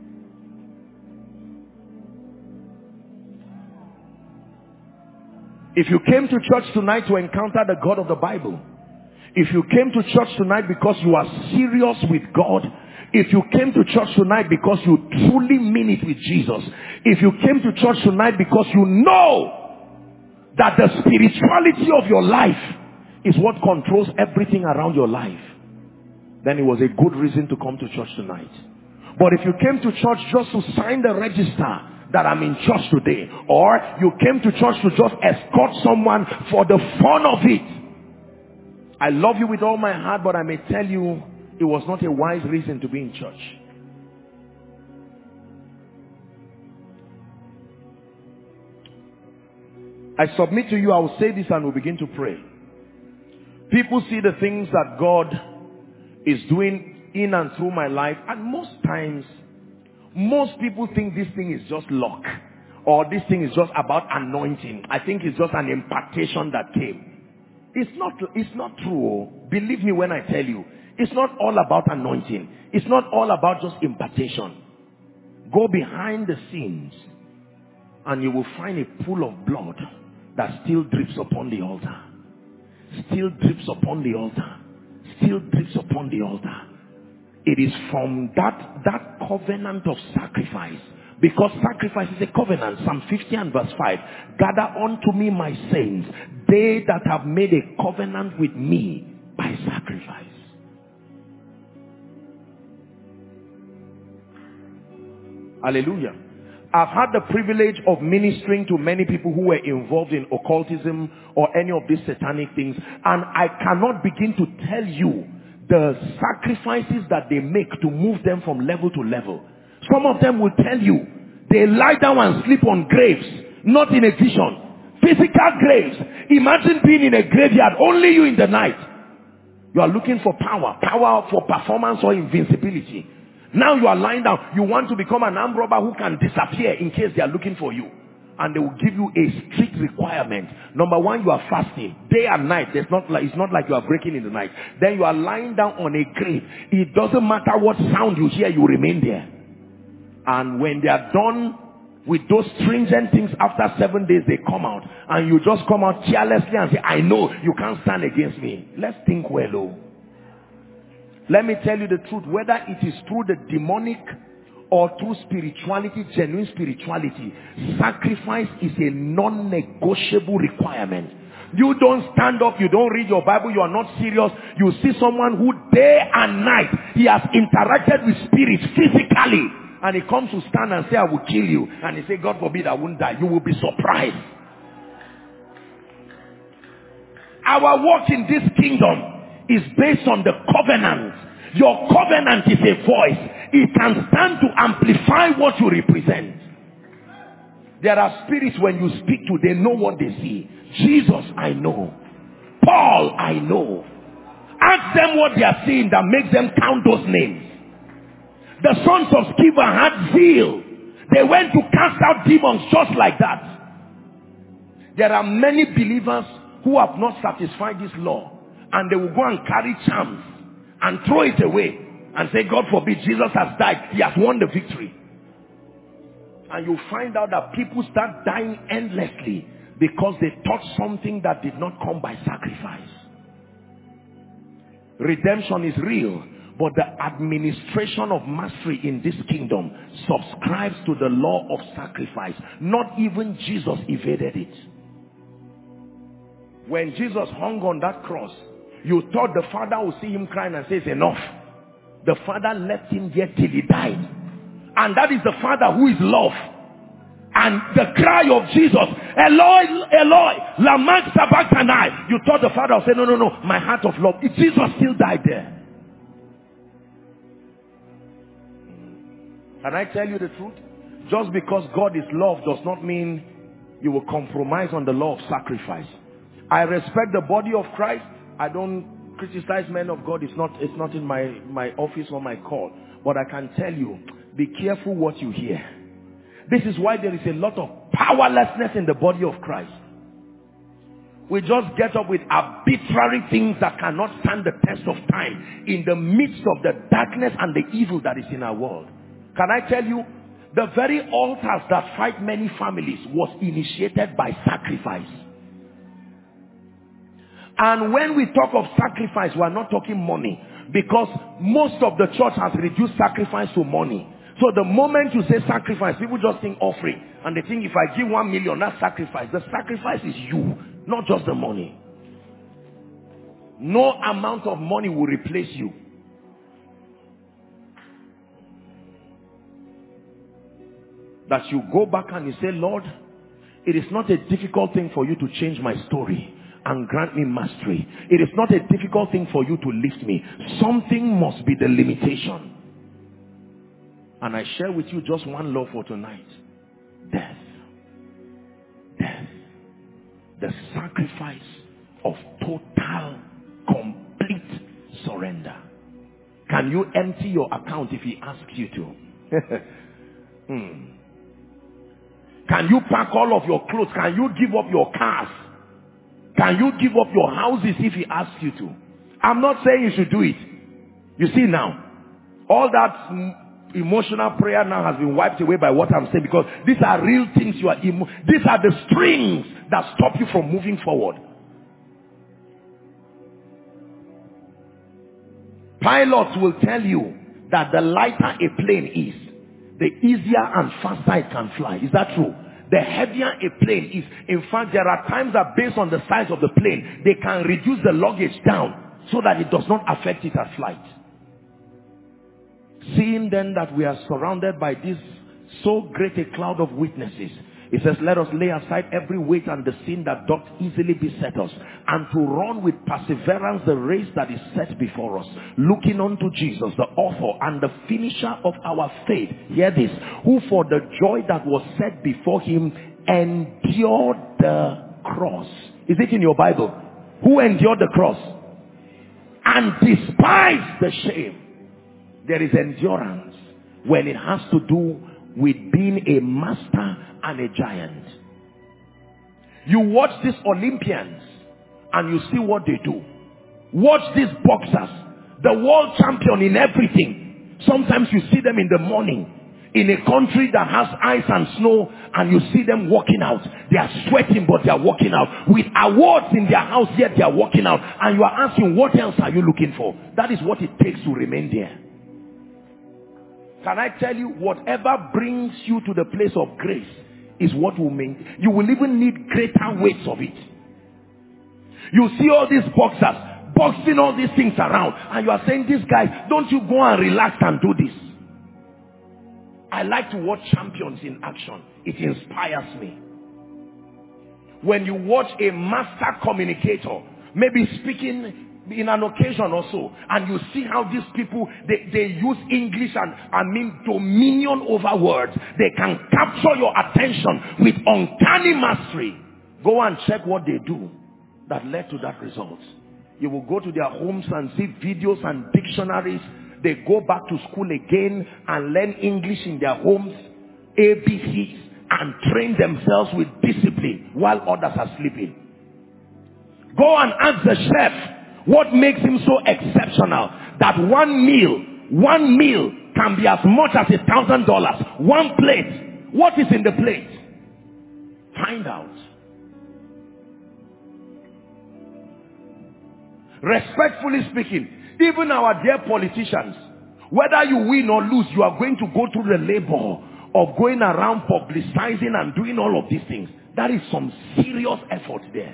If you came to church tonight to encounter the God of the Bible, if you came to church tonight because you are serious with God, if you came to church tonight because you truly mean it with Jesus, if you came to church tonight because you know that the spirituality of your life is what controls everything around your life, then it was a good reason to come to church tonight. But if you came to church just to sign the register that I'm in church today, or you came to church to just escort someone for the fun of it, I love you with all my heart, but I may tell you it was not a wise reason to be in church. I submit to you, I will say this and we'll begin to pray. People see the things that God is doing in and through my life, and most times most people think this thing is just luck, or this thing is just about anointing. I think it's just an impartation that came. It's not, it's not true. Believe me when I tell you, it's not all about anointing. It's not all about just impartation. Go behind the scenes and you will find a pool of blood that still drips upon the altar. Still drips upon the altar. Still drips upon the altar. It is from that, that covenant of sacrifice. Because sacrifice is a covenant. Psalm fifty and verse five. Gather unto me my saints, they that have made a covenant with me by sacrifice. Hallelujah. I've had the privilege of ministering to many people who were involved in occultism or any of these satanic things, and I cannot begin to tell you the sacrifices that they make to move them from level to level. Some of them will tell you they lie down and sleep on graves, not in a vision. Physical graves. Imagine being in a graveyard, only you in the night. You are looking for power, power for performance or invincibility. Now you are lying down. You want to become an armed robber who can disappear in case they are looking for you. And they will give you a strict requirement. Number one, you are fasting day and night. It's not like, it's not like you are breaking in the night. Then you are lying down on a grave. It doesn't matter what sound you hear, you remain there. And when they are done with those stringent things, after seven days they come out. And you just come out carelessly and say, I know you can't stand against me. Let's think well, oh. Let me tell you the truth. Whether it is through the demonic or through spirituality, genuine spirituality, sacrifice is a non-negotiable requirement. You don't stand up, you don't read your Bible, you are not serious. You see someone who day and night, he has interacted with spirits physically, and he comes to stand and say, I will kill you. And he say, God forbid I won't die. You will be surprised. Our work in this kingdom is based on the covenant. Your covenant is a voice. It can stand to amplify what you represent. There are spirits when you speak to, they know what they see. Jesus, I know. Paul, I know. Ask them what they are seeing that makes them count those names. The sons of Sceva had zeal. They went to cast out demons just like that. There are many believers who have not satisfied this law, and they will go and carry charms and throw it away and say, God forbid, Jesus has died. He has won the victory. And you find out that people start dying endlessly because they touched something that did not come by sacrifice. Redemption is real, But the administration of mastery in this kingdom subscribes to the law of sacrifice. Not even Jesus evaded it. When Jesus hung on that cross, you thought the Father would see him crying and says, enough. The Father left him there till he died. And that is the Father who is love. And the cry of Jesus, Eloi, Eloi, lama sabachthani. You thought the Father would say, no, no, no, my heart of love. Jesus still died there. Can I tell you the truth? Just because God is love does not mean you will compromise on the law of sacrifice. I respect the body of Christ. I don't criticize men of God. It's not, it's not in my, my office or my call. But I can tell you, be careful what you hear. This is why there is a lot of powerlessness in the body of Christ. We just get up with arbitrary things that cannot stand the test of time in the midst of the darkness and the evil that is in our world. Can I tell you, the very altars that fight many families was initiated by sacrifice. And when we talk of sacrifice, we are not talking money, because most of the church has reduced sacrifice to money. So the moment you say sacrifice, people just think offering, and they think if I give one million, that's sacrifice. The sacrifice is you, not just the money. No amount of money will replace you. That you go back and you say, Lord, it is not a difficult thing for you to change my story and grant me mastery. It is not a difficult thing for you to lift me. Something must be the limitation. And I share with you just one law for tonight. Death. Death. The sacrifice of total, complete surrender. Can you empty your account if he asks you to? hmm. Can you pack all of your clothes? Can you give up your cars? Can you give up your houses if he asks you to? I'm not saying you should do it. You see now, all that emotional prayer now has been wiped away by what I'm saying, because these are real things you are emo- these are the strings that stop you from moving forward. Pilots will tell you that the lighter a plane is, the easier and faster it can fly. Is that true? The heavier a plane is. In fact, there are times that based on the size of the plane, they can reduce the luggage down so that it does not affect it at flight. Seeing then that we are surrounded by this so great a cloud of witnesses, it says, let us lay aside every weight and the sin that doth easily beset us, and to run with perseverance the race that is set before us, looking unto Jesus, the author and the finisher of our faith. Hear this, who for the joy that was set before him endured the cross. Is it in your Bible? Who endured the cross? And despised the shame. There is endurance when it has to do with being a master and a giant. You watch these Olympians and you see what they do. Watch these boxers, the world champion in everything. Sometimes you see them in the morning in a country that has ice and snow, and you see them walking out. They are sweating, but they are walking out with awards in their house, yet they are walking out. And you are asking, what else are you looking for? That is what it takes to remain there. Can I tell you, whatever brings you to the place of grace is what will make you will even need greater weights of it. You see all these boxers boxing all these things around, and you are saying, this guy, don't you go and relax and do this. I like to watch champions in action. It inspires me. When you watch a master communicator, maybe speaking in an occasion or so, and you see how these people, they, they use English and I mean dominion over words. They can capture your attention with uncanny mastery. Go and check what they do that led to that result. You will go to their homes and see videos and dictionaries. They go back to school again and learn English in their homes, A B Cs, and train themselves with discipline while others are sleeping. Go and ask the chef what makes him so exceptional that one meal, one meal can be as much as a thousand dollars. One plate. What is in the plate? Find out. Respectfully speaking, Even our dear politicians, whether you win or lose, you are going to go through the labor of going around publicizing and doing all of these things. That is some serious effort there.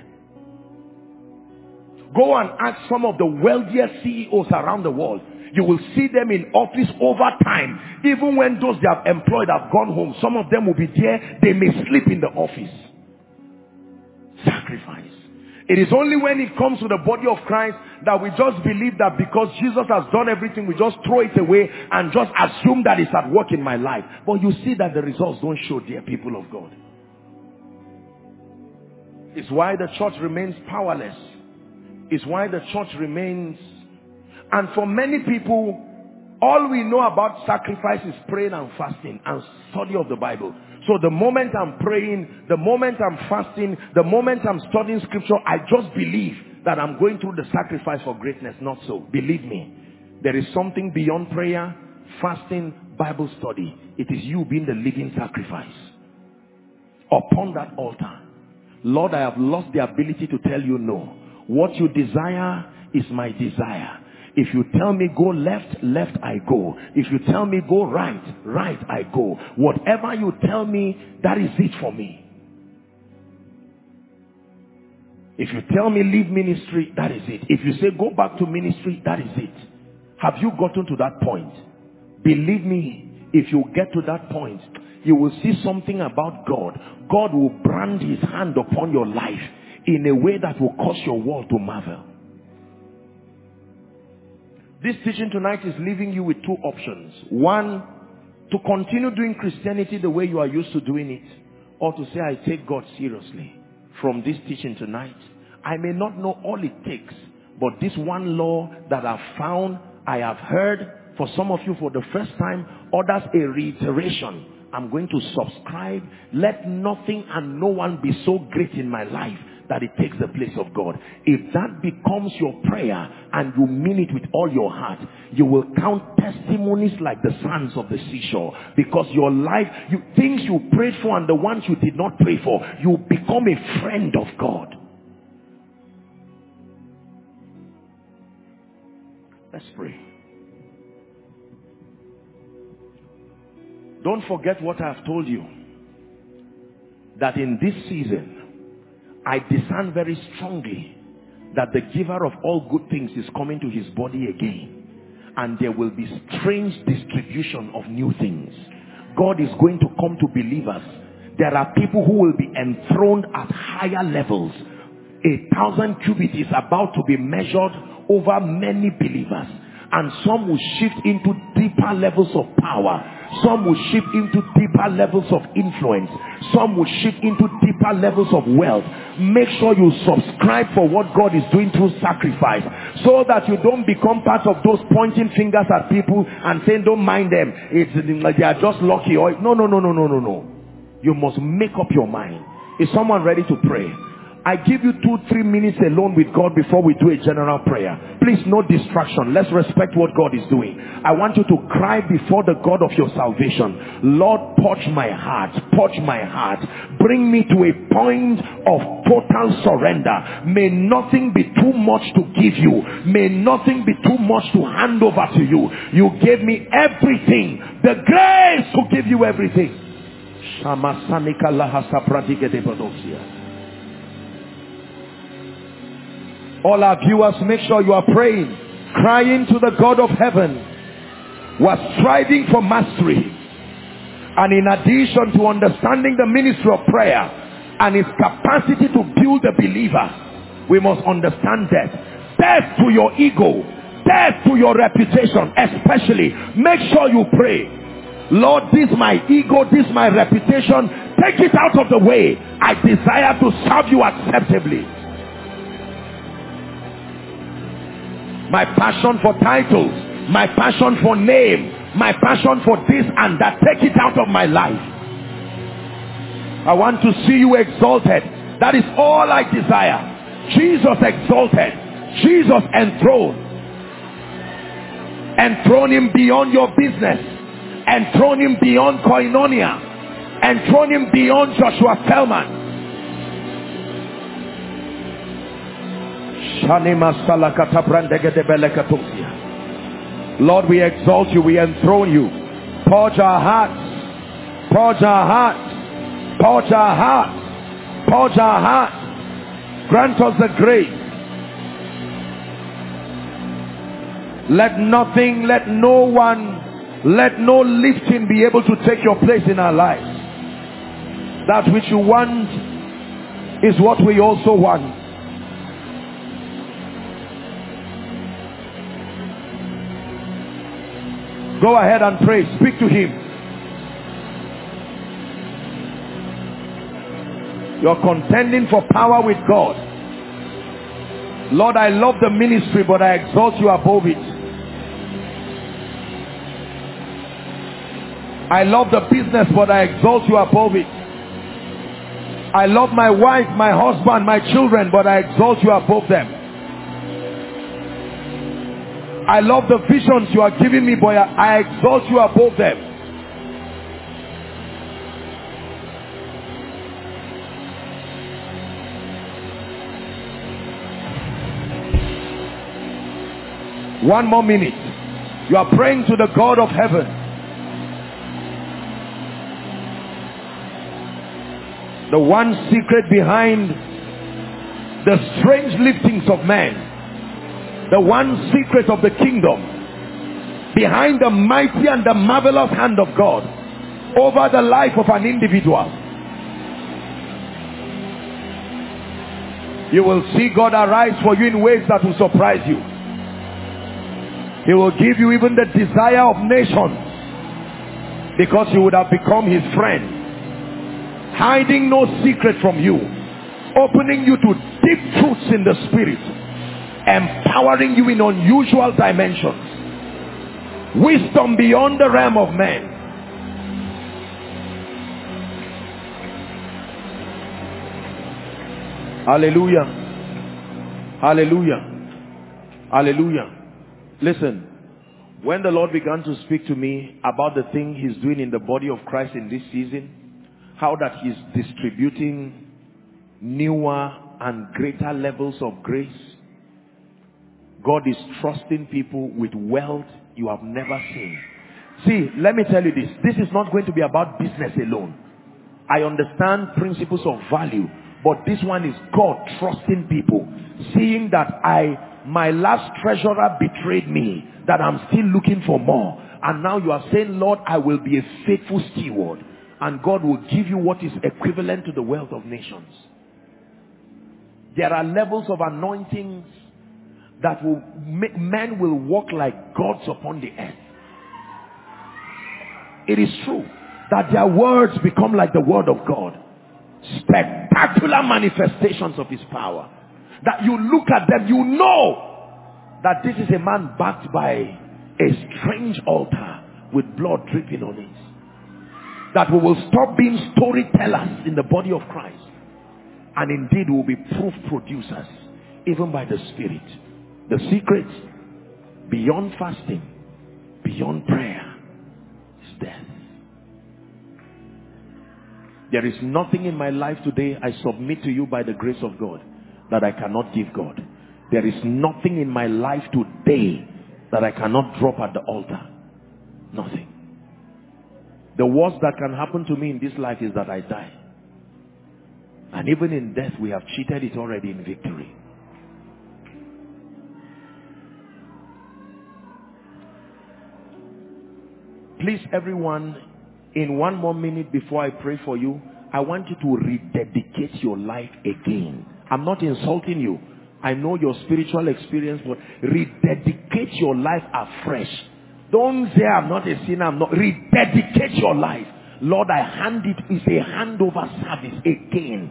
Go and ask some of the wealthiest C E Os around the world. You will see them in office over time. Even when those they have employed have gone home, some of them will be there. They may sleep in the office. Sacrifice. It is only when it comes to the body of Christ that we just believe that because Jesus has done everything, we just throw it away and just assume that it's at work in my life. But you see that the results don't show, dear people of God. It's why the church remains powerless. It's why the church remains. And for many people, all we know about sacrifice is praying and fasting and study of the Bible. So the moment I'm praying, the moment I'm fasting, the moment I'm studying scripture, I just believe that I'm going through the sacrifice for greatness. Not so. Believe me, there is something beyond prayer, fasting, Bible study. It is you being the living sacrifice. Upon that altar, Lord, I have lost the ability to tell you no. What you desire is my desire. If you tell me go left, left I go. If you tell me go right, right I go. Whatever you tell me, that is it for me. If you tell me leave ministry, that is it. If you say go back to ministry, that is it. Have you gotten to that point? Believe me, if you get to that point, you will see something about God. God will brand his hand upon your life in a way that will cause your world to marvel. This teaching tonight is leaving you with two options. One, to continue doing Christianity the way you are used to doing it, or to say, I take God seriously. From this teaching tonight, I may not know all it takes, but this one law that I've found, I have heard, for some of you for the first time, others a reiteration. I'm going to subscribe. Let nothing and no one be so great in my life that it takes the place of God. If that becomes your prayer and you mean it with all your heart, you will count testimonies like the sands of the seashore. Because your life, you, things you prayed for and the ones you did not pray for, you become a friend of God. Let's pray. Don't forget what I have told you. That in this season, I discern very strongly that the giver of all good things is coming to his body again. And there will be strange distribution of new things. God is going to come to believers. There are people who will be enthroned at higher levels. A thousand cubits is about to be measured over many believers. And some will shift into deeper levels of power. Some will shift into deeper levels of influence. Some will shift into deeper levels of wealth. Make sure you subscribe for what God is doing through sacrifice, so that you don't become part of those pointing fingers at people and saying, don't mind them. It's, they are just lucky. Or no, no, no, no, no, no, no. You must make up your mind. Is someone ready to pray? I give you two, three minutes alone with God before we do a general prayer. Please, no distraction. Let's respect what God is doing. I want you to cry before the God of your salvation. Lord, purge my heart. Purge my heart. Bring me to a point of total surrender. May nothing be too much to give you. May nothing be too much to hand over to you. You gave me everything. The grace to give you everything. All our viewers, make sure you are praying, crying to the God of heaven. We're striving for mastery. And in addition to understanding the ministry of prayer and its capacity to build a believer, we must understand death. Death to your ego. Death to your reputation. Especially, make sure you pray. Lord, this my ego, this my reputation. Take it out of the way. I desire to serve you acceptably. My passion for titles, my passion for name, my passion for this and that, take it out of my life. I want to see you exalted. That is all I desire. Jesus exalted. Jesus enthroned. Enthrone him beyond your business. Enthrone him beyond Koinonia. Enthrone him beyond Joshua Selman. Shanima salakata brandege de belekatosia. Lord, we exalt you, we enthrone you. Purge our hearts, purge our hearts, purge our hearts, purge our hearts. Grant us the grace. Let nothing, let no one, let no lifting be able to take your place in our lives. That which you want is what we also want. Go ahead and pray. Speak to him. You're contending for power with God. Lord, I love the ministry, but I exalt you above it. I love the business, but I exalt you above it. I love my wife, my husband, my children, but I exalt you above them. I love the visions you are giving me, but I exalt you above them. One more minute. You are praying to the God of heaven. The one secret behind the strange liftings of man. The one secret of the kingdom. Behind the mighty and the marvelous hand of God over the life of an individual. You will see God arise for you in ways that will surprise you. He will give you even the desire of nations, because you would have become his friend. Hiding no secret from you, opening you to deep truths in the spirit, empowering you in unusual dimensions, wisdom beyond the realm of man. Hallelujah. Hallelujah. Hallelujah. Listen, when the Lord began to speak to me about the thing he's doing in the body of Christ in this season, how that he's distributing newer and greater levels of grace. God is trusting people with wealth you have never seen. See, let me tell you this. This is not going to be about business alone. I understand principles of value, but this one is God trusting people, seeing that I my last treasurer betrayed me, that I'm still looking for more, and now you are saying, Lord, I will be a faithful steward, and God will give you what is equivalent to the wealth of nations. There are levels of anointings that will make men will walk like gods upon the earth. It is true that their words become like the word of God. Spectacular manifestations of his power. That you look at them, you know that this is a man backed by a strange altar with blood dripping on it. That we will stop being storytellers in the body of Christ, and indeed will be proof producers, even by the Spirit. The secret beyond fasting, beyond prayer, is death. There is nothing in my life today I submit to you by the grace of God that I cannot give God. There is nothing in my life today that I cannot drop at the altar. Nothing. The worst that can happen to me in this life is that I die. And even in death, we have cheated it already in victory. Please, everyone, in one more minute before I pray for you, I want you to rededicate your life again. I'm not insulting you. I know your spiritual experience, but rededicate your life afresh. Don't say, I'm not a sinner. I'm not. Rededicate your life. Lord, I hand it. It's a handover service again.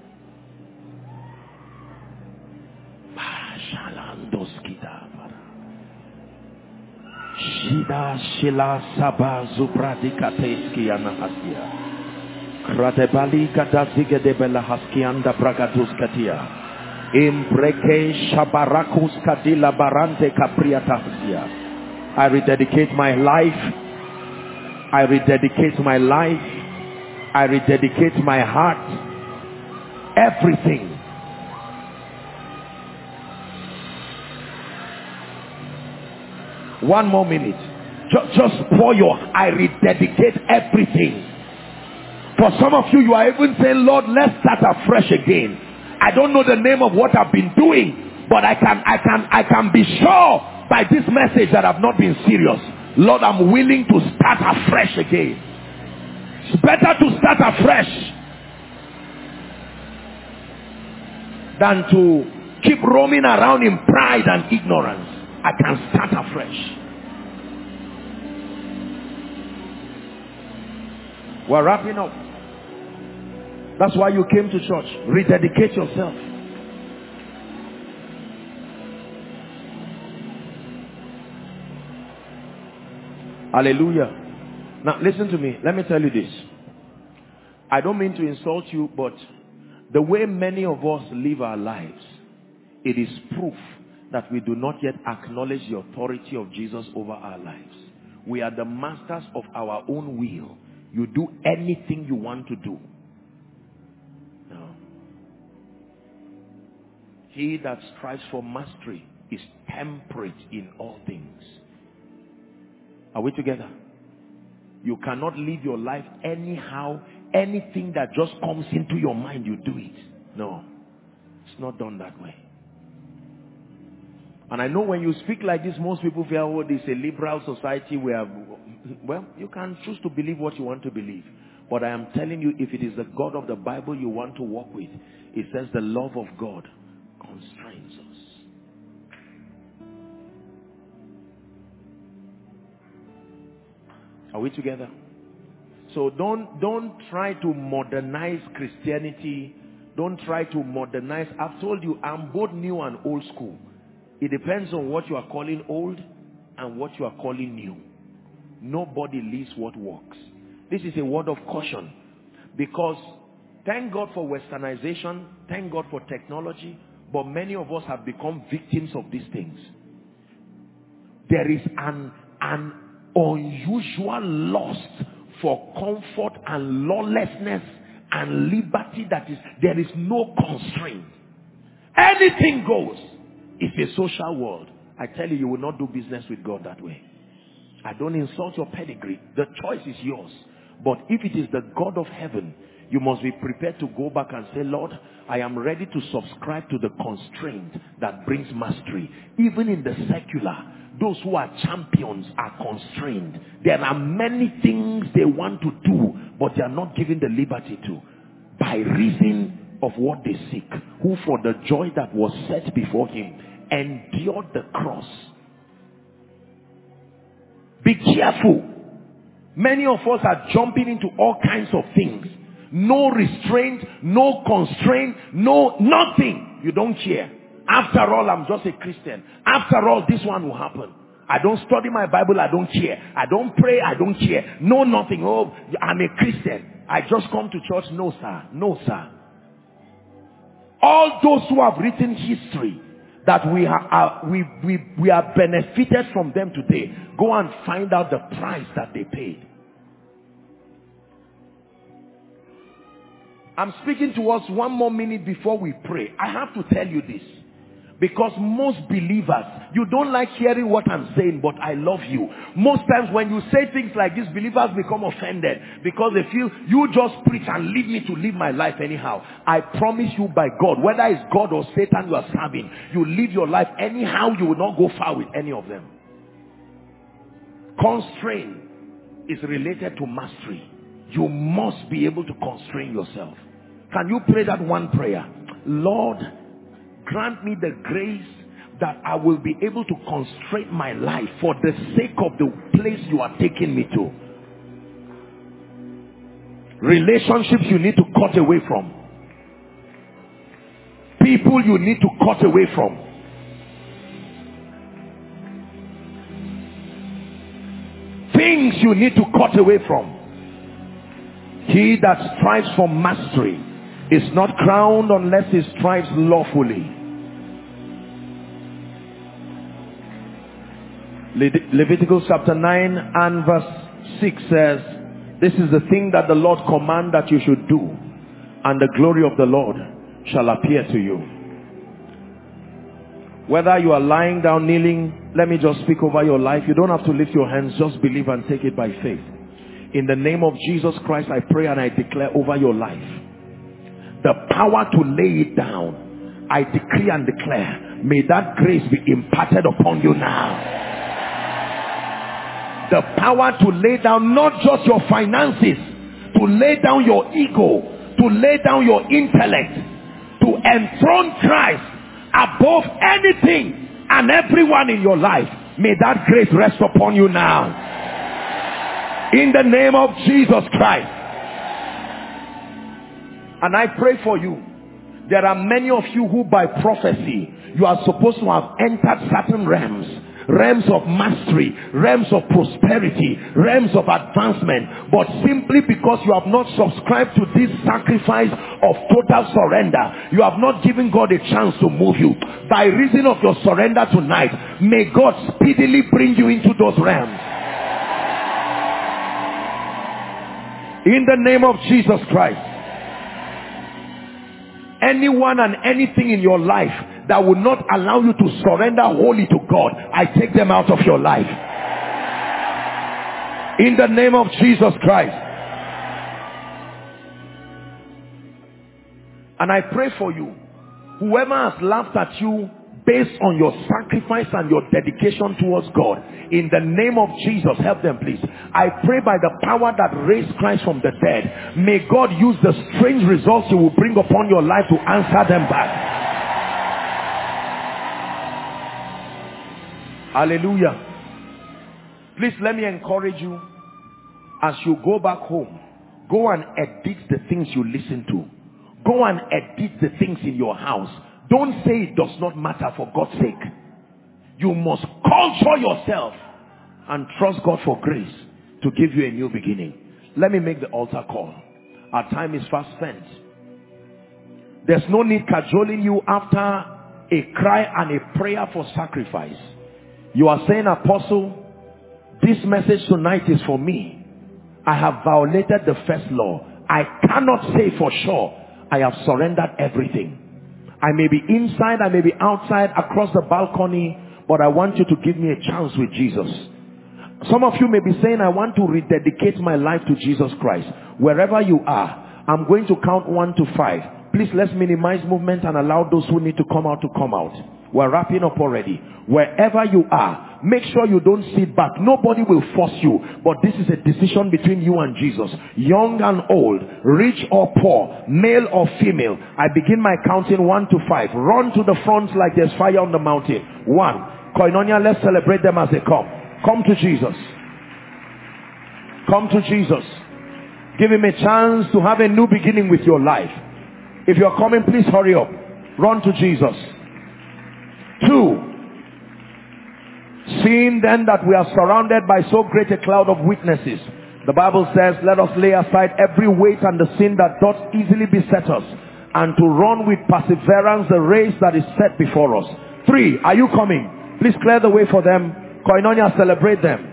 Shida Shila Saba Zubradikateski Anahasia Kratebali Katazige de Bella Haskianda Bragatus Katia Imbreke Shabarakus Kadila Barante Capriatasia. I rededicate my life. I rededicate my life. I rededicate my heart. Everything. One more minute. Just, just pour your, I rededicate everything. For some of you, you are even saying, Lord, let's start afresh again. I don't know the name of what I've been doing, but I can, I can, I can be sure by this message that I've not been serious. Lord, I'm willing to start afresh again. It's better to start afresh than to keep roaming around in pride and ignorance. I can start afresh. We're wrapping up. That's why you came to church. Rededicate yourself. Hallelujah. Now listen to me. Let me tell you this. I don't mean to insult you, but the way many of us live our lives, it is proof that we do not yet acknowledge the authority of Jesus over our lives. We are the masters of our own will. You do anything you want to do. No. He that strives for mastery is temperate in all things. Are we together? You cannot live your life anyhow. Anything that just comes into your mind, you do it. No. It's not done that way. And I know when you speak like this, most people feel, oh, this is a liberal society where, well, you can choose to believe what you want to believe. But I am telling you, if it is the God of the Bible you want to walk with, it says the love of God constrains us. Are we together? So don't, don't try to modernize Christianity. Don't try to modernize. I've told you, I'm both new and old school. It depends on what you are calling old and what you are calling new. Nobody lives what works. This is a word of caution, because thank God for westernization, thank God for technology, but many of us have become victims of these things. There is an, an unusual lust for comfort and lawlessness and liberty that is, there is no constraint. Anything goes. It's a social world. I tell you, you will not do business with God that way. I don't insult your pedigree. The choice is yours. But if it is the God of heaven, you must be prepared to go back and say, Lord, I am ready to subscribe to the constraint that brings mastery. Even in the secular, those who are champions are constrained. There are many things they want to do, but they are not given the liberty to, by reason of what they seek. Who for the joy that was set before him endured the cross. Be careful. Many of us are jumping into all kinds of things. No restraint, no constraint, no nothing. You don't care. After all, I'm just a Christian. After all, this one will happen. I don't study my Bible, I don't care. I don't pray, I don't care. No nothing. Oh, I'm a Christian. I just come to church. No, sir. No, sir. All those who have written history that we are, we, we, we are benefited from them today, go and find out the price that they paid. I'm speaking to us one more minute before we pray. I have to tell you this, because most believers, you don't like hearing what I'm saying, but I love you. Most times when you say things like this, believers become offended because they feel you just preach and leave me to live my life anyhow. I promise you by God, whether it's God or Satan you are serving, you live your life anyhow, you will not go far with any of them. Constraint is related to mastery. You must be able to constrain yourself. Can you pray that one prayer? Lord, grant me the grace that I will be able to constrain my life for the sake of the place you are taking me to. Relationships you need to cut away from. People you need to cut away from. Things you need to cut away from. He that strives for mastery is not crowned unless he strives lawfully. Le- Leviticus chapter nine and verse six says, this is the thing that the Lord command that you should do, and the glory of the Lord shall appear to you. Whether you are lying down, kneeling, let me just speak over your life. You don't have to lift your hands. Just believe and take it by faith. In the name of Jesus Christ, I pray and I declare over your life the power to lay it down. I decree and declare, may that grace be imparted upon you now. The power to lay down not just your finances, to lay down your ego, to lay down your intellect, to enthrone Christ above anything and everyone in your life. May that grace rest upon you now. In the name of Jesus Christ. And I pray for you. There are many of you who by prophecy, you are supposed to have entered certain realms. Realms of mastery, realms of prosperity, realms of advancement. But simply because you have not subscribed to this sacrifice of total surrender, you have not given God a chance to move you. By reason of your surrender tonight, may God speedily bring you into those realms. In the name of Jesus Christ. Anyone and anything in your life that will not allow you to surrender wholly to God, I take them out of your life. In the name of Jesus Christ. And I pray for you. Whoever has laughed at you based on your sacrifice and your dedication towards God, in the name of Jesus, help them please. I pray by the power that raised Christ from the dead, may God use the strange results He will bring upon your life to answer them back. Hallelujah. Please let me encourage you, as you go back home, go and edit the things you listen to. Go and edit the things in your house. Don't say it does not matter, for God's sake. You must culture yourself and trust God for grace to give you a new beginning. Let me make the altar call. Our time is fast spent. There's no need cajoling you after a cry and a prayer for sacrifice. You are saying, Apostle, this message tonight is for me. I have violated the first law. I cannot say for sure I have surrendered everything. I may be inside, I may be outside, across the balcony, but I want you to give me a chance with Jesus. Some of you may be saying, I want to rededicate my life to Jesus Christ. Wherever you are, I'm going to count one to five. Please, let's minimize movement and allow those who need to come out to come out. We're wrapping up already. Wherever you are, make sure you don't sit back. Nobody will force you, but this is a decision between you and Jesus. Young and old, rich or poor, male or female. I begin my counting one to five. Run to the front like there's fire on the mountain. One. Koinonia, let's celebrate them as they come. Come to Jesus. Come to Jesus. Give Him a chance to have a new beginning with your life. If you're coming, please hurry up. Run to Jesus. Two. Seeing then that we are surrounded by so great a cloud of witnesses, the Bible says, let us lay aside every weight and the sin that doth easily beset us, and to run with perseverance the race that is set before us. Three. Are you coming? Please clear the way for them. Koinonia, celebrate them.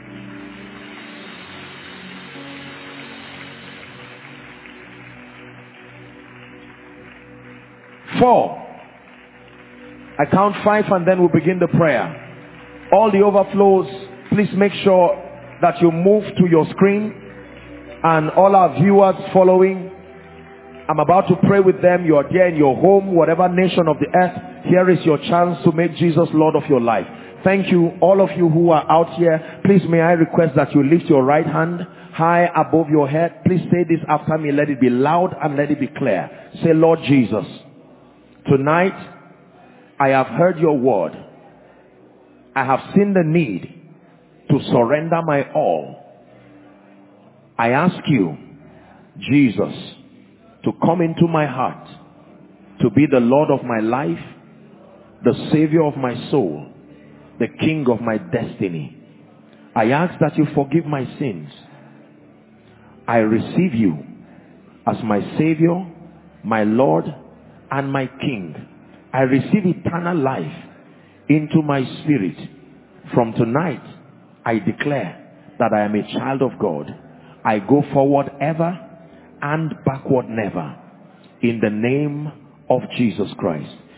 Four. I count five and then we'll begin the prayer. All the overflows, please make sure that you move to your screen, and all our viewers following, I'm about to pray with them. You are there in your home, whatever nation of the earth. Here is your chance to make Jesus Lord of your life. Thank you. All of you who are out here, please may I request that you lift your right hand high above your head. Please say this after me. Let it be loud and let it be clear. Say, Lord Jesus, tonight I have heard your word. I have seen the need to surrender my all. I ask you, Jesus, to come into my heart, to be the Lord of my life, the Savior of my soul, the King of my destiny. I ask that you forgive my sins. I receive you as my Savior, my Lord, and my King. I receive eternal life into my spirit. From tonight, I declare that I am a child of God. I go forward ever and backward never. In the name of Jesus Christ.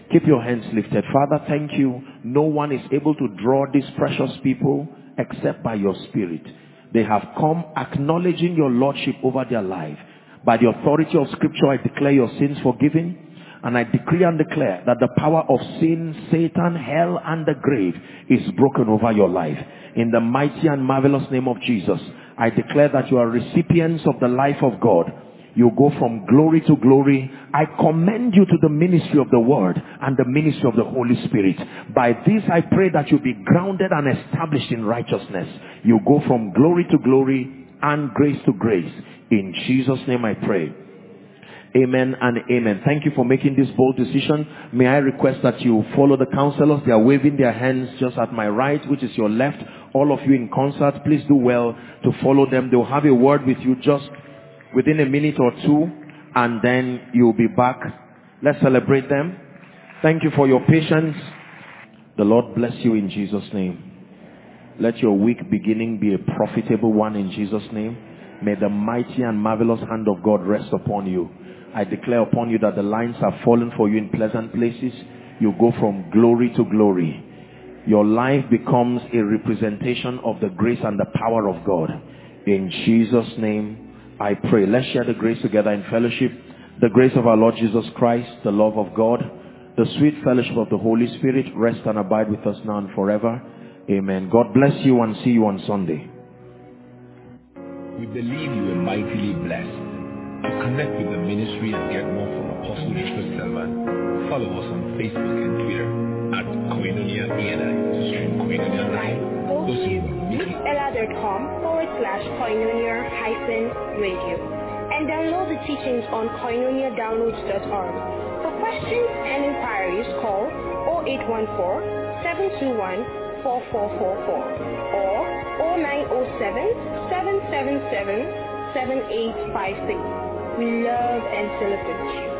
Keep your hands lifted. Father, thank you. No one is able to draw these precious people except by your Spirit. They have come acknowledging your Lordship over their life. By the authority of Scripture, I declare your sins forgiven. And I decree and declare that the power of sin, Satan, hell, and the grave is broken over your life. In the mighty and marvelous name of Jesus, I declare that you are recipients of the life of God. You go from glory to glory. I commend you to the ministry of the Word and the ministry of the Holy Spirit. By this I pray that you be grounded and established in righteousness. You go from glory to glory and grace to grace. In Jesus' name I pray. Amen and amen. Thank you for making this bold decision. May I request that you follow the counselors. They are waving their hands just at my right, which is your left. All of you in concert, please do well to follow them. They will have a word with you just within a minute or two, and then you'll be back. Let's celebrate them. Thank you for your patience. The Lord bless you in Jesus' name. Let your week beginning be a profitable one in Jesus' name. May the mighty and marvelous hand of God rest upon you. I declare upon you that the lines have fallen for you in pleasant places. You go from glory to glory. Your life becomes a representation of the grace and the power of God. In Jesus' name I pray. Let's share the grace together in fellowship. The grace of our Lord Jesus Christ, the love of God, the sweet fellowship of the Holy Spirit rest and abide with us now and forever. Amen. God bless you and see you on Sunday. We believe you are mightily blessed. To connect with the ministry and get more from Apostle Joshua Selman, follow us on Facebook and Twitter at Koinonia A N I to stream Koinonia Live. Go to mixella.com forward slash Koinonia hyphen radio and download the teachings on koinonia downloads dot org. For questions and inquiries, call zero eight one four, seven two one, four four four four or zero nine zero seven, seven seven seven, seven eight five six. We love and celebrate you.